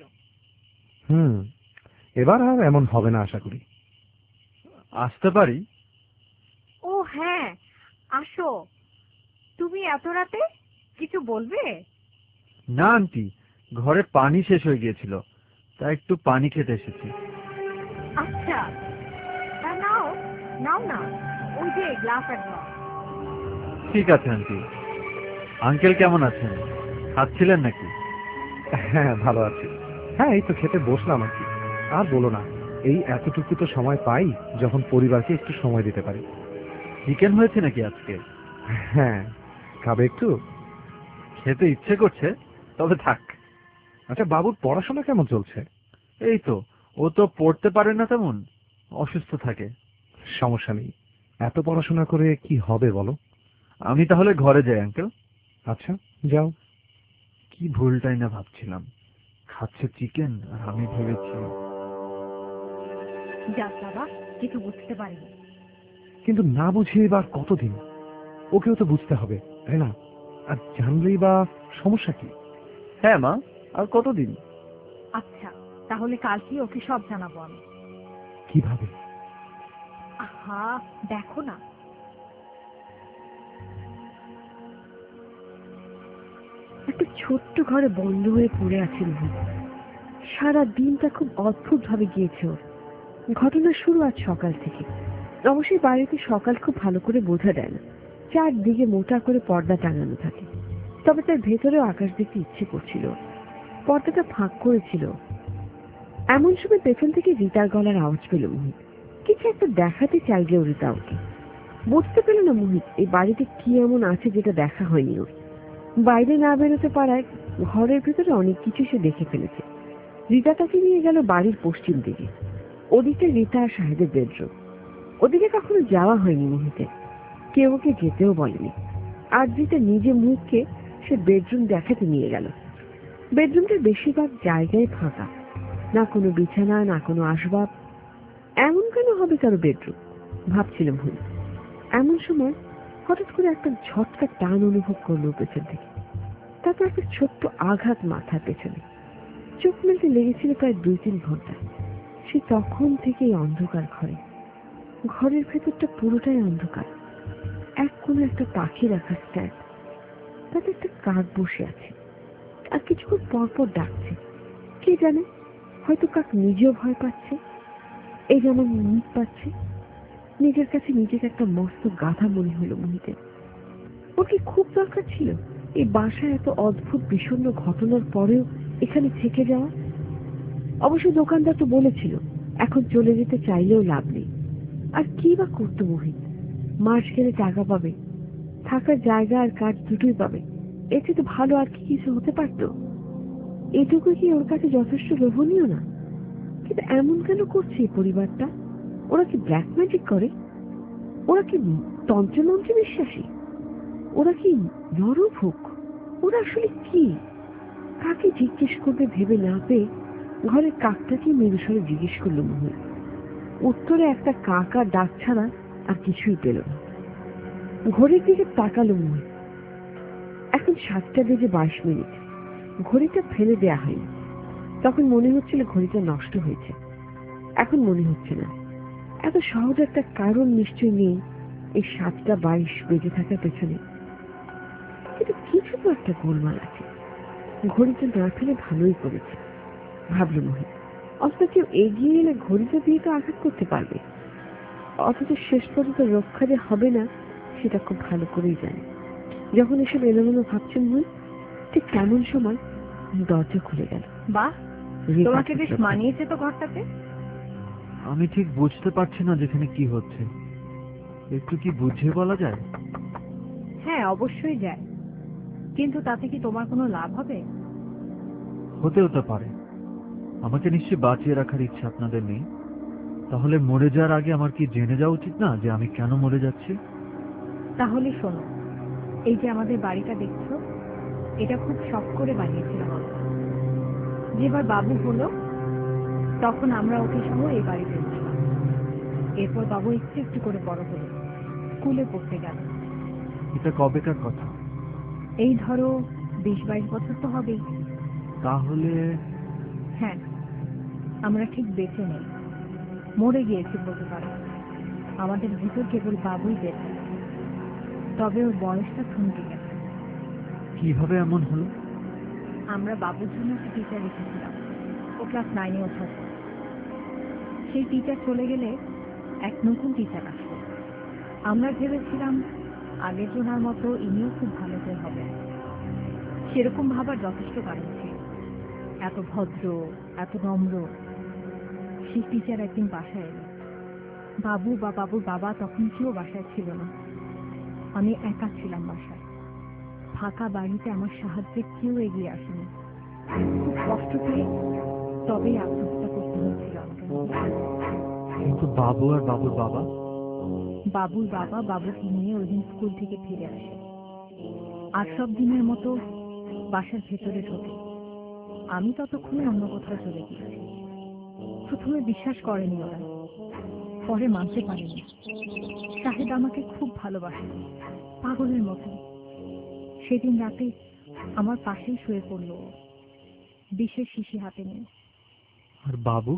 এবার আর এমন হবে না আশা করি। আসতে পারি? ও হ্যাঁ, আসো। তুমি এত রাতে কিছু বলবে? না আন্টি, ঘরে পানি শেষ হয়ে গিয়েছিল, তাই একটু পানি খেতে এসেছি। আচ্ছা, তা নাও, নাও না, ওই যে গ্লাস একদম। ঠিক আছে আন্টি। আঙ্কেল কেমন আছেন? খাচ্ছিলেন নাকি? হ্যাঁ, ভালো আছি। হ্যাঁ, এই তো খেতে বসলাম আর কি। আর বলো না, এই এতটুকু তো সময় পাই যখন পরিবারকে একটু সময় দিতে পারি। চিকেন হয়েছে নাকি আজকে? হ্যাঁ, খাবে একটু? খেতে ইচ্ছে করছে, তবে থাক। আচ্ছা, বাবুর পড়াশোনা কেমন চলছে? এই তো, ও তো পড়তে পারে না তেমন, অসুস্থ থাকে। সমস্যা নেই, এত পড়াশোনা করে কি হবে বলো? আমি তাহলে ঘরে যাই আঙ্কেল। আচ্ছা, যাও। কি ভুলটাই না ভাবছিলাম, খাচ্ছে চিকেন আর আমি ভেবেছি। যাক বাবা, কিছু বুঝতে পারিনি। কিন্তু না বুঝিয়ে এবার কতদিন? ওকেও তো বুঝতে হবে, তাই না? আর জানলেই বা সমস্যা কি? হ্যাঁ মা, আর কতদিন? আচ্ছা, তাহলে কালকে ওকে সব জানাবো আমি। কিভাবে? আহা, দেখো না। একটা ছোট্ট ঘরে বন্ধ হয়ে পড়ে আছে মোহিত। সারা দিনটা খুব অদ্ভুত ভাবে গিয়েছে ওর। ঘটনার শুরু আজ সকাল থেকে। অবশ্যই বাড়িতে সকাল খুব ভালো করে বোঝা দেয় না, চারদিকে মোটা করে পর্দা টাঙানো থাকে। তবে তার ভেতরেও আকাশ দেখতে ইচ্ছে করছিল। পর্দাটা ফাঁক করেছিল। এমন সময় পেছন থেকে রিতার গলার আওয়াজ পেল মোহিত। কিছু একটা দেখাতে চাইলেও রিতা ওকে বুঝতে পেল না মোহিত এই বাড়িতে কি এমন আছে যেটা দেখা হয়নি ওর। বাইরে না বেরোতে পারায় ঘরের ভেতরে অনেক কিছু সে দেখে ফেলেছে। রিতা তাকে নিয়ে গেল বাড়ির পশ্চিম দিকে। ওদিকে রিতা আর শাহেদের বেডরুম। ওদিকে কখনো যাওয়া হয়নি মোহিতের, কেউ ওকে যেতেও বলেনি। আজ রিতা নিজে মুখকে সে বেডরুম দেখাতে নিয়ে গেল। বেডরুমটার বেশিরভাগ জায়গায় ফাঁকা, না কোনো বিছানা, না কোনো আসবাব। এমন কেন হবে কারো বেডরুম, ভাবছিল মোহিত। এমন সময় হঠাৎ করে একটা ঝটকা টান অনুভব করলো পেছন থেকে। তারপর একটা ছোট্ট আঘাত মাথার পেছনে। চোখ মেলতে লেগেছিল প্রায় 2-3 ঘন্টা। সে তখন থেকেই অন্ধকার ঘরে। ঘরের ভেতরটা পুরোটাই অন্ধকার। এক কোণে একটা পাখি রাখা স্ট্যান্ড, তাতে একটা কাক বসে আছে আর কিছুক্ষণ পরপর ডাকছে। কে জানে, হয়তো কাক নিজেও ভয় পাচ্ছে, এই যেমন মোহিত পাচ্ছে। নিজের কাছে নিজেকে একটা মস্ত গাধা মনে হলো মোহিতের। ওর কি খুব দরকার ছিল এই বাসায় এত অদ্ভুত বিষণ্ণ ঘটনার পরেও এখানে থেকে যাওয়া? অবশ্য দোকানদার তো বলেছিল এখন চলে যেতে চাইলেও লাভ নেই। আর কি বা করতো মোহিত? মাস গেলে টাকা পাবে, থাকার জায়গা আর কাজ দুটোই পাবে। এতে তো ভালো আর কি কিছু হতে পারত? এটুকু কি ওর কাছে যথেষ্ট লোভনীয় না? কিন্তু এমন কেন করছে এই পরিবারটা? ওরা কি ব্ল্যাক ম্যাজিক করে? ওরা কি তন্ত্রে মন্ত্রে বিশ্বাসী? ওরা কি নরভোগ? ওরা আসলে কি? কাকে জিজ্ঞেস করবে ভেবে না পেয়ে ঘরের কাকটাকে মেরুস্বরে জিজ্ঞেস করলো মোহিত। উত্তরে একটা কাক আর ডাক ছাড়া আর কিছুই পেল না। ঘড়ির দিকে তাকালো মোহিত। এখন 7:22। ঘড়িটা ফেলে দেয়া হয়নি। তখন মনে হচ্ছিল ঘড়িটা নষ্ট হয়েছে। এখন মনে হচ্ছে না। এত সহজ একটা কারণ নিশ্চয়ই নেই এই 7:22 বেজে থাকার পেছনে। কিন্তু কিছু তো একটা গোলমাল আছে। ঘড়িটা না ফেলে ভালোই করেছে, ভাবল মোহিত। অথচ কেউ এগিয়ে এলে ঘড়িটা দিয়ে তো আঘাত করতে পারবে, অথচ শেষ পর্যন্ত রক্ষা যে হবে না সেটা খুব ভালো করেই জানে। যখন এসব এলোমেলো ভাবছেন মোহিত, ঠিক তেমন সময় দরজা খুলে গেল। বাহ, তোমাকে বেশ মানিয়েছে তো ঘরটাতে। আমি ঠিক বুঝতে পারছি না যেখানে কি হচ্ছে, একটু কি বুঝিয়ে বলা যায়? হ্যাঁ, অবশ্যই যায়, কিন্তু তাতে কি তোমার কোনো লাভ হবে? হতেও তো পারে। আমাকে নিশ্চয়ই বাঁচিয়ে রাখার ইচ্ছা আপনাদের নেই। তাহলে মরে যাওয়ার আগে আমার কি জেনে যাওয়া উচিত না যে আমি কেন মরে যাচ্ছি? তাহলে শোনো, এই যে আমাদের বাড়িটা দেখছো, এটা খুব শখ করে বানিয়েছিলাম আমরা। যেবার বাবু হলো তখন আমরা ওকে সহ এই বাড়িতে উঠলাম। এরপর বাবু একটু একটু করে বড় হলো, স্কুলে পড়তে গেল। এটা কবেকার কথা? এই ধরো 20-22 বছর তো হবেই। তাহলে হ্যাঁ, আমরা ঠিক বেঁচে নেই, মরে গিয়েছি বলতে পারো। আমাদের ভিতর কেবল বাবুই বেঁচে, তবে ওর বয়সটা থমকে গেছে। কিভাবে এমন হলো? আমরা বাবুর জন্য একটা টিচার রেখেছিলাম, ও ক্লাস 9-এ ওঠার পর। সেই টিচার চলে গেলে এক নতুন টিচার আসলো। আমরা ভেবেছিলাম আগের জনার মতো ইনিও খুব ভালো করে হবে। সেরকম ভাবার যথেষ্ট কারণ ছিল। এত ভদ্র, এত নম্র সেই টিচার একদিন বাসায় এলো। বাবু বা বাবুর বাবা তখন কেউ বাসায় ছিল না। আমি একা ছিলাম বাসায়। ফাঁকা বাড়িতে আমার সাহায্যে কেউ এগিয়ে আসেনি। খুব কষ্ট পেয়ে তবেই আত্মহত্যা করতে হয়েছিল আমাকে। কিন্তু বাবু আর বাবুর বাবা? বাবুর বাবা বাবুকে নিয়ে ওই দিন স্কুল থেকে ফিরে আসে, আর সব দিনের মতো বাসার ভেতরে ঢোকে। আমি ততক্ষণে অন্য কোথাও চলে গিয়েছি। প্রথমে বিশ্বাস করেনি ওরা, পরে মানতে পারেনি। শাহেদ আমাকে খুব ভালোবাসে, পাগলের মতো। সেদিন রাতে আমার পাশেই শুয়ে পড়ল ও, বিষের শিশি হাতে নিয়ে। আর বাবু?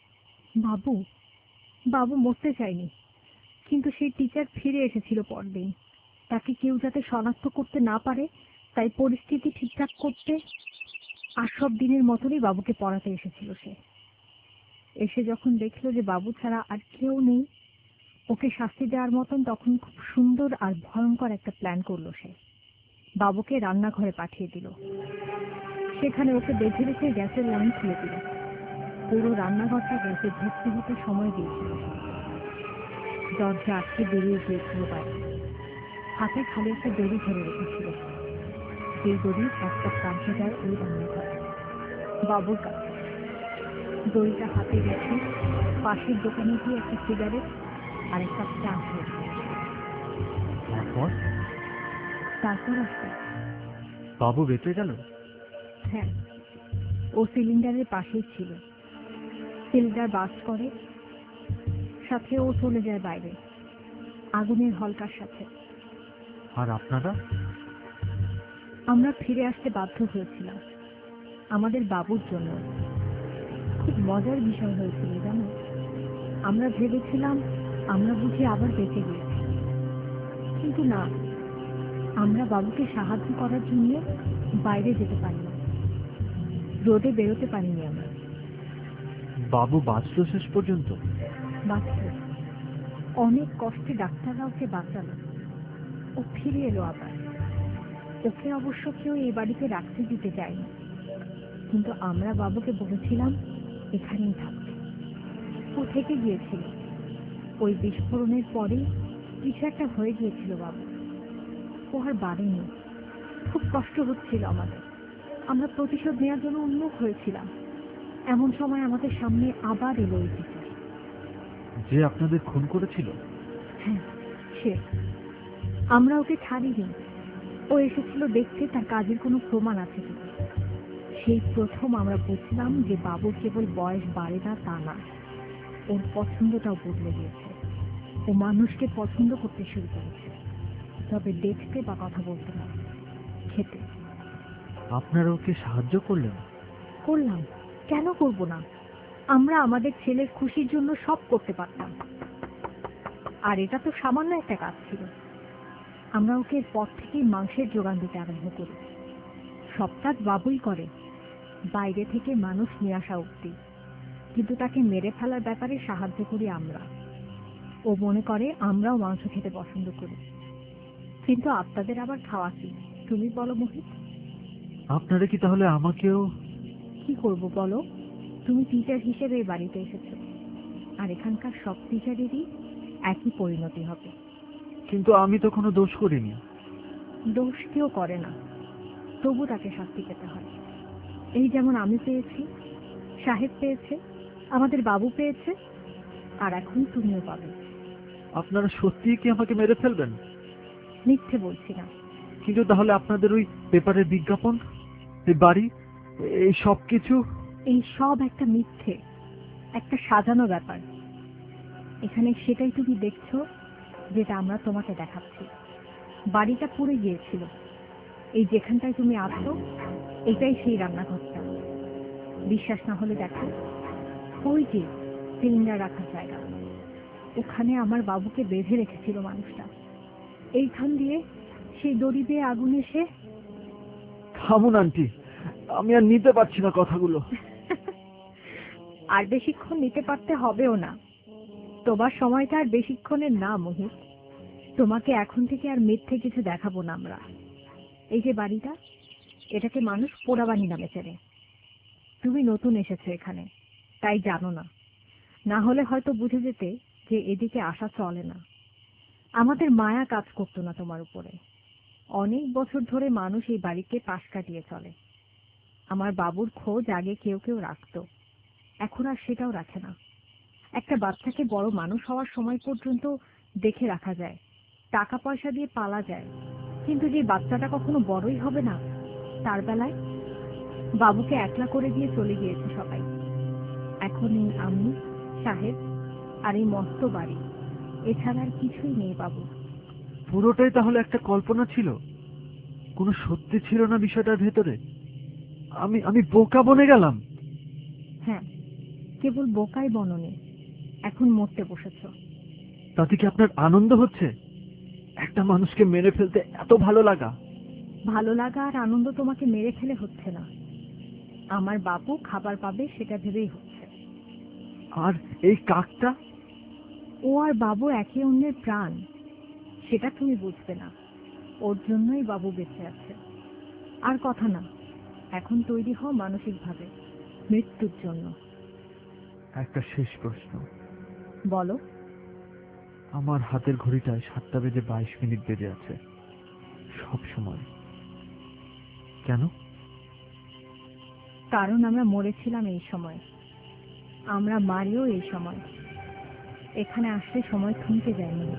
বাবু বাবু মরতে চায়নি, কিন্তু সেই টিচার ফিরে এসেছিল পরদিন। তাকে কেউ যাতে শনাক্ত করতে না পারে তাই পরিস্থিতি ঠিকঠাক করতে আর সব দিনের মতনই বাবুকে পড়াতে এসেছিল সে। এসে যখন দেখলো যে বাবু ছাড়া আর কেউ নেই, ওকে শাস্তি দেওয়ার মতন তখন খুব সুন্দর আর ভয়ঙ্কর একটা প্ল্যান করলো সে। বাবুকে রান্নাঘরে পাঠিয়ে দিল। সেখানে ওকে বেঁধে রেখে গ্যাসের লাইন খুলে দিল। পুরো রান্নাঘরটা গ্যাসে ভর্তি হতে সময় দিয়েছিল। দরজা আটকে বেরিয়ে গিয়েছিল বাইরে। হাতে খালি একটা দড়ি ধরে রেখেছিল। সেই দড়ি একটা প্রান্তে যায় ওই রান্নাঘরে, বাবুর কাছে। দড়িটা হাতে রেখে পাশের দোকানে গিয়ে একটা সিগারেট আর একটা চা খেয়ে। তারপর আসবে বাবু বেঁচে গেল? হ্যাঁ, ও সিলিন্ডারের পাশেই ছিল। সিলিন্ডার বাস্ট করে, সাথে ও চলে যায় বাইরে আগুনের হলকার সাথে। আর আপনারা? আমরা ফিরে আসতে বাধ্য হয়েছিলাম আমাদের বাবুর জন্য। খুব মজার বিষয় হয়েছিল জানো। আমরা ভেবেছিলাম আমরা বুঝি আবার বেঁচে গিয়েছি, কিন্তু না। আমরা বাবুকে সাহায্য করার জন্য বাইরে যেতে পারিনি, রোদে বেরোতে পারিনি আমরা। বাবু বাঁচলো শেষ পর্যন্ত? বাঁচল। অনেক কষ্টে ডাক্তাররা ওকে বাঁচালো। ও ফিরে এলো আবার। ওকে অবশ্য কেউ এই বাড়িতে রাখতে দিতে চায়নি, কিন্তু আমরা বাবুকে বলেছিলাম এখানেই থাকবে। ও থেকে গিয়েছিল। ওই বিস্ফোরণের পরেই কিছু একটা হয়ে গিয়েছিল বাবু। ও আর বাড়েনি। খুব কষ্ট হচ্ছিল আমাদের। আমরা প্রতিশোধ নেওয়ার জন্য উন্মুখ হয়েছিলাম। এমন সময় আমাদের সামনে আবার এলো ওই কিছু। যে আপনাদের খুন করেছিল? হ্যাঁ, সে। আমরা ওকে ছাড়িনি। ও এসেছিল দেখতে তার কাজের কোনো প্রমাণ আছে কিনা। সেই প্রথম আমরা বুঝলাম যে বাবুর কেবল বয়স বাড়ে না তা না, ওর পছন্দটাও বদলে গিয়েছে। ও মানুষকে পছন্দ করতে শুরু করেছে, তবে দেখতে বা কথা বলতে না, খেতে। আপনারা ওকে সাহায্য করলেন? করলাম, কেন করব না? আমরা আমাদের ছেলের খুশির জন্য সব করতে পারতাম। আর এটা তো সামান্য একটা কাজ ছিল। আমরা ওকে পর থেকেই মাংসের যোগান দিতে আরম্ভ করি। সব কাজ বাবুই করে, বাইরে থেকে মানুষ নিয়ে আসা অব্দি। কিন্তু তাকে মেরে ফেলার ব্যাপারে সাহায্য করি আমরা। ও মনে করে আমরাও মাংস খেতে পছন্দ করি, কিন্তু আপনাদের আবার খাওয়া কি? তুমি বলো মোহিত। আপনারা কি তাহলে আমাকেও? কি করব বলো? তুমি টিচার হিসেবে এই বাড়িতে এসেছো, আর এখানকার সব টিচারেরই একই পরিণতি হবে। কিন্তু আমি তো কোনো দোষ করিনি। দোষ কেউ করে না, তবু তাকে শাস্তি পেতে হয়। এই যেমন আমি পেয়েছি, সাহেব পেয়েছে, আমাদের বাবু পেয়েছে, আর এখন তুমিও পাবে। আপনারা সত্যিই কি আমাকে মেরে ফেলবেন? মিথ্যে বলছি না। কিন্তু তাহলে আপনাদের ওই পেপারের বিজ্ঞাপন, এই বাড়ি, এই সব কিছু? এই সব একটা মিথ্যে, একটা সাজানো ব্যাপার। এখানে সেটাই তুমি দেখছো যেটা আমরা তোমাকে দেখাচ্ছি। বাড়িটা পুড়ে গিয়েছিল। এই যেখানটায় তুমি আছো এটাই সেই রান্নাঘরটা। বিশ্বাস না হলে দেখো, ওই যে সিলিন্ডার রাখার জায়গা, ওখানে আমার বাবুকে বেঁধে রেখেছিল মানুষটা। এইখান দিয়ে সেই দড়ি দিয়ে আগুন এসে। থামুন আন্টি, আমি আর নিতে পারছি না কথাগুলো। আর বেশিক্ষণ নিতে পারতে হবেও না। তোমার সময়টা আর বেশিক্ষণের না মোহিত। তোমাকে এখন থেকে আর মিথ্যে কিছু দেখাবো না আমরা। এই যে বাড়িটা, এটাকে মানুষ পোড়াবাড়ি নামে চেনে। তুমি নতুন এসেছো এখানে, তাই জানো না। না হলে হয়তো বুঝে যেতে যে এদিকে আসা চলে না। আমাদের মায়া কাজ করতো না তোমার উপরে। অনেক বছর ধরে মানুষ এই বাড়িকে পাশ কাটিয়ে চলে। আমার বাবুর খোঁজ আগে কেউ কেউ রাখতো, এখন আর সেটাও রাখে না। একটা বাচ্চাকে বড় মানুষ হওয়ার সময় পর্যন্ত দেখে রাখা যায়, টাকা পয়সা দিয়ে পালা যায়, কিন্তু যে বাচ্চাটা কখনো বড়ই হবে না, তার বেলায় বাবুকে একলা করে দিয়ে চলে গিয়েছে সবাই। এখন এই আমি, সাহেব আর এই মস্ত বাড়ি, এছাড়া আর কিছুই নেই বাবু। পুরোটাই তাহলে একটা কল্পনা ছিল, কোনো সত্যি ছিল না বিষয়টার ভেতরে? আমি বোকা বনে গেলাম। হ্যাঁ, কেবল বোকাই বননি, এখন মরতে বসেছ। তাতে কি আপনার আনন্দ হচ্ছে? একটা মানুষকে মেরে ফেলতে এত ভালো লাগা? ভালো লাগা আর আনন্দ তোমাকে মেরে ফেলে হচ্ছে না। আমার বাবু খাবার পাবে সেটা ভেবেই হচ্ছে। আর এই কাকটা? ও আর বাবু একে অন্যের প্রাণ, সেটা তুমি বুঝবে না। ওর জন্যই বাবু বেঁচে আছে। আর কথা না, এখন তৈরি হও মানসিকভাবে মৃত্যুর জন্য। একটা শেষ প্রশ্ন। বলো। আমার হাতের ঘড়িটায় 7:22 বেজে আছে সব সময়। কেন? কারণ আমরা মরেছিলাম এই সময়, আমরা মারিও এই সময়। এখানে আসলে সময় থমকে যায়নি।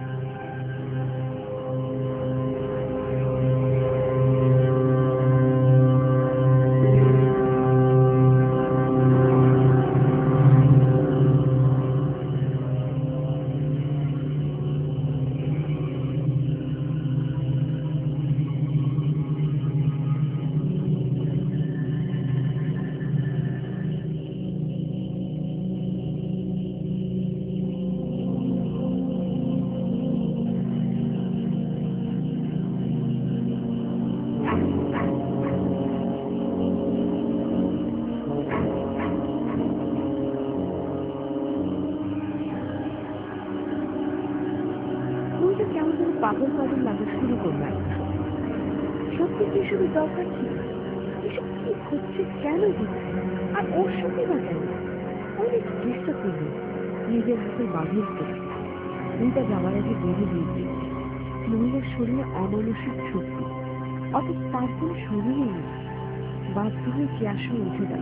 কেমন যেন পাগল পাগল লাগা শুরু করলাম। সত্যি কি শুধু দরকার ছিল? এসব কি হচ্ছে, কেন হচ্ছে, আর ওর সঙ্গে বা কেন? অনেক চেষ্টা করল নিজের হাতের বাঁধন করে মেয়েটা যাওয়ার আগে বেঁধে দিয়েছে। মহিলার শরীরে অমানসিক শক্তি, অথচ তার কোনো শরীরই নেই। বাধ্য হয়ে চেয়ার সঙ্গে উঠে গেল।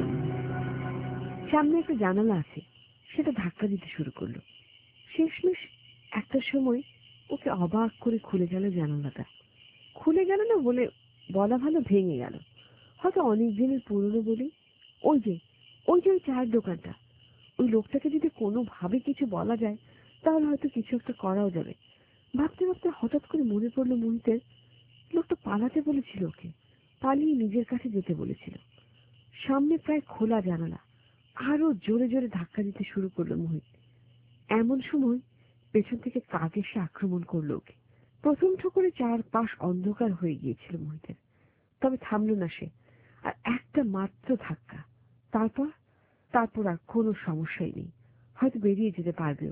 সামনে একটা জানালা আছে, সেটা ধাক্কা দিতে শুরু করলো। শেষমেশ একটা সময় ওকে অবাক করে খুলে গেল জানালাটা। খুলে গেল না বলে বলা ভালো, ভেঙে গেল। হয়তো অনেক দিনের পুরনো বলি। ওই যে ওই চায়ের দোকানটা, ওই লোকটাকে যদি কোনোভাবে কিছু বলা যায় তাহলে হয়তো কিছু একটা করাও যাবে। ভাবতে ভাবতে হঠাৎ করে মনে পড়লো মোহিতের লোকটা পালাতে বলেছিল ওকে, পালিয়ে নিজের কাছে যেতে বলেছিল। সামনে প্রায় খোলা জানালা, আরো জোরে জোরে ধাক্কা দিতে শুরু করলো মোহিত। এমন সময় পেছন থেকে কাক এসে আক্রমণ করলো ওকে। প্রথম ঠোকরে চারপাশ অন্ধকার হয়ে গিয়েছিল মোহিতের, তবে থামলো না সে। আর একটা মাত্র ধাক্কা, তারপর আর কোনো সমস্যাই নেই। হয়তো বেরিয়ে যেতে পারবে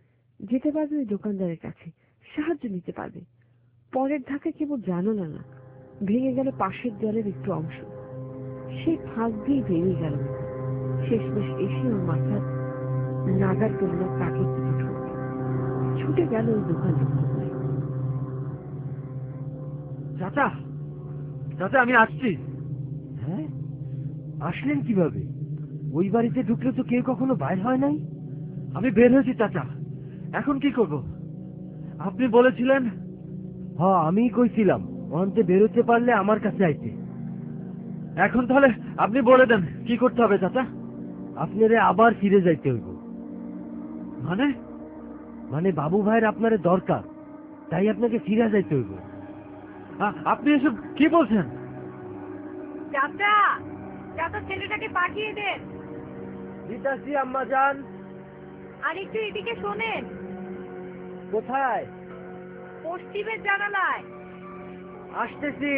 ওই দোকানদারের কাছে, সাহায্য নিতে পারবে। পরের ধাক্কা কেবল জানালা না, ভেঙে গেল পাশের দেয়ালের একটু অংশ। সেই ফাঁক দিয়ে বেরিয়ে গেল। শেষমেশ এসে ওর মাথার নাগার পেল না কাকের পিছু ছুটে গেল ওই দোকান। চাচা, চাচা আমি আসছি। হ্যাঁ, আসলেন কিভাবে? ওই বাড়িতে ঢুকলে তো কেউ কখনো বাইর হয় নাই। আমি বের হয়েছি চাচা, এখন কি করব? আপনি বলেছিলেন। হ্যাঁ, আমিই কইছিলাম অন্তে বেরোতে পারলে আমার কাছে আইতে। এখন তাহলে আপনি বলে দেন কি করতে হবে চাচা। আপনারে আবার ফিরে যাইতে হইব। মানে বাবু ভাইয়ের আপনারে দরকার, তাই আপনাকে ফিরে যাইতে হইব। আপনি এসব কি বলছেন? চাচা, চাচা ছেলেটাকে পাঠিয়ে দেন। দিতাছি আম্মা জান। আর একটু এদিকে শোনেন। কোথায়? পশ্চিমের জানালায়। আসতেছি।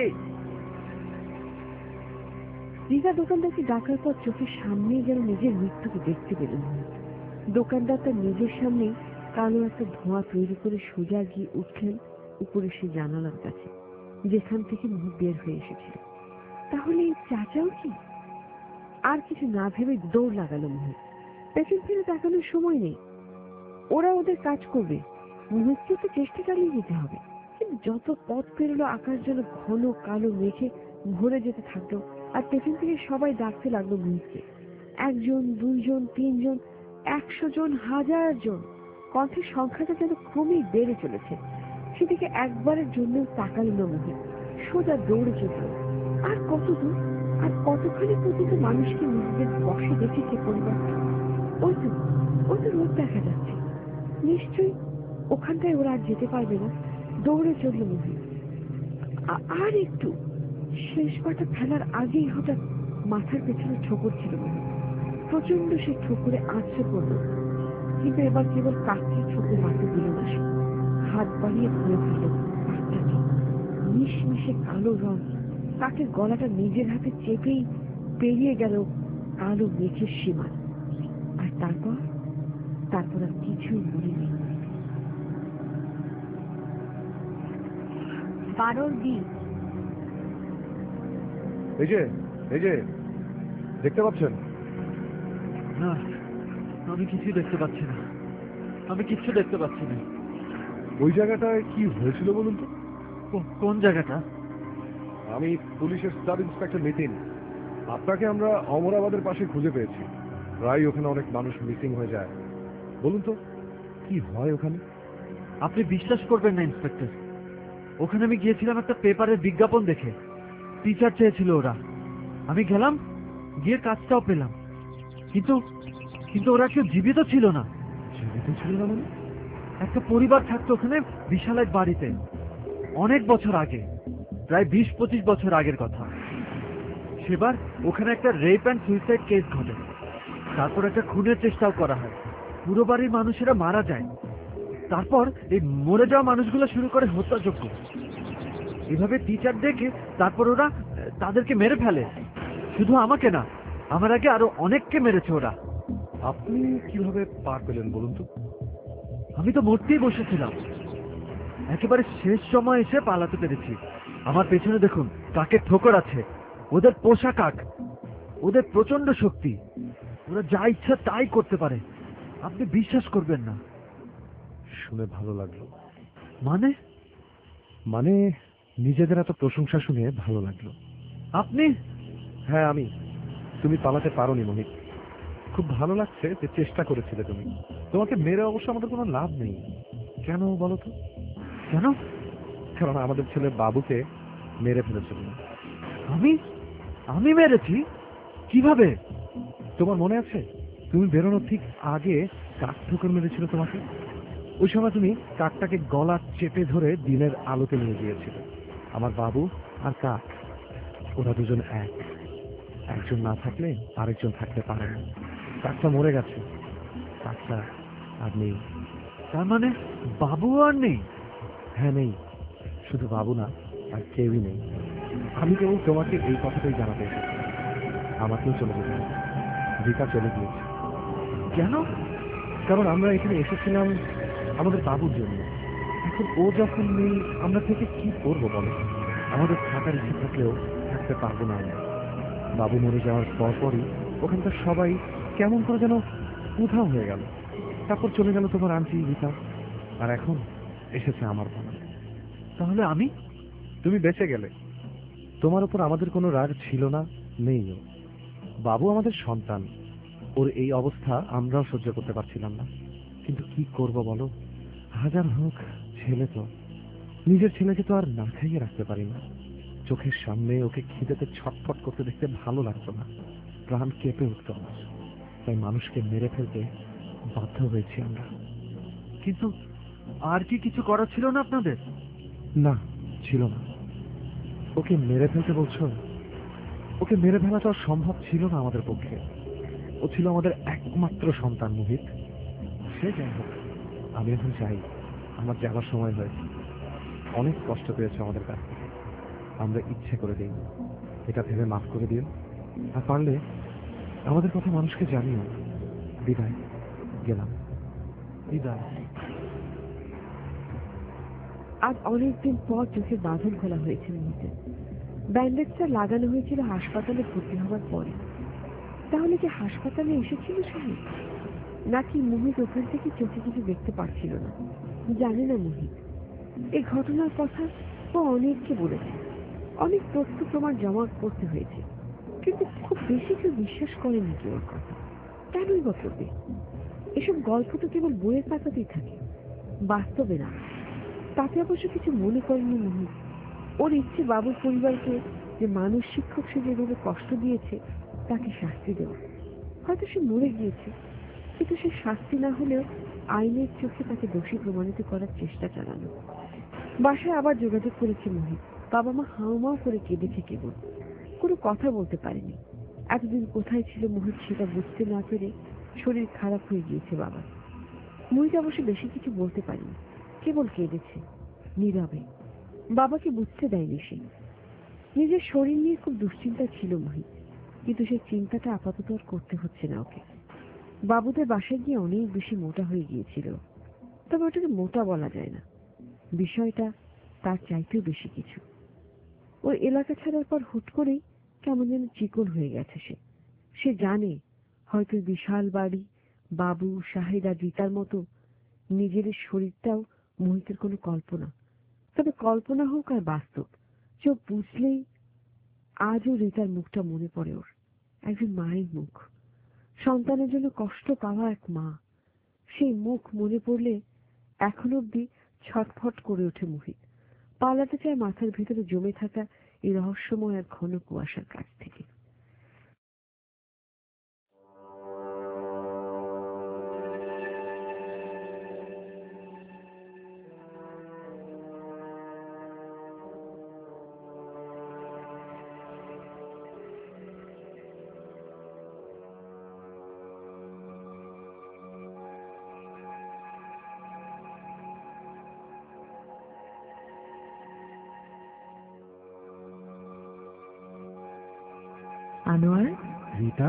রিতা দোকানদারকে ডাকার পর চোখের সামনেই যেন নিজের মৃত্যুকে দেখতে পেলেন। দোকানদার তার নিজের সামনে কালো একটা ধোঁয়া তৈরি করে সোজা গিয়ে উঠলেন উপরে সেই জানালার কাছে, যেখান থেকে মুখ বের হয়ে এসেছিল। তাহলে এই চাচাও কি? আর কিছু না ভেবে দৌড় লাগালো মুহিত। পেছন ফিরে তাকানোর সময় নেই, ওরা ওদের কাজ করবে, মুহিতকে তো চেষ্টা চালিয়ে যেতে হবে। কিন্তু যত পথ পেরোলো আকাশ যেন ঘন কালো মেঘে ভরে যেতে থাকলো। আর পেছন থেকে সবাই ডাকতে লাগলো মুহিতকে। 1 জন, 2 জন, 3 জন, 100 জন, 1000 জন। কণ্ঠের সংখ্যাটা যেন ক্রমেই বেড়ে চলেছে। সেদিকে একবারের জন্য তাকালো না মুহিত, সোজা দৌড়ে চলল। আর কত দূর, আর কতখানি পর্যন্ত মানুষকে নিজেদের বসে দেখেছে পরিবারটা। ওই তো রোদ দেখা যাচ্ছে, নিশ্চয়ই ওখানটায় ওরা আর যেতে পারবে না। দৌড়ে চলল মুহিত। আর একটু, শেষ পাটা ফেলার আগেই হঠাৎ মাথার পেছনে ঠোকর ছিল মুহিত। প্রচন্ড সে ঠোকরে আছড়ে পড়ল, কিন্তু এবার কেবল কাককে ঠোকরে মারতে দিল না সে। হাত বাড়িয়ে ধরে ফেলল কাকটাকে। মিশমিশে কালো রং, কাকের গলাটা নিজের হাতে চেপেই পেরিয়ে গেল কালো মেঘের সীমা। আর তারপর তারপর আর কিছুই মনে নেই। 12 দিন। এই যে দেখতে পাচ্ছেন? না, আমি কিছুই দেখতে পাচ্ছি না। আমি কিচ্ছু দেখতে পাচ্ছি না। ওই জায়গাটায় কি হয়েছিল বলুন তো? কোন জায়গাটা? আমি পুলিশের সাব ইন্সপেক্টর নিতিন। আপনাকে আমরা অমরাবাদের পাশে খুঁজে পেয়েছি। প্রায় ওখানে অনেক মানুষ মিসিং হয়ে যায়। বলুন তো কি হয় ওখানে? আপনি বিশ্বাস করবেন না ইন্সপেক্টর, ওখানে আমি গিয়েছিলাম একটা পেপারের বিজ্ঞাপন দেখে। টিচার চেয়েছিল ওরা। আমি গেলাম, গিয়ে কাজটাও পেলাম, কিন্তু কিন্তু ওরা কেউ জীবিত ছিল না। জীবিত ছিল না মানে? একটা পরিবার থাকতো ওখানে, বিশাল এক বাড়িতে। অনেক বছর আগে, প্রায় 20-25 বছর আগের কথা। সেবার ওখানে একটা রেপ অ্যান্ড সুইসাইড কেস ঘটে। তারপর একটা খুনের চেষ্টাও করা হয়। পুরো বাড়ির মানুষেরা মারা যায়। তারপর এই মরে যাওয়া মানুষগুলো শুরু করে হত্যাযজ্ঞ। এভাবে টিচার দেখে তারপর ওরা তাদেরকে মেরে ফেলে। শুধু আমাকে না, আমার আগে আরো অনেককে মেরেছে ওরা। আপনি কিভাবে পার পেলেন বলুন তো? আমি তো মরতেই বসেছিলাম, একেবারে শেষ সময় এসে পালাতে পেরেছি। আমার পেছনে দেখুন কাকের ঠোকর আছে। ওদের পোষা কাক, ওদের প্রচন্ড শক্তি। ওরা যা ইচ্ছা তাই করতে পারে, আপনি বিশ্বাস করবেন না। শুনে ভালো লাগলো। মানে? মানে নিজেদের এত প্রশংসা শুনে ভালো লাগলো। আপনি? হ্যাঁ আমি। তুমি পালাতে পারোনি মোহিত। খুব ভালো লাগছে যে চেষ্টা করেছিলে তুমি। তোমাকে মেরে অবশ্য আমাদের কোনো লাভ নেই। কেন বলো তো? কেন? কারণ আমাদের ছেলে বাবুকে মেরে ফেলেছিল। আমি মেরেছি? কিভাবে? তোমার মনে আছে তুমি বেরোনোর ঠিক আগে কাক ঠোকর মেরেছিল তোমাকে? ওই সময় তুমি কাকটাকে গলা চেপে ধরে দিনের আলোতে নিয়ে গিয়েছিলে। আমার বাবু আর কাক, ওরা দুজন একজন না থাকলে আরেকজন থাকতে পারে না। কাকটা মরে গেছে, কাকটা আর নেই। তার মানে বাবু আর নেই? হ্যাঁ নেই। শুধু বাবু না, আর কেউই নেই। আমি কেবল তোমাকে এই কথাটাই জানাতে এসেছি। আমাকেও চলে যেতে হবে। রিকা চলে গিয়েছে। কেন? কারণ আমরা এখানে এসেছিলাম আমাদের বাবুর জন্য। এখন ও যখন নেই, আমরা থেকে কি করবো বলো? আমাদের থাকার ইচ্ছে থাকলেও থাকতে পারবো না আমরা। বাবু মরে যাওয়ার পরপরই ওখানকার সবাই কেমন করে যেন উধাও হয়ে গেল। তারপর চলে গেল তোমার আন্টি রিতা, আর এখন এসেছে আমার পালা। তাহলে আমি? তুমি বেঁচে গেলে। তোমার উপর আমাদের কোনো রাগ ছিল না, নেইও। বাবু আমাদের সন্তান, ওর এই অবস্থা আমরাও সহ্য করতে পারছিলাম না। কিন্তু কি করব বলো? হাজার হোক ছেলে তো, নিজের ছেলেকে তো আর না খাইয়ে রাখতে পারি না। চোখের সামনে ওকে খিদেতে ছটফট করতে দেখতে ভালো লাগতো না, প্রাণ কেঁপে উঠত আমার। তাই মানুষকে মেরে ফেলতে বাধ্য হয়েছি আমরা। কিন্তু আর কি কিছু করার ছিল না আপনাদের? না, ছিল না। ওকে মেরে ফেলতে বলছো? ওকে মেরে ফেলা তো আর সম্ভব ছিল না আমাদের পক্ষে। ও ছিল আমাদের একমাত্র সন্তান মোহিত। সে যাই হোক, আমি এখন চাই। আমার যাবার সময় হয়েছে। অনেক কষ্ট পেয়েছে আমাদের কাছ থেকে, আমরা ইচ্ছে করে দিই। এটা ভেবে মাফ করে দিও, আর পারলে আমাদের কথা মানুষকে জানিও। বিদায়, গেলাম। বিদায়। আজ অনেকদিন পর চোখের বাঁধন খোলা হয়েছে মুহূর্তে। ব্যান্ডেজটা লাগানো হয়েছিল হাসপাতালে ভর্তি হওয়ার পরে। তাহলে কি হাসপাতালে এসেছিল শাহিদ, নাকি মোহিত ওখান থেকে চোখে কিছু দেখতে পারছিল না? জানে না মোহিত। এই ঘটনার কথা ও অনেককে বলেছে, অনেক তথ্য প্রমাণ জমা করতে হয়েছে, কিন্তু খুব বেশি কেউ বিশ্বাস করেনি কেউ ওর কথা। কেনই বা করবে? এসব গল্প তো কেবল বইয়ের পাতাতেই থাকে, বাস্তবে না। তাতে অবশ্য কিছু মনে করেনি মোহিত। ওর ইচ্ছে বাবুর পরিবারকে, যে মানুষ শিক্ষক সে যেভাবে কষ্ট দিয়েছে, তাকে শাস্তি দেওয়া। হয়তো সে মরে গিয়েছে, কিন্তু সে শাস্তি না হলেও আইনের চোখে তাকে দোষী প্রমাণিত করার চেষ্টা চালানো। বাসায় আবার যোগাযোগ করেছে মোহিত। বাবা মা হাউমাউ করে কেঁদেছে কেবল, কোনো কথা বলতে পারেনি। এতদিন কোথায় ছিল মোহিত সেটা বুঝতে না পেরে শরীর খারাপ হয়ে গিয়েছে বাবা। মোহিত অবশ্য বেশি কিছু বলতে পারেনি, কেবল কেঁদেছে নীরবে। বাবাকে বুঝতে দেয়নি সে। নিজের শরীর নিয়ে খুব দুশ্চিন্তা ছিল মোহিত, কিন্তু সেই চিন্তাটা আপাতত আর করতে হচ্ছে না ওকে। বাবুদের বাসায় গিয়ে অনেক বেশি মোটা হয়ে গিয়েছিল, তবে ওটাকে মোটা বলা যায় না, বিষয়টা তার চাইতেও বেশি কিছু। ওই এলাকা ছাড়ার পর হুট করেই কেমন যেন চিকন হয়ে গেছে সে জানে হয়তো বিশাল বাড়ি, বাবু, শাহিদ আর রীতার মতো নিজের শরীরটাও মোহিতের কোনো কল্পনা। তবে কল্পনা হোক আর বাস্তব, চোখ বুঝলেই আজও রীতার মুখটা মনে পড়ে ওর, একজন মায়ের মুখ, সন্তানের জন্য কষ্ট পাওয়া এক মা। সেই মুখ মনে পড়লে এখন অব্দি ছটফট করে ওঠে মোহিত, পালাতে চায় মাথার ভিতরে জমে থাকা এই রহস্যময় আর ঘন কুয়াশার কাছ থেকে। আনোয়ার, রীতা,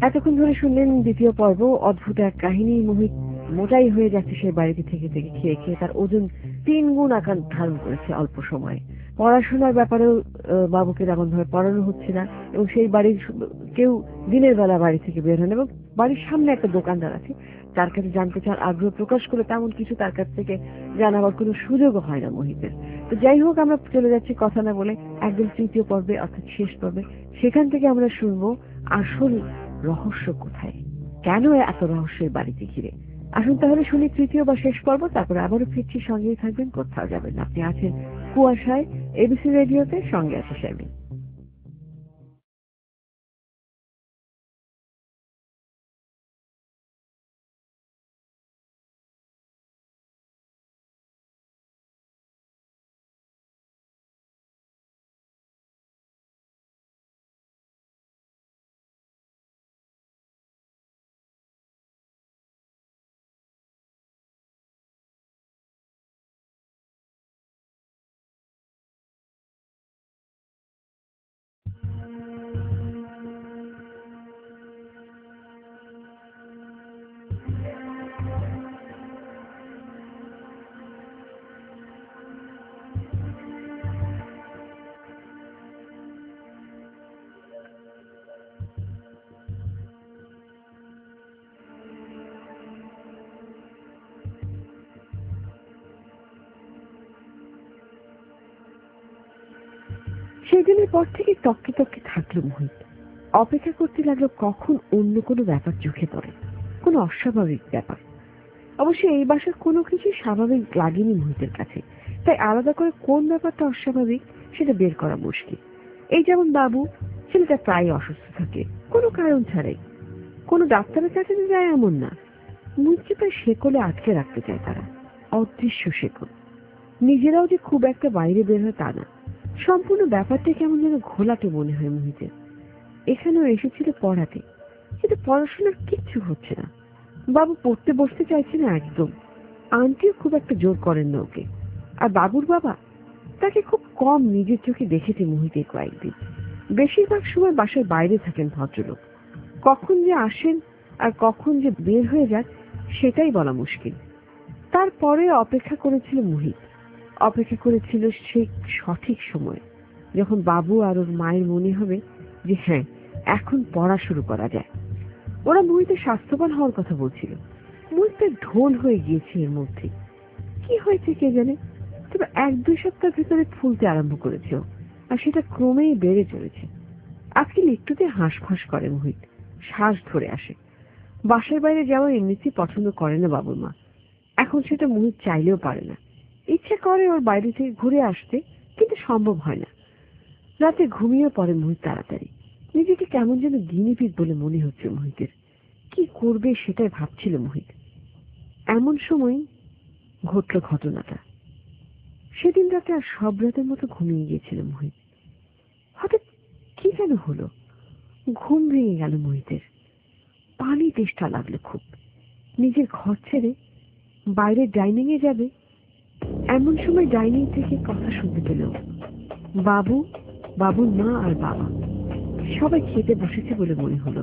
এতক্ষণ ধরে শুনলেন দ্বিতীয় পর্ব। অদ্ভুত এক কাহিনী। মোহিত মোটাই হয়ে যাচ্ছে সেই বাড়িতে থেকে থেকে খেয়ে খেয়ে। তার ওজন 3 গুণ আকার ধারণ করেছে অল্প সময়ে। পড়াশোনার ব্যাপারেও বাবুকে তেমন ভাবে পড়ানো হচ্ছে না, এবং সেই বাড়ির কেউ দিনের বেলা বাড়ি থেকে বের হন, এবং বাড়ির সামনে একটা দোকানদার আছে, তার কাছে জানতে চান আগ্রহ প্রকাশ করে তেমন কিছু তার কাছ থেকে জানাবার কোনো সুযোগও হয় না মোহিতের। তো যাই হোক, আমরা চলে যাচ্ছি কথা না বলে একদম তৃতীয় পর্বে, অর্থাৎ শেষ পর্বে। সেখান থেকে আমরা শুনবো আসল রহস্য কোথায়, কেন এত রহস্যের বাড়িতে ঘিরে। আসুন তাহলে শুনি তৃতীয় বা শেষ পর্ব, তারপরে আবারও ফিরছি। সঙ্গেই থাকবেন, কোথাও যাবেন না। আপনি আছেন কুয়াশায়, এবিসি রেডিওতে, সঙ্গে আছে শারমিন। সেই দিনের পর থেকে তককে তককে থাকলো মোহিত। অপেক্ষা করতে লাগলো কখন অন্য কোনো ব্যাপার চোখে পড়ে, কোনো অস্বাভাবিক ব্যাপার। অবশ্য এই বাসার কোনো কিছু স্বাভাবিক লাগেনি মোহিতের কাছে, তাই আলাদা করে কোন ব্যাপারটা অস্বাভাবিক সেটা বের করা মুশকিল। এই যেমন বাবু, ছেলেটা প্রায় অসুস্থ থাকে কোনো কারণ ছাড়াই। কোনো ডাক্তারের কাছে যে যায় এমন না, মোহিতকে প্রায় শেকলে আটকে রাখতে চায় তারা, অদৃশ্য শেকল। নিজেরাও যে খুব একটা বাইরে বের হয় তা না, সম্পূর্ণ ব্যাপারটা কেমন যেন ঘোলাটে মনে হয় মোহিতের। এখানেও এসেছিল পড়াতে, কিন্তু পড়াশোনার কিচ্ছু হচ্ছে না। বাবু পড়তে বসতে চাইছে না একদম, আন্টিও খুব একটা জোর করেন না ওকে। আর বাবুর বাবা, তাকে খুব কম নিজের চোখে দেখেছে মোহিতে কয়েকদিন। বেশিরভাগ সময় বাসার বাইরে থাকেন ভদ্রলোক, কখন যে আসেন আর কখন যে বের হয়ে যান সেটাই বলা মুশকিল। তারপরে অপেক্ষা করেছিল মোহিত, অপেক্ষা করেছিল সেই সঠিক সময়, যখন বাবু আর ওর মায়ের মনে হবে যে হ্যাঁ, এখন পড়া শুরু করা যায়। ওরা মোহিতের স্বাস্থ্যবান হওয়ার কথা বলছিল। মোহিতের ঢোল হয়ে গিয়েছে এর মধ্যে। কি হয়েছে কে জানে, তবে 1-2 সপ্তাহ ভিতরে ফুলতে আরম্ভ করেছে, আর সেটা ক্রমেই বেড়ে চলেছে। আজকে একটুতে হাঁসফাঁস করে মোহিত, শ্বাস ধরে আসে। বাসার বাইরে যাওয়া এমনিতেই পছন্দ করে না বাবুর মা, এখন সেটা মোহিত চাইলেও পারে না। ইচ্ছে করে ওর বাইরে থেকে ঘুরে আসতে, কিন্তু সম্ভব হয় না। রাতে ঘুমিয়ে পড়ে মোহিত তাড়াতাড়ি। নিজেকে কেমন যেন গিনিপিগ বলে মনে হচ্ছে মোহিতের। কি করবে সেটাই ভাবছিল মোহিত। এমন সময় ঘটল ঘটনাটা। সেদিন রাতে আর সব রাতের মতো ঘুমিয়ে গিয়েছিল মোহিত। হঠাৎ কি যেন হলো, ঘুম ভেঙে গেল মোহিতের। পানি তেষ্টা লাগলো খুব। নিজের ঘর ছেড়ে বাইরে ডাইনিং এ যাবে, এমন সময় ডাইনিং থেকে কথা শুনতে পেল। বাবু, বাবুর মা আর বাবা সবাই খেতে বসেছে বলে মনে হলো।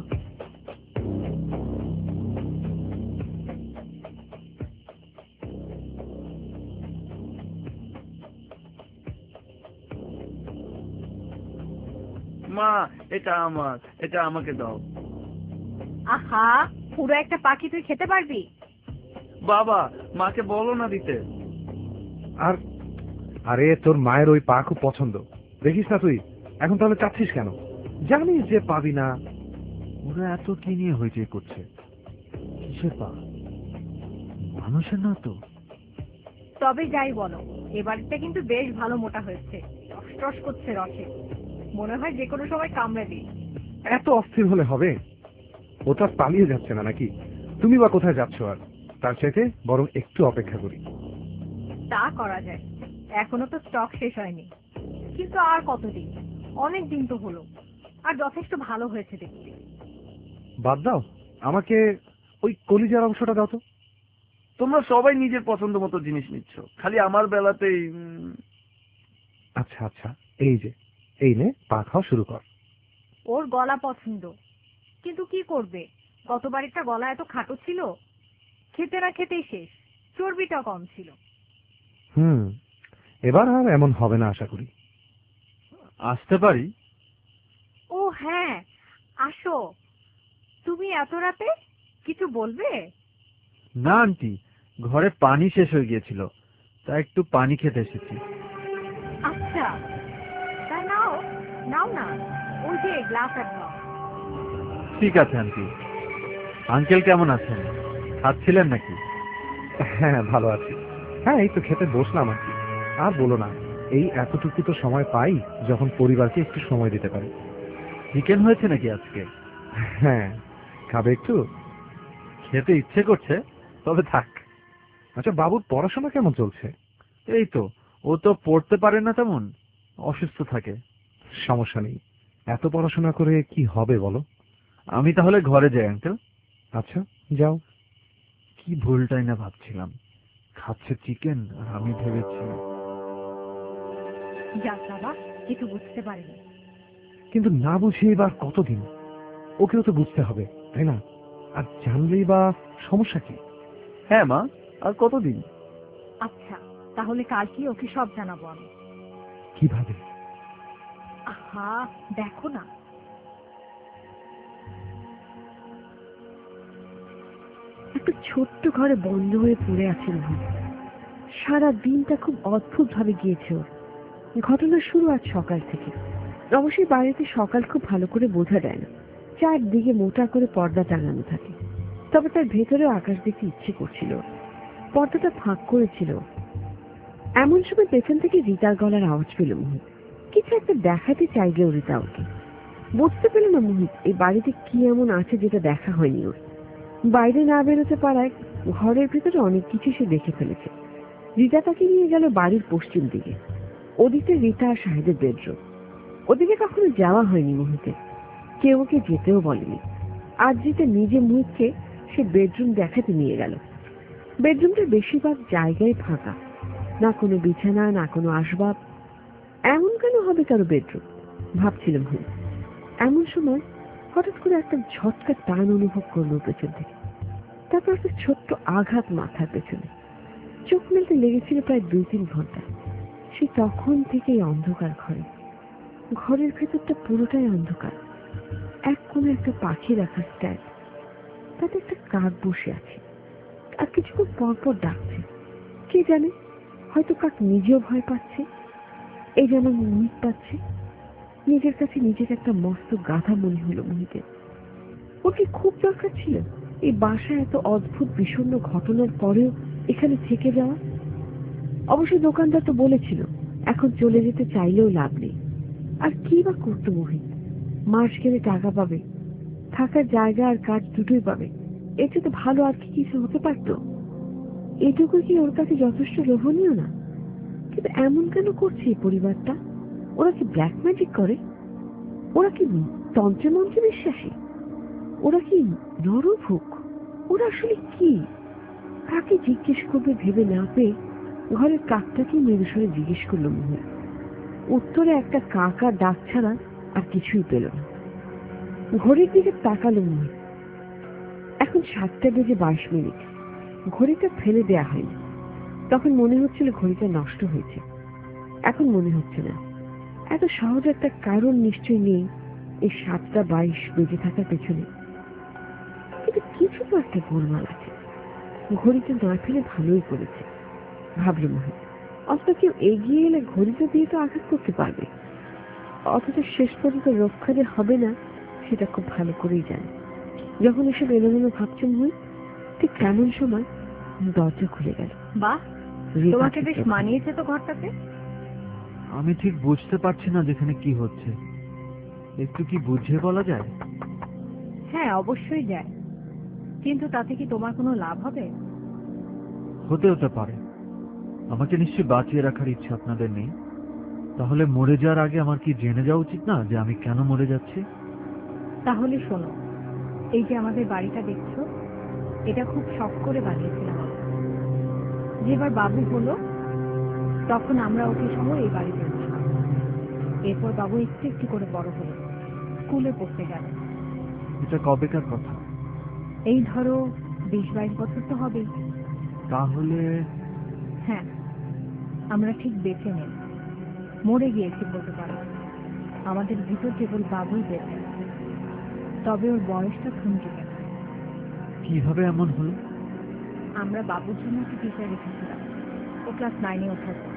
মা, এটা আমার, এটা আমাকে দাও। আহা, পুরো একটা পাখি তুই খেতে পারবি? বাবা, মাকে বলো না দিতে। আর আরে, তোর মায়ের ওই পা খুব পছন্দ, দেখিস না তুই? এখন তাহলে চাচ্ছিস কেন? জানিস যে পাবি না। ওরা এত কি নিয়ে হইচই করছে? কিসের পা? মানুষের না তো। তবে যাই বলো, এ বাড়িটা কিন্তু বেশ ভালো মোটা হয়েছে, টস করছে রসে। মনে হয় যে কোনো সময় কামড়ে দিই। এত অস্থির হলে হবে? ও তো আর পালিয়ে যাচ্ছে না নাকি? তুমি বা কোথায় যাচ্ছ? আর তার চাইতে বরং একটু অপেক্ষা করি। তা করা যায়, এখনো তো স্টক শেষ হয়নি। কিন্তু আর কতদিন? অনেক দিন তো হলো, আর যথেষ্ট ভালো হয়েছে দেখতে। বাদ দাও, আমাকে ওই কলিজার অংশটা দাও তো। তোমরা সবাই নিজের পছন্দ মতো জিনিস নিচ্ছ, খালি আমার বেলাতেই। আচ্ছা আচ্ছা, এই যে, এই নে, পা খাওয়া শুরু কর। ওর গলা পছন্দ, কিন্তু কি করবে, গতবারেরটা গলা এত খাটো ছিল, খেতে না খেতেই শেষ, চর্বিটা কম ছিল। এবার আর এমন হবে না আশা করি। আসতে পারি? ও হ্যাঁ, আসো। তুমি এত রাতে কিছু বলবে? না আন্টি, ঘরে পানি শেষ হয়ে গিয়েছিল, তাই একটু পানি খেতে এসেছি। আচ্ছা, তা নাও নাও না, ওই যে গ্লাস আর নাও। ঠিক আছে আন্টি। আঙ্কেল কেমন আছেন? খাচ্ছিলেন নাকি? হ্যাঁ, ভালো আছি। হ্যাঁ, এই তো খেতে বসলাম আর কি। আর বলো না, এই এতটুকু তো সময় পাই যখন পরিবারকে একটু সময় দিতে পারি। চিকেন হয়েছে নাকি আজকে? হ্যাঁ, খাবে একটু? খেতে ইচ্ছে করছে, তবে থাক। আচ্ছা, বাবুর পড়াশোনা কেমন চলছে? এই তো, ও তো পড়তে পারে না তেমন, অসুস্থ থাকে। সমস্যা নেই, এত পড়াশোনা করে কি হবে বলো? আমি তাহলে ঘরে যাই আঙ্কেল। আচ্ছা, যাও। কি ভুলটাই না ভাবছিলাম, খাচ্ছে চিকেন আর আমি ভেবেছি। যাক বাবা, কিছু বুঝতে পারিনি। কিন্তু না বুঝিয়ে এবার কতদিন? ওকেও তো বুঝতে হবে, তাই না? আর জানলেই বা সমস্যা কি? হ্যাঁ মা, আর কতদিন? আচ্ছা, তাহলে কাল কি ওকে সব জানাবো আমি। কিভাবে? আহা, দেখো না। একটা ছোট্ট ঘরে বন্ধ হয়ে পড়ে আছে মোহিত। সারা দিনটা খুব অদ্ভুত ভাবে গিয়েছে ওর। ঘটনার শুরু আজ সকাল থেকে। অবশ্যই বাড়িতে সকাল খুব ভালো করে বোঝা যায় না, চারদিকে মোটা করে পর্দা টাঙানো থাকে। তবে তার ভেতরেও আকাশ দেখতে ইচ্ছে করছিল। পর্দাটা ফাঁক করেছিল। এমন সময় পেছন থেকে রিতার গলার আওয়াজ পেল মোহিত। কিছু একটা দেখাতে চাইলে রিতা ওকে। বুঝতে পেল না মোহিত এই বাড়িতে কি এমন আছে যেটা দেখা হয়নি ওর। বাইরে না বেরোতে পারায় ঘরের ভিতরে অনেক কিছু সে দেখে ফেলেছে। রিতা তাকে নিয়ে গেল বাড়ির পশ্চিম দিকে। ওদিকে রিতা আর শাহেদের বেডরুম। ওদিকে কখনো যাওয়া হয়নি মোহিতের, কেউ ওকে যেতেও বলেনি। আজ রিতা নিজে মোহিতকে সে বেডরুম দেখাতে নিয়ে গেল। বেডরুমটার বেশিরভাগ জায়গায় ফাঁকা, না কোনো বিছানা, না কোনো আসবাব। এমন কেন হবে কারো বেডরুম, ভাবছিল মোহিত। এমন সময় হঠাৎ করে একটা ঝটকা টান অনুভব করলো পেছন থেকে। তারপর একটা ছোট্ট আঘাত মাথার পেছনে। চোখ মেলতে লেগেছিল প্রায় 2-3 ঘন্টা। সে তখন থেকেই অন্ধকার ঘরে। ঘরের ভেতরটা পুরোটাই অন্ধকার। এক কোণে একটা পাখি রাখার স্ট্যান্ড, তাতে একটা কাক বসে আছে আর কিছুক্ষণ পর পর ডাকছে। কে জানে, হয়তো কাক নিজেও ভয় পাচ্ছে, এই যেমন মোহিত পাচ্ছে। নিজের কাছে নিজের একটা মস্ত গাধা মনে হলো মোহিতের। ওর কি খুব দরকার ছিল এই বাসায় এত অদ্ভুত বিষণ্ণ ঘটনার পরেও এখানে থেকে যাওয়া? অবশ্যই দোকানদার তো বলেছিল এখন চলে যেতে চাইলেও লাভ নেই। আর কি বা করতো মোহিত? মাস গেলে টাকা পাবে, থাকার জায়গা আর কাজ দুটোই পাবে। এতে তো ভালো আর কি কিছু হতে পারত? এটুকু কি ওর কাছে যথেষ্ট লোভনীয় না? কিন্তু এমন কেন করছে এই পরিবারটা? ওরা কি ব্ল্যাক ম্যাজিক করে? ওরা কি তন্ত্রে মন্ত্রে বিশ্বাসী? ওরা কি নরভুক? ওরা আসলে কি? কাকে জিজ্ঞেস করবে ভেবে না পেয়ে ঘরের কাকটাকে মেরুস্বরে জিজ্ঞেস করলো মোহিত। উত্তরে একটা কাকা ডাক ছাড়া আর কিছুই পেল না। ঘড়ির দিকে তাকালো মোহিত। এখন 7:22। ঘড়িটা ফেলে দেয়া হয়নি। তখন মনে হচ্ছিল ঘড়িটা নষ্ট হয়েছে। এখন মনে হচ্ছে না। এত সহজ একটা কারণ নিশ্চয় নেই এই 7:22 বেজে থাকার পেছনে। কিন্তু কিছু তো একটা গোলমাল আছে। ঘড়িটা না ফেলে ভালোই করেছে, ভাবল মোহিত। অথচ কেউ এগিয়ে এলে ঘড়িটা দিয়ে তো আঘাত করতে পারবে, অথচ শেষ পর্যন্ত রক্ষা যে হবে না সেটা খুব ভালো করেই জানে। যখন এসব এলোমেলো ভাবছে মোহিত, ঠিক তেমন সময় দরজা খুলে গেল। বাহ, তোমাকে বেশ মানিয়েছে তো ঘরটাতে। আমি ঠিক বুঝতে পারছি না যেখানে কি হচ্ছে, একটু কি বুঝিয়ে বলা যায়? হ্যাঁ, অবশ্যই যায়, কিন্তু তাতে কি তোমার কোনো লাভ হবে? হতে পারে। আমাকে নিশ্চয়ই বাঁচিয়ে রাখার ইচ্ছা আপনাদের নেই। তাহলে মরে যাওয়ার আগে আমার কি জেনে যাওয়া উচিত না যে আমি কেন মরে যাচ্ছি? তাহলে শোনো, এই যে আমাদের বাড়িটা দেখছো, এটা খুব শখ করে বানিয়েছিলাম আমরা। যেবার বাবু হলো তখন আমরা ওকে সহ এই বাড়িতে উঠলাম। এরপর বাবু একটু একটু করে বড় হলো, স্কুলে পড়তে গেল। এটা কবেকার কথা? এই ধরো 20-22 বছর তো হবেই। তাহলে হ্যাঁ, আমরা ঠিক বেঁচে নেই, মরে গিয়েছি বলতে পারো। আমাদের ভিতর কেবল বাবুই বেঁচে, তবে ওর বয়সটা থমকে গেছে। কিভাবে এমন হলো? আমরা বাবুর জন্য একটা টিচার রেখেছিলাম, ও ক্লাস 9-এ ওঠার পর।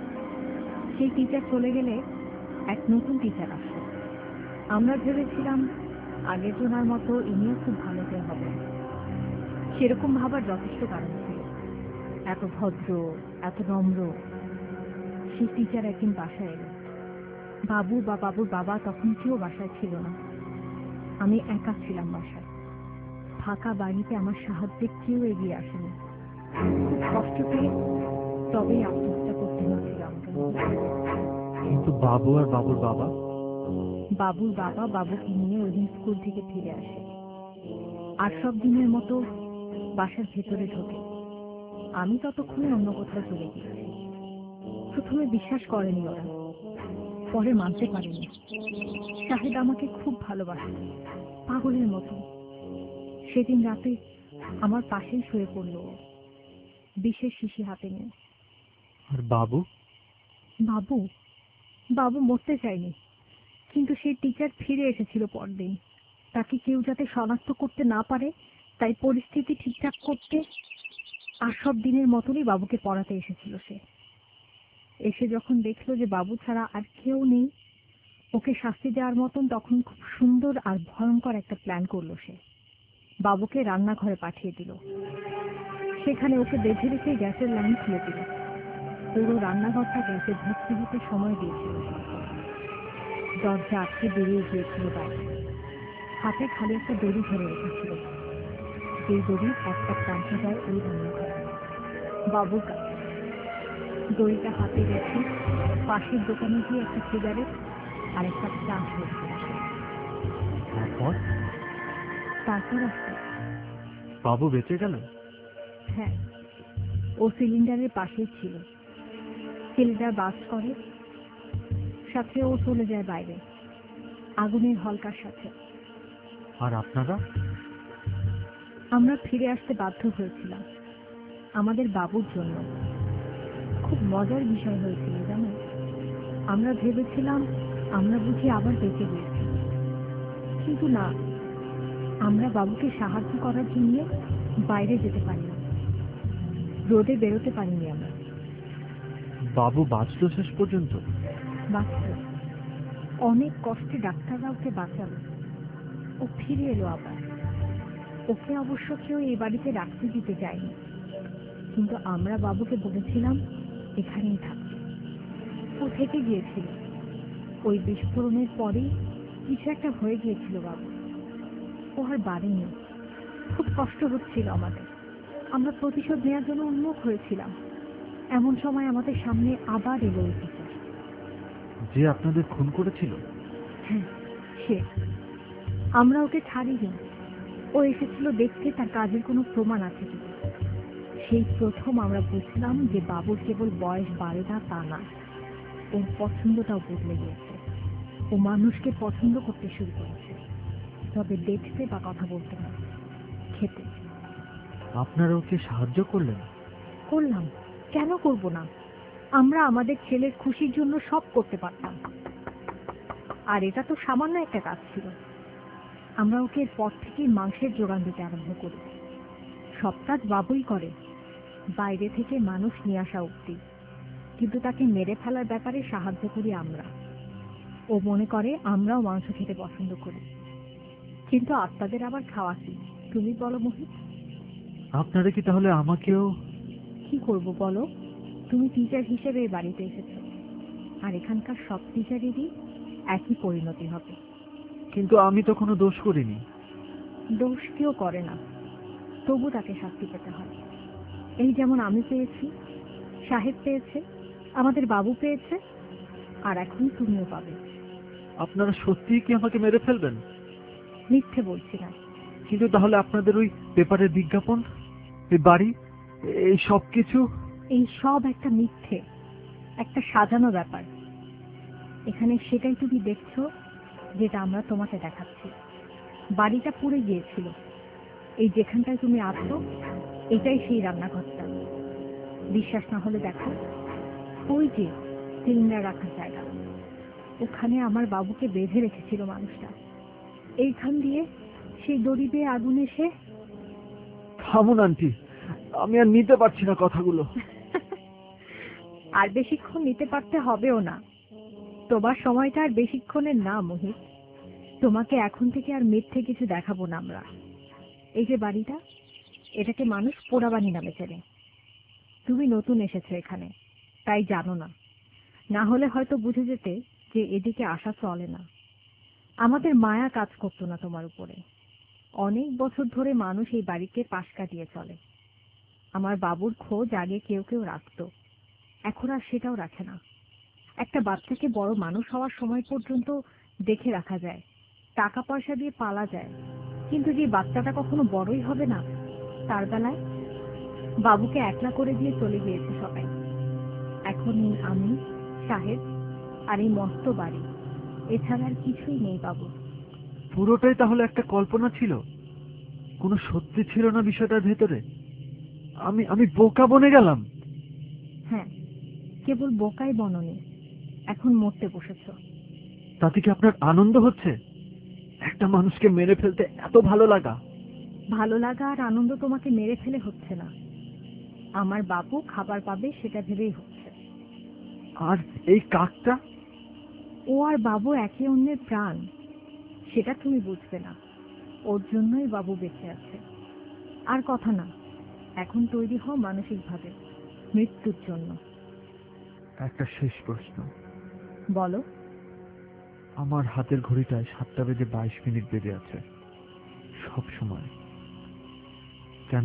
সেই টিচার চলে গেলে এক নতুন টিচার আসলো। আমরা ভেবেছিলাম আগের জনার মতো ইনিও খুব ভালো করে হবে। সেরকম ভাবার যথেষ্ট কারণ ছিল, এত ভদ্র, এত নম্র। সেই টিচার একদিন বাসায় এলো। বাবু বা বাবুর বাবা তখন কেউ বাসায় ছিল না। আমি একা ছিলাম বাসায়। ফাঁকা বাড়িতে আমার সাহায্যে কেউ এগিয়ে আসেনি। খুব কষ্ট পেয়ে তবেই আত্মহত্যা করতে হয়েছিল আমাকে। কিন্তু বাবু আর বাবুর বাবা? বাবুর বাবা বাবুকে নিয়ে ওই দিন স্কুল থেকে ফিরে আসে, আর সব দিনের মতো বাসার ভেতরে ঢোকে। আমি ততক্ষণে অন্য কোথাও চলে গিয়েছি। প্রথমে বিশ্বাস করেনি ওরা, পরে মানতে পারেনি। শাহেদ আমাকে খুব ভালোবাসে, পাগলের মতো। সেদিন রাতে আমার পাশেই শুয়ে পড়ল ও, বিষের শিশি হাতে নিয়ে। আর বাবু? বাবু বাবু মরতে চায়নি, কিন্তু সেই টিচার ফিরে এসেছিল পরদিন। তাকে কেউ যাতে শনাক্ত করতে না পারে, তাই পরিস্থিতি ঠিকঠাক করতে আর সব দিনের মতনই বাবুকে পড়াতে এসেছিল সে। এসে যখন দেখলো যে বাবু ছাড়া আর কেউ নেই, ওকে শাস্তি দেওয়ার মতন তখন খুব সুন্দর আর ভয়ঙ্কর একটা প্ল্যান করলো সে। বাবুকে রান্নাঘরে পাঠিয়ে দিল। সেখানে ওকে বেঁধে রেখে গ্যাসের লাইন খুলে দিল। পুরো রান্নাঘরটা গ্যাসে ভর্তি হতে সময় দিয়েছিল। দরজা আটকে বেরিয়ে গিয়েছিল বাইরে। হাতে খালি একটা দড়ি ধরে রেখেছিল, সেই দড়ির একটা প্রান্তে যায় ওই রান্নাঘরে বাবুর কাছে। দড়িটা হাতে রেখে পাশের দোকানে গিয়ে একটা সিগারেট আর একটা চা খেয়েছিল। তারপর আসতে বাবু বেঁচে গেল? হ্যাঁ, ও সিলিন্ডারের পাশেই ছিল। সিলিন্ডার বাস্ট করে, সাথে ও চলে যায় বাইরে আগুনের হলকার সাথে। আর আপনারা? আমরা ফিরে আসতে বাধ্য হয়েছিলাম আমাদের বাবুর জন্য। খুব মজার বিষয় হয়েছিল জানো, আমরা ভেবেছিলাম আমরা বুঝি আবার বেঁচে গিয়েছি, কিন্তু না। আমরা বাবুকে সাহায্য করার জন্য বাইরে যেতে পারিনি, রোদে বেরোতে পারিনি আমরা। বাবু বাঁচলো শেষ পর্যন্ত? বাঁচল, অনেক কষ্টে ডাক্তাররা ওকে বাঁচালো। ও ফিরে এলো আবার। ওকে অবশ্য কেউ এই বাড়িতে রাখতে দিতে চায়নি, কিন্তু আমরা বাবুকে বলেছিলাম এখানেই থাকবে। ও থেকে গিয়েছিল। ওই বিস্ফোরণের পরেই কিছু একটা হয়ে গিয়েছিল বাবু, ও আর বাড়েনি। খুব কষ্ট হচ্ছিল আমাদের। আমরা প্রতিশোধ নেওয়ার জন্য উন্মুখ হয়েছিলাম। এমন সময় আমাদের সামনে আবার এলো ওই টিচার। যে আপনাদের খুন করেছিল? হ্যাঁ, সে। আমরা ওকে ছাড়িনি। ও এসেছিল দেখতে তার কাজের কোনো প্রমাণ আছে কি। সেই প্রথম আমরা বুঝলাম যে বাবুর কেবল বয়স বাড়ে না তা না, ওর পছন্দটাও বদলে গিয়েছে। ও মানুষকে পছন্দ করতে শুরু করেছে, তবে দেখতে বা কথা বলতে না, খেতে। আপনারা ওকে সাহায্য করলেন? করলাম, কেন করব না? আমরা আমাদের ছেলের খুশির জন্য সব করতে পারতাম, আর এটা তো সামান্য একটা কাজ ছিল। আমরা ওকে এরপর থেকেই মাংসের জোগান দিতে আরম্ভ করি। সব কাজ বাবুই করে, বাইরে থেকে মানুষ নিয়ে আসা অবধি, কিন্তু তাকে মেরে ফেলার ব্যাপারে সাহায্য করি আমরা। ও মনে করে আমরাও মাংস খেতে পছন্দ করি, কিন্তু আপনাদের আবার খাওয়া কি? তুমি বলো মোহিত। আপনারা কি তাহলে আমাকেও? কি করব বলো, তুমি টিচার হিসেবে এই বাড়িতে এসেছো, আর এখানকার সব টিচারেরই একই পরিণতি হবে। কিন্তু আমি তো কোনো দোষ করিনি। দোষ কেউ করে না, তবু তাকে শাস্তি পেতে হয়। এই যেমন আমি পেয়েছি, সাহেব পেয়েছে, আমাদের বাবু পেয়েছে, আর এখন তুমিও পাবে। আপনারা সত্যিই কি আমাকে মেরে ফেলবেন? মিথ্যে বলছি না। কিন্তু তাহলে আপনাদের ওই পেপারের বিজ্ঞাপন, এই বাড়ি, এই সব কিছু? এই সব একটা মিথ্যে, একটা সাজানো ব্যাপার। এখানে সেটাই তুমি দেখছো যেটা আমরা তোমাকে দেখাচ্ছি। বাড়িটা পুড়ে গিয়েছিল। এই যেখানটায় তুমি আছো এটাই সেই রান্নাঘরটা। বিশ্বাস না হলে দেখো, ওই যে সিলিন্ডার রাখার জায়গা, ওখানে আমার বাবুকে বেঁধে রেখেছিল মানুষটা। এইখান দিয়ে সেই দড়ি বেয়ে আগুন এসে। থামুন আন্টি, আমি আর নিতে পারছি না কথাগুলো। আর বেশিক্ষণ নিতে পারতে হবেও না। তোমার সময়টা আর বেশিক্ষণের না মোহিত। তোমাকে এখন থেকে আর মিথ্যে কিছু দেখাবো না আমরা। এই যে বাড়িটা, এটাকে মানুষ পোড়াবাড়ি নামে চেনে। তুমি নতুন এসেছো এখানে, তাই জানো না। না হলে হয়তো বুঝে যেতে যে এদিকে আসা চলে না। আমাদের মায়া কাজ করতো না তোমার উপরে। অনেক বছর ধরে মানুষ এই বাড়িতে পাশ কাটিয়ে চলে। আমার বাবুর খোঁজ আগে কেউ কেউ রাখতো, এখন আর সেটাও রাখে না। একটা বাচ্চাকে বড় মানুষ হওয়ার সময় পর্যন্ত দেখে রাখা যায়, টাকা পয়সা দিয়ে পালা যায়, কিন্তু যে বাচ্চাটা কখনো বড়ই হবে না, তার বেলায় বাবুকে একলা করে দিয়ে চলে গিয়েছে সবাই। এখন আমি, সাহেব আর এই মস্ত বাড়ি, এছাড়া আর কিছুই নেই বাবু। পুরোটাই তাহলে একটা কল্পনা ছিল, কোনো সত্যি ছিল না বিষয়টার ভেতরে? আমি বোকা বনে গেলাম। হ্যাঁ, কেবল বোকাই বননি, এখন মরতে বসেছ। তাতে কি আপনার আনন্দ হচ্ছে? একটা মানুষকে মেরে ফেলতে এত ভালো লাগা? ভালো লাগা আর আনন্দ তোমাকে মেরে ফেলে হচ্ছে না। আমার বাবু খাবার পাবে সেটা ভেবেই হচ্ছে। আর এই কাকটা? ও আর বাবু একে অন্যের প্রাণ, সেটা তুমি বুঝবে না। ওর জন্যই বাবু বেঁচে আছে। আর কথা না, এখন তৈরি হও মানসিকভাবে মৃত্যুর জন্য। একটা শেষ প্রশ্ন। বলো। আমার হাতের ঘড়িটায় 7:22 বেজে আছে সব সময়, কেন?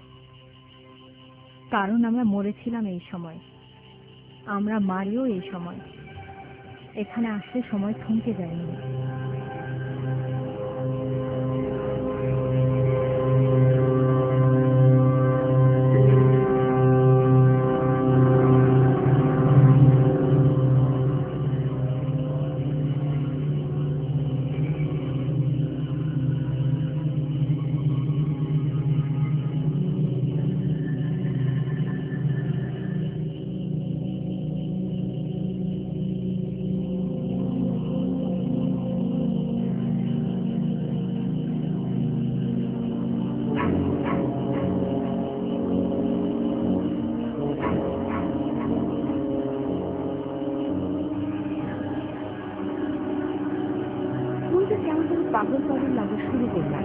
কারণ আমরা মরেছিলাম এই সময়, আমরা মারিও এই সময়। এখানে আসলে সময় থমকে যায়নি। পাগল পাগল লাগা শুরু করলাম।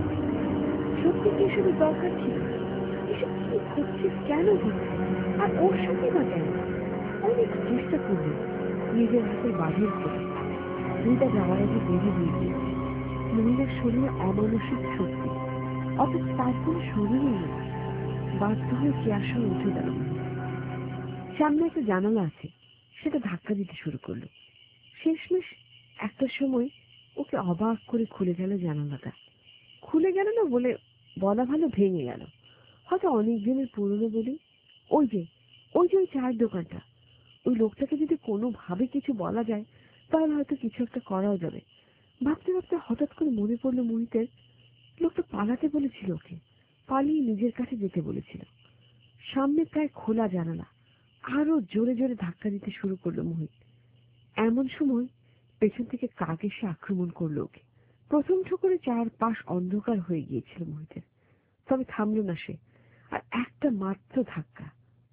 সত্যি কি শুধু দরকার ছিল? এসব কি হচ্ছে, কেন হচ্ছে, আর ওর সাথে বা কেন? অনেক চেষ্টা করলো নিজের হাতের বাঁধের করে দুইটা যাওয়ার আগে বেরিয়ে দিয়ে মহিলার শরীরে অমানসিক শক্তি, অথচ তার কোনো শরীরই নেই। বাধ্য হয়ে চেয়ার সঙ্গে উঠে গেল। সামনে একটা জানালা আছে, সেটা ধাক্কা দিতে শুরু করলো। শেষমেশ একটা সময় ওকে অবাক করে খুলে গেল জানালাটা। খুলে গেল না বলে বলা ভালো, ভেঙে গেল। হয়তো অনেক দিনের পুরনো বলি। ওই যে ওই চায়ের দোকানটা, ওই লোকটাকে যদি কোনোভাবে কিছু বলা যায় তাহলে হয়তো কিছু একটা করাও যাবে। ভাবতে ভাবতে হঠাৎ করে মনে পড়লো মোহিতের, লোকটা পালাতে বলেছিল ওকে, পালিয়ে নিজের কাছে যেতে বলেছিল। সামনে প্রায় খোলা জানালা, আরো জোরে জোরে ধাক্কা দিতে শুরু করলো মোহিত। এমন সময় পেছন থেকে কাক এসে আক্রমণ করলো ওকে। প্রথম ঠোকরে চারপাশ অন্ধকার হয়ে গিয়েছিল মোহিতের, তবে থামলো না সে। আর একটা মাত্র ধাক্কা,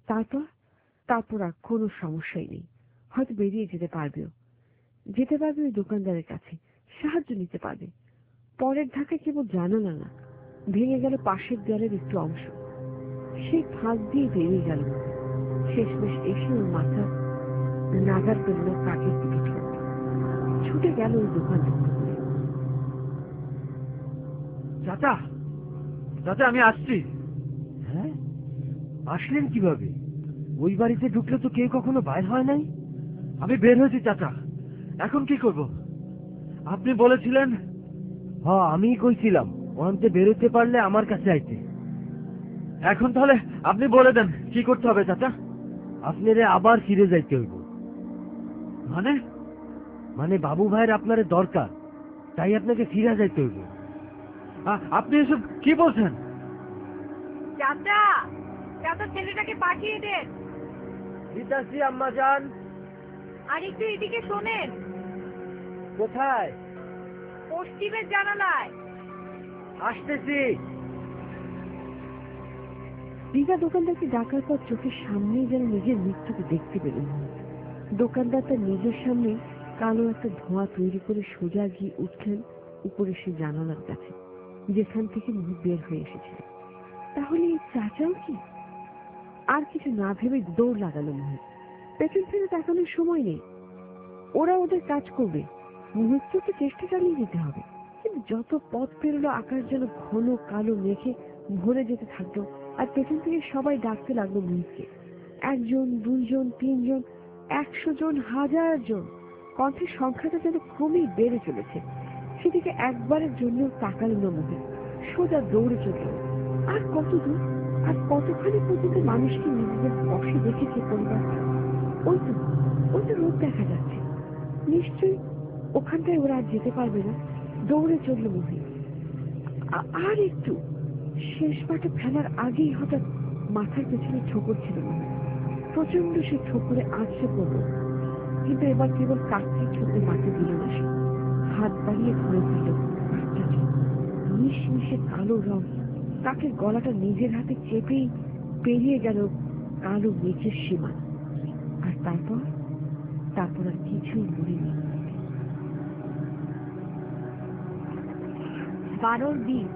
তারপর আর কোনো সমস্যাই নেই। হয়তো বেরিয়ে যেতে পারবে ওই দোকানদারের কাছে, সাহায্য নিতে পারবে। পরের ধাক্কায় কেবল জানালা না, ভেঙে গেল পাশের দেয়ালের একটু অংশ। সেই ফাঁক দিয়ে বেরিয়ে গেল। শেষমেশ এসে ওর মাথা নাগার পেল না কাকের দিকে ছুটে গেল ওই দোকানে। চাচা, চাচা আমি আসছি। হ্যাঁ, আসলেন কিভাবে? ওই বাড়িতে ঢুকলে তো কেউ কখনো বাইর হয় নাই। আমি বের হয়েছি চাচা, এখন কি করব? আপনি বলেছিলেন। হ্যাঁ, আমিই কইছিলাম অন্তে বেরোতে পারলে আমার কাছে আইতে। এখন তাহলে আপনি বলে দেন কি করতে হবে চাচা। আপনারে আবার ফিরে যাইতে হইব। মানে? মানে বাবু ভাইয়ের আপনারে দরকার, তাই আপনাকে ফিরে যাইতে হইব। আপনি এসব কি বলছেন? চাচা, চাচা ছেলেটাকে পাঠিয়ে দেন। দিতাছি আম্মা যান। আর একটু এদিকে শোনেন, কোথায়? পশ্চিমের জানালায়। আসতেছি। রিতা দোকানদারকে ডাকার পর চোখের সামনেই যেন নিজের মৃত্যুকে দেখতে পেলেন। দোকানদার তার নিজের সামনে কালো একটা ধোঁয়া তৈরি করে সোজা গিয়ে উঠলেন উপরে সে জানালার কাছে, যেখান থেকে মুখ বের হয়ে এসেছিল। তাহলে এই চাচাও কি? আর কিছু না ভেবে দৌড় লাগালো মুহিত। পেছন ফিরে তাকানোর সময় নেই, ওরা ওদের কাজ করবে, মুহূর্তকে চেষ্টা চালিয়ে যেতে হবে। কিন্তু যত পথ পেরোলো আকাশ যেন ঘন কালো মেঘে ভরে যেতে থাকলো, আর পেছন থেকে সবাই ডাকতে লাগলো মুহিতকে। 1 জন, 2 জন, 3 জন, 100 জন, 1000 জন, কণ্ঠের সংখ্যাটা যেন ক্রমেই বেড়ে চলেছে। সেদিকে একবারের জন্য তাকালো না মুহিত, সোজা দৌড়ে চলল। আর কত দূর, আর কতখানি পর্যন্ত মানুষকে নিজেদের বসে দেখেছে পরিবারটা। ওই তো রোদ দেখা যাচ্ছে, নিশ্চয়ই ওখানটায় ওরা আর যেতে পারবে না। দৌড়ে চলল মুহিত। আর একটু, শেষ পাটা ফেলার আগেই হঠাৎ মাথার পেছনে ঠোকর ছিল না। প্রচন্ড সে ঠোকরে আছড়ে পড়ল, কিন্তু এবার কেবল কাককে ঠোকরে মাটি দিল না সে, হাত বাড়িয়ে ধরে দিল বাচ্চাটি। মিশমিশে কালো রং, কাকের গলাটা নিজের হাতে চেপেই পেরিয়ে গেল কালো মেঘের সীমা। আর তারপর আর কিছুই মরেনি। 12 দিন।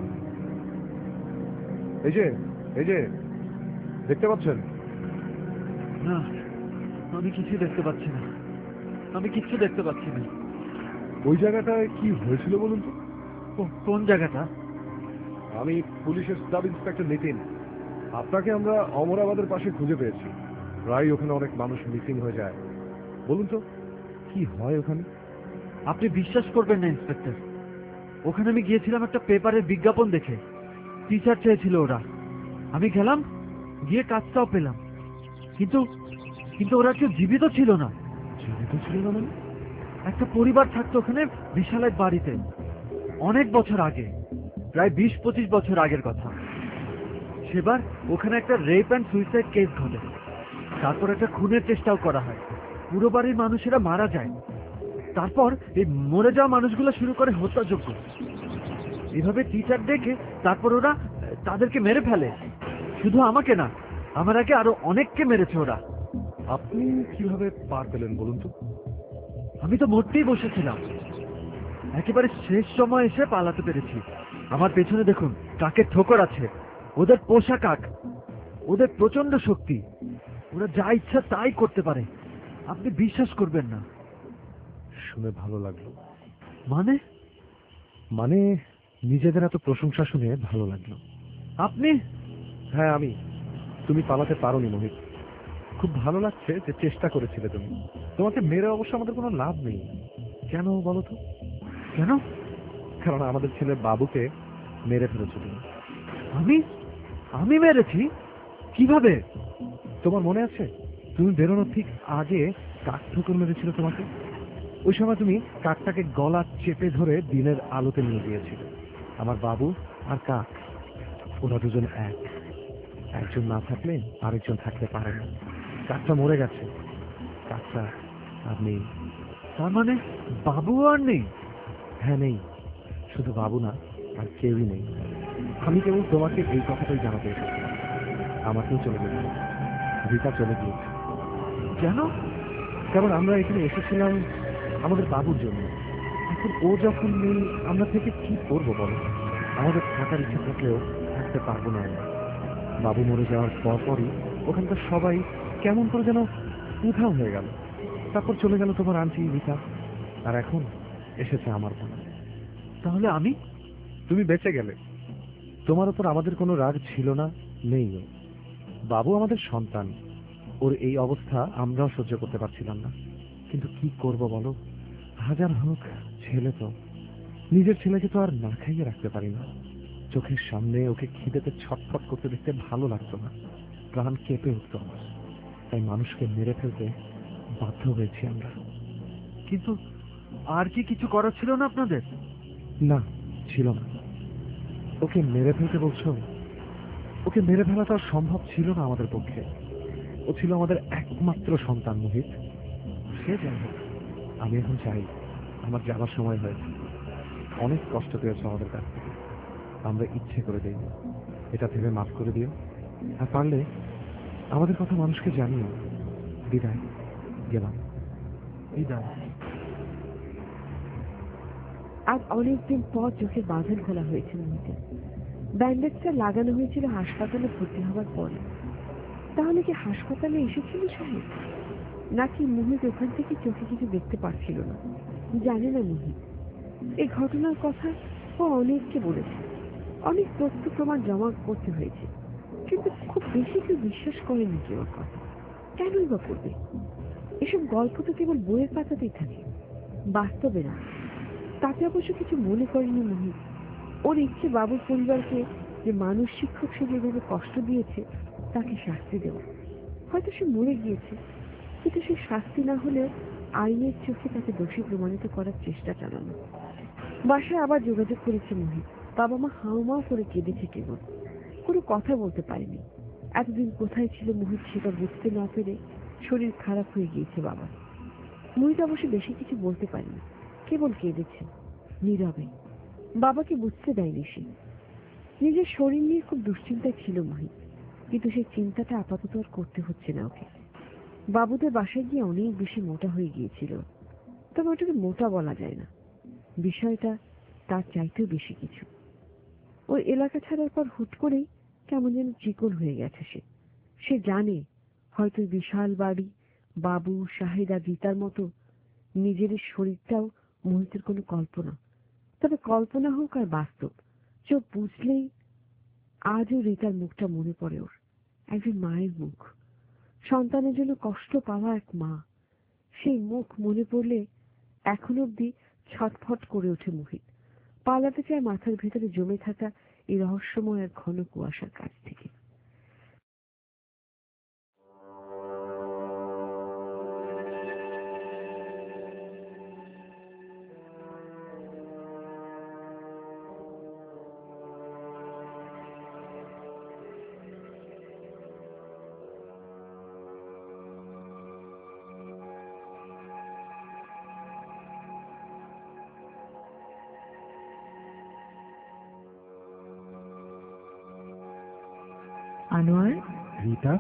এই যে দেখতে পাচ্ছেন? না, আমি কিছু দেখতে পাচ্ছি না। আমি কিচ্ছু দেখতে পাচ্ছি না। ওই জায়গাটায় কি হয়েছিল বলুন তো? কোন জায়গাটা? আমি পুলিশের সাব ইন্সপেক্টর নিতিন। আপনাকে আমরা অমরাবাদের পাশে খুঁজে পেয়েছি। প্রায় ওখানে অনেক মানুষ মিসিং হয়ে যায়। বলুন তো কি হয় ওখানে? আপনি বিশ্বাস করবেন না ইন্সপেক্টর, ওখানে আমি গিয়েছিলাম একটা পেপারের বিজ্ঞাপন দেখে। টিচার চেয়েছিল ওরা। আমি গেলাম, গিয়ে কাজটাও পেলাম, কিন্তু ওরা কেউ জীবিত ছিল না। জীবিত ছিল না মানে? একটা পরিবার থাকতো ওখানে বিশাল এক বাড়িতে, অনেক বছর আগে, প্রায় 20-25 বছর আগের কথা। সেবার ওখানে একটা রেপ অ্যান্ড সুইসাইড কেস ঘটে। তারপর একটা খুনের চেষ্টাও করা হয়। পুরো বাড়ির মানুষেরা মারা যায়। তারপর এই মরে যাওয়া মানুষগুলো শুরু করে হত্যাযজ্ঞ। এভাবে টিচার দেখে তারপর ওরা তাদেরকে মেরে ফেলে। শুধু আমাকে না, আমার আগে আরো অনেককে মেরেছে ওরা। আপনি কিভাবে পার পেলেন বলুন তো? আমি তো মরতেই বসেছিলাম, একেবারে শেষ সময় এসে পালাতে পেরেছি। আমার পেছনে দেখুন, কাকের ঠোকর আছে। ওদের পোষা কাক, ওদের প্রচন্ড শক্তি, ওরা যা ইচ্ছা তাই করতে পারে। আপনি বিশ্বাস করবেন না। শুনে ভালো লাগলো। মানে নিজেদের এত প্রশংসা শুনে ভালো লাগলো। আপনি? হ্যাঁ আমি। তুমি পালাতে পারোনি মোহিত। খুব ভালো লাগছে যে চেষ্টা করেছিলে তুমি। তোমাকে মেরে অবশ্য আমাদের কোনো লাভ নেই। কেন বলো তো? কেন? কারণ আমাদের ছেলে বাবুকে মেরে ফেলেছো তুমি। আমি মেরেছি? কিভাবে? তোমার মনে আছে তুমি বেরোনোর ঠিক আগে কাক ঠোকর মেরেছিল তোমাকে? ওই সময় তুমি কাকটাকে গলা চেপে ধরে দিনের আলোতে নিয়ে গিয়েছিলে। আমার বাবু আর কাক, ওরা দুজন একজন না থাকলে আরেকজন থাকতে পারে না। কাকটা মরে গেছে, কাকটা আর নেই। তার মানে বাবু আর নেই? হ্যাঁ নেই। শুধু বাবু না, আর কেউই নেই। আমি কেবল তোমাকে এই কথাটাই জানাতে এসেছিলাম। আমাকেও চলে গেছে, রিতা চলে গিয়েছে। কেন? কারণ আমরা এখানে এসেছিলাম আমাদের বাবুর জন্য। এখন ও যখন নেই, আমরা থেকে কি করবো বলো? আমাদের থাকার ইচ্ছা থাকলেও থাকতে পারবো না আমরা। বাবু মরে যাওয়ার পরপরই ওখানকার সবাই কেমন করে যেন উধাও হয়ে গেল। তারপর চলে গেল তোমার আন্টি রিতা, আর এখন এসেছে আমার পালা। তাহলে আমি? তুমি বেঁচে গেলে। তোমার উপর আমাদের কোনো রাগ ছিল না, নেইও। বাবু আমাদের সন্তান, ওর এই অবস্থা আমরাও সহ্য করতে পারছিলাম না। কিন্তু কি করব বলো? হাজার হোক ছেলে তো, নিজের ছেলেকে তো আর না খাইয়ে রাখতে পারি না। চোখের সামনে ওকে খিদেতে ছটফট করতে দেখতে ভালো লাগতো না, প্রাণ কেঁপে উঠতো আমার। তাই মানুষকে মেরে ফেলতে বাধ্য হয়েছি আমরা। কিন্তু আর কি কিছু করার ছিল না আপনাদের? না, ছিল না। ওকে মেরে ফেলতে বলছো? ওকে মেরে ফেলা তো আর সম্ভব ছিল না আমাদের পক্ষে। ও ছিল আমাদের একমাত্র সন্তান মোহিত। সে যাই হোক, আমি এখন চাই, আমার যাবার সময় হয়েছে। অনেক কষ্ট পেয়েছ আমাদের কাছ থেকে, আমরা ইচ্ছে করে দিই, এটা ভেবে মাফ করে দিও। আর পারলে আমাদের কথা মানুষকে জানিও। বিদায়, গেলাম। বিদায়। আজ অনেকদিন পর চোখের বাঁধন খোলা হয়েছে মোহিতের। ব্যান্ডেজটা লাগানো হয়েছিল হাসপাতালে ভর্তি হওয়ার পরে। তাহলে কি হাসপাতালে এসেছিল সাহেব, নাকি মোহিত ওখান থেকে চোখে কিছু দেখতে পারছিল না? জানে না মোহিত। এই ঘটনার কথা ও অনেককে বলেছে, অনেক তথ্য প্রমাণ জমা করতে হয়েছে, কিন্তু খুব বেশি কেউ বিশ্বাস করেনি কেউ ওর কথা। কেনই বা করবে? এসব গল্প তো কেবল বইয়ের পাতাতেই থাকে, বাস্তবে না। তাতে অবশ্য কিছু মনে করেনি মোহিত। ওর ইচ্ছে বাবুর পরিবারকে যে মানুষ শিক্ষক সে যেভাবে কষ্ট দিয়েছে তাকে শাস্তি দেওয়া। হয়তো সে মরে গিয়েছে, কিন্তু সে শাস্তি না হলেও আইনের চোখে তাকে দোষী প্রমাণিত করার চেষ্টা চালানো। বাসায় আবার যোগাযোগ করেছে মোহিত। বাবা মা হাউমাউ করে কেঁদেছে, কেবল কোনো কথা বলতে পারেনি। এতদিন কোথায় ছিল মোহিত সেটা বুঝতে না পেরে শরীর খারাপ হয়ে গিয়েছে বাবার। মোহিত অবশ্য বেশি কিছু বলতে পারেনি, কেবল কেঁদেছে নীরবে। বাবাকে বুঝতে দেয়নি সে। নিজের শরীর নিয়ে খুব দুশ্চিন্তায় ছিল মোহিত, কিন্তু সেই চিন্তাটা আপাতত আর করতে হচ্ছে না ওকে। বাবুদের বাসায় গিয়ে অনেক বেশি মোটা হয়ে গিয়েছিল, তবে ওটাকে মোটা বলা যায় না, বিষয়টা তার চাইতেও বেশি কিছু। ওই এলাকা ছাড়ার পর হুট করেই কেমন যেন চিকন হয়ে গেছে সে। সে জানে হয়তো বিশাল বাড়ি, বাবু, শাহিদ আর রীতার মতো নিজের শরীরটাও মোহিতের কোনো কল্পনা। তবে কল্পনা হোক আর বাস্তব, চোখ বুঝলেই আজও রীতার মুখটা মনে পড়ে ওর, একজন মায়ের মুখ, সন্তানের জন্য কষ্ট পাওয়া এক মা। সেই মুখ মনে পড়লে এখন অব্দি ছটফট করে ওঠে মোহিত। পালাতে চায় মাথার ভেতরে জমে থাকা এই রহস্যময় আর ঘন কুয়াশার কাছ থেকে। আনোয়ার, রীতা,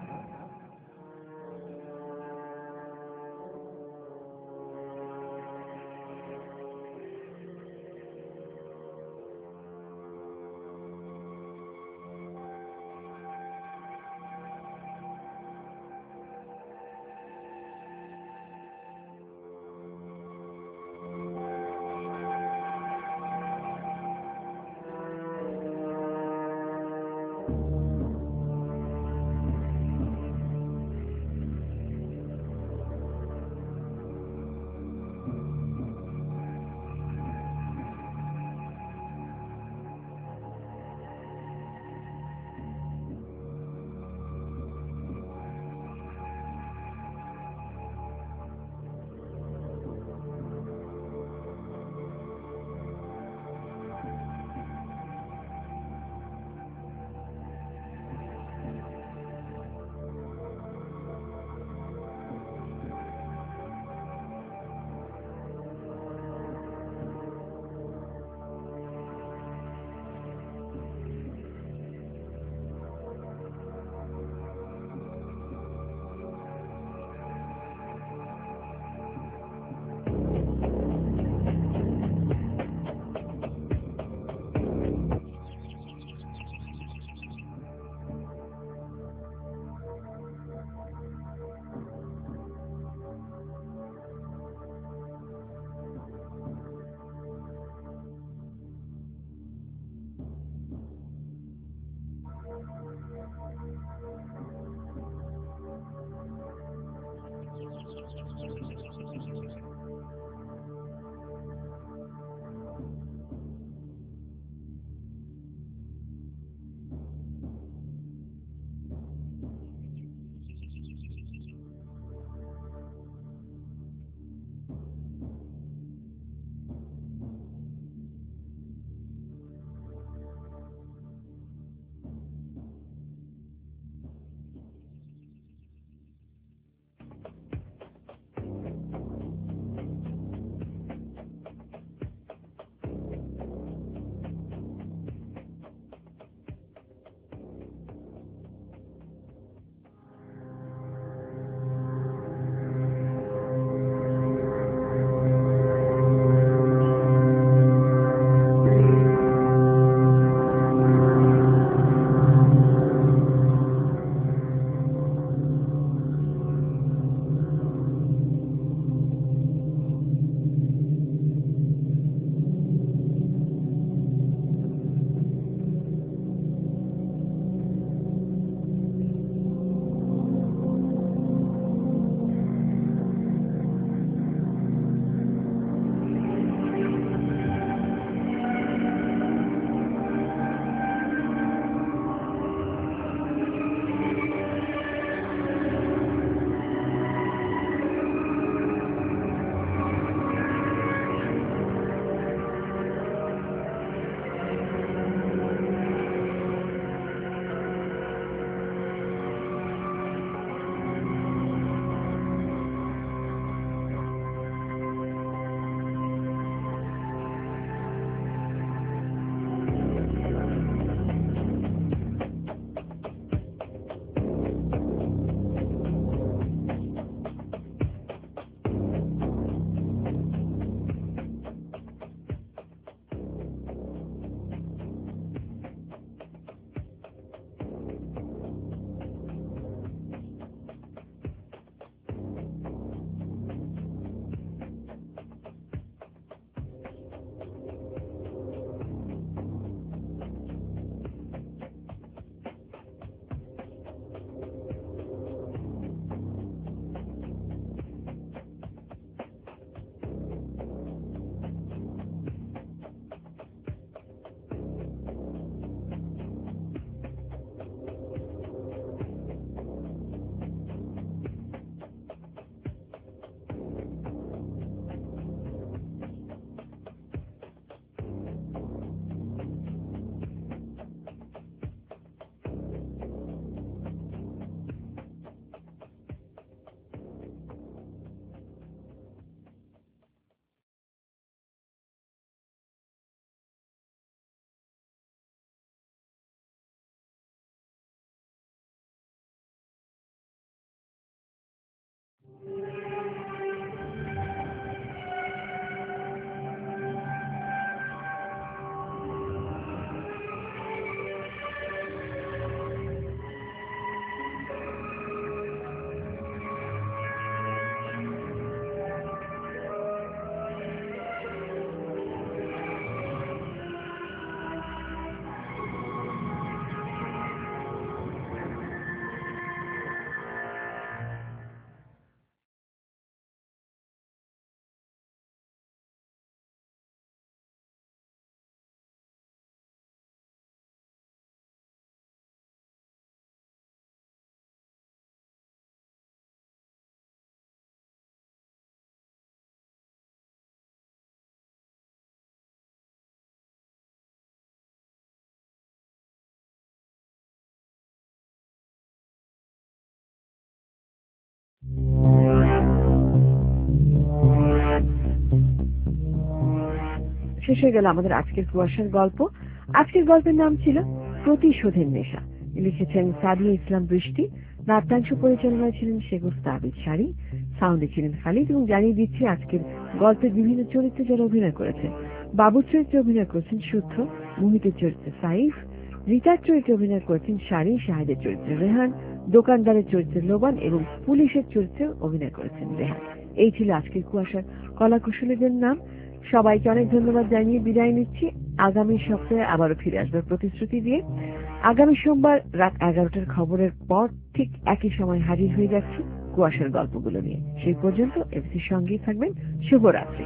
শেষ হয়ে গেল আমাদের আজকের কুয়াশার গল্প। আজকের গল্পের নাম ছিল প্রতিশোধের নেশা। লিখেছেন সাদিয়া ইসলাম বৃষ্টি, নাট্যাংশ পরিচালনায় ছিলেন শেগুফতা আবিদ শাড়ি, সাউন্ডে ছিলেন খালিদ। এবং জানিয়ে দিচ্ছি আজকের গল্পের বিভিন্ন চরিত্রে যারা অভিনয় করেছেন। বাবুর চরিত্রে অভিনয় করেছেন শুদ্ধ, মোহিতের চরিত্রে সাইফ, রিতার চরিত্রে অভিনয় করেছেন শাড়ি, শাহিদের চরিত্রে রেহান, দোকানদারের চরিত্রে লোবান এবং পুলিশের চরিত্রে অভিনয় করেছেন রেহান। এই ছিল আজকের কুয়াশার কলাকুশলীদের নাম। সবাইকে অনেক ধন্যবাদ জানিয়ে বিদায় নিচ্ছি। আগামী সপ্তাহে আবারও ফিরে আসবার প্রতিশ্রুতি দিয়ে আগামী সোমবার রাত 11টার খবরের পর ঠিক একই সময় হাজির হয়ে যাচ্ছি কুয়াশার গল্পগুলো নিয়ে। সেই পর্যন্ত এফসির সঙ্গেই থাকবেন। শুভরাত্রি।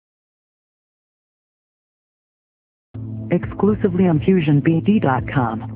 Exclusively on FusionBD.com.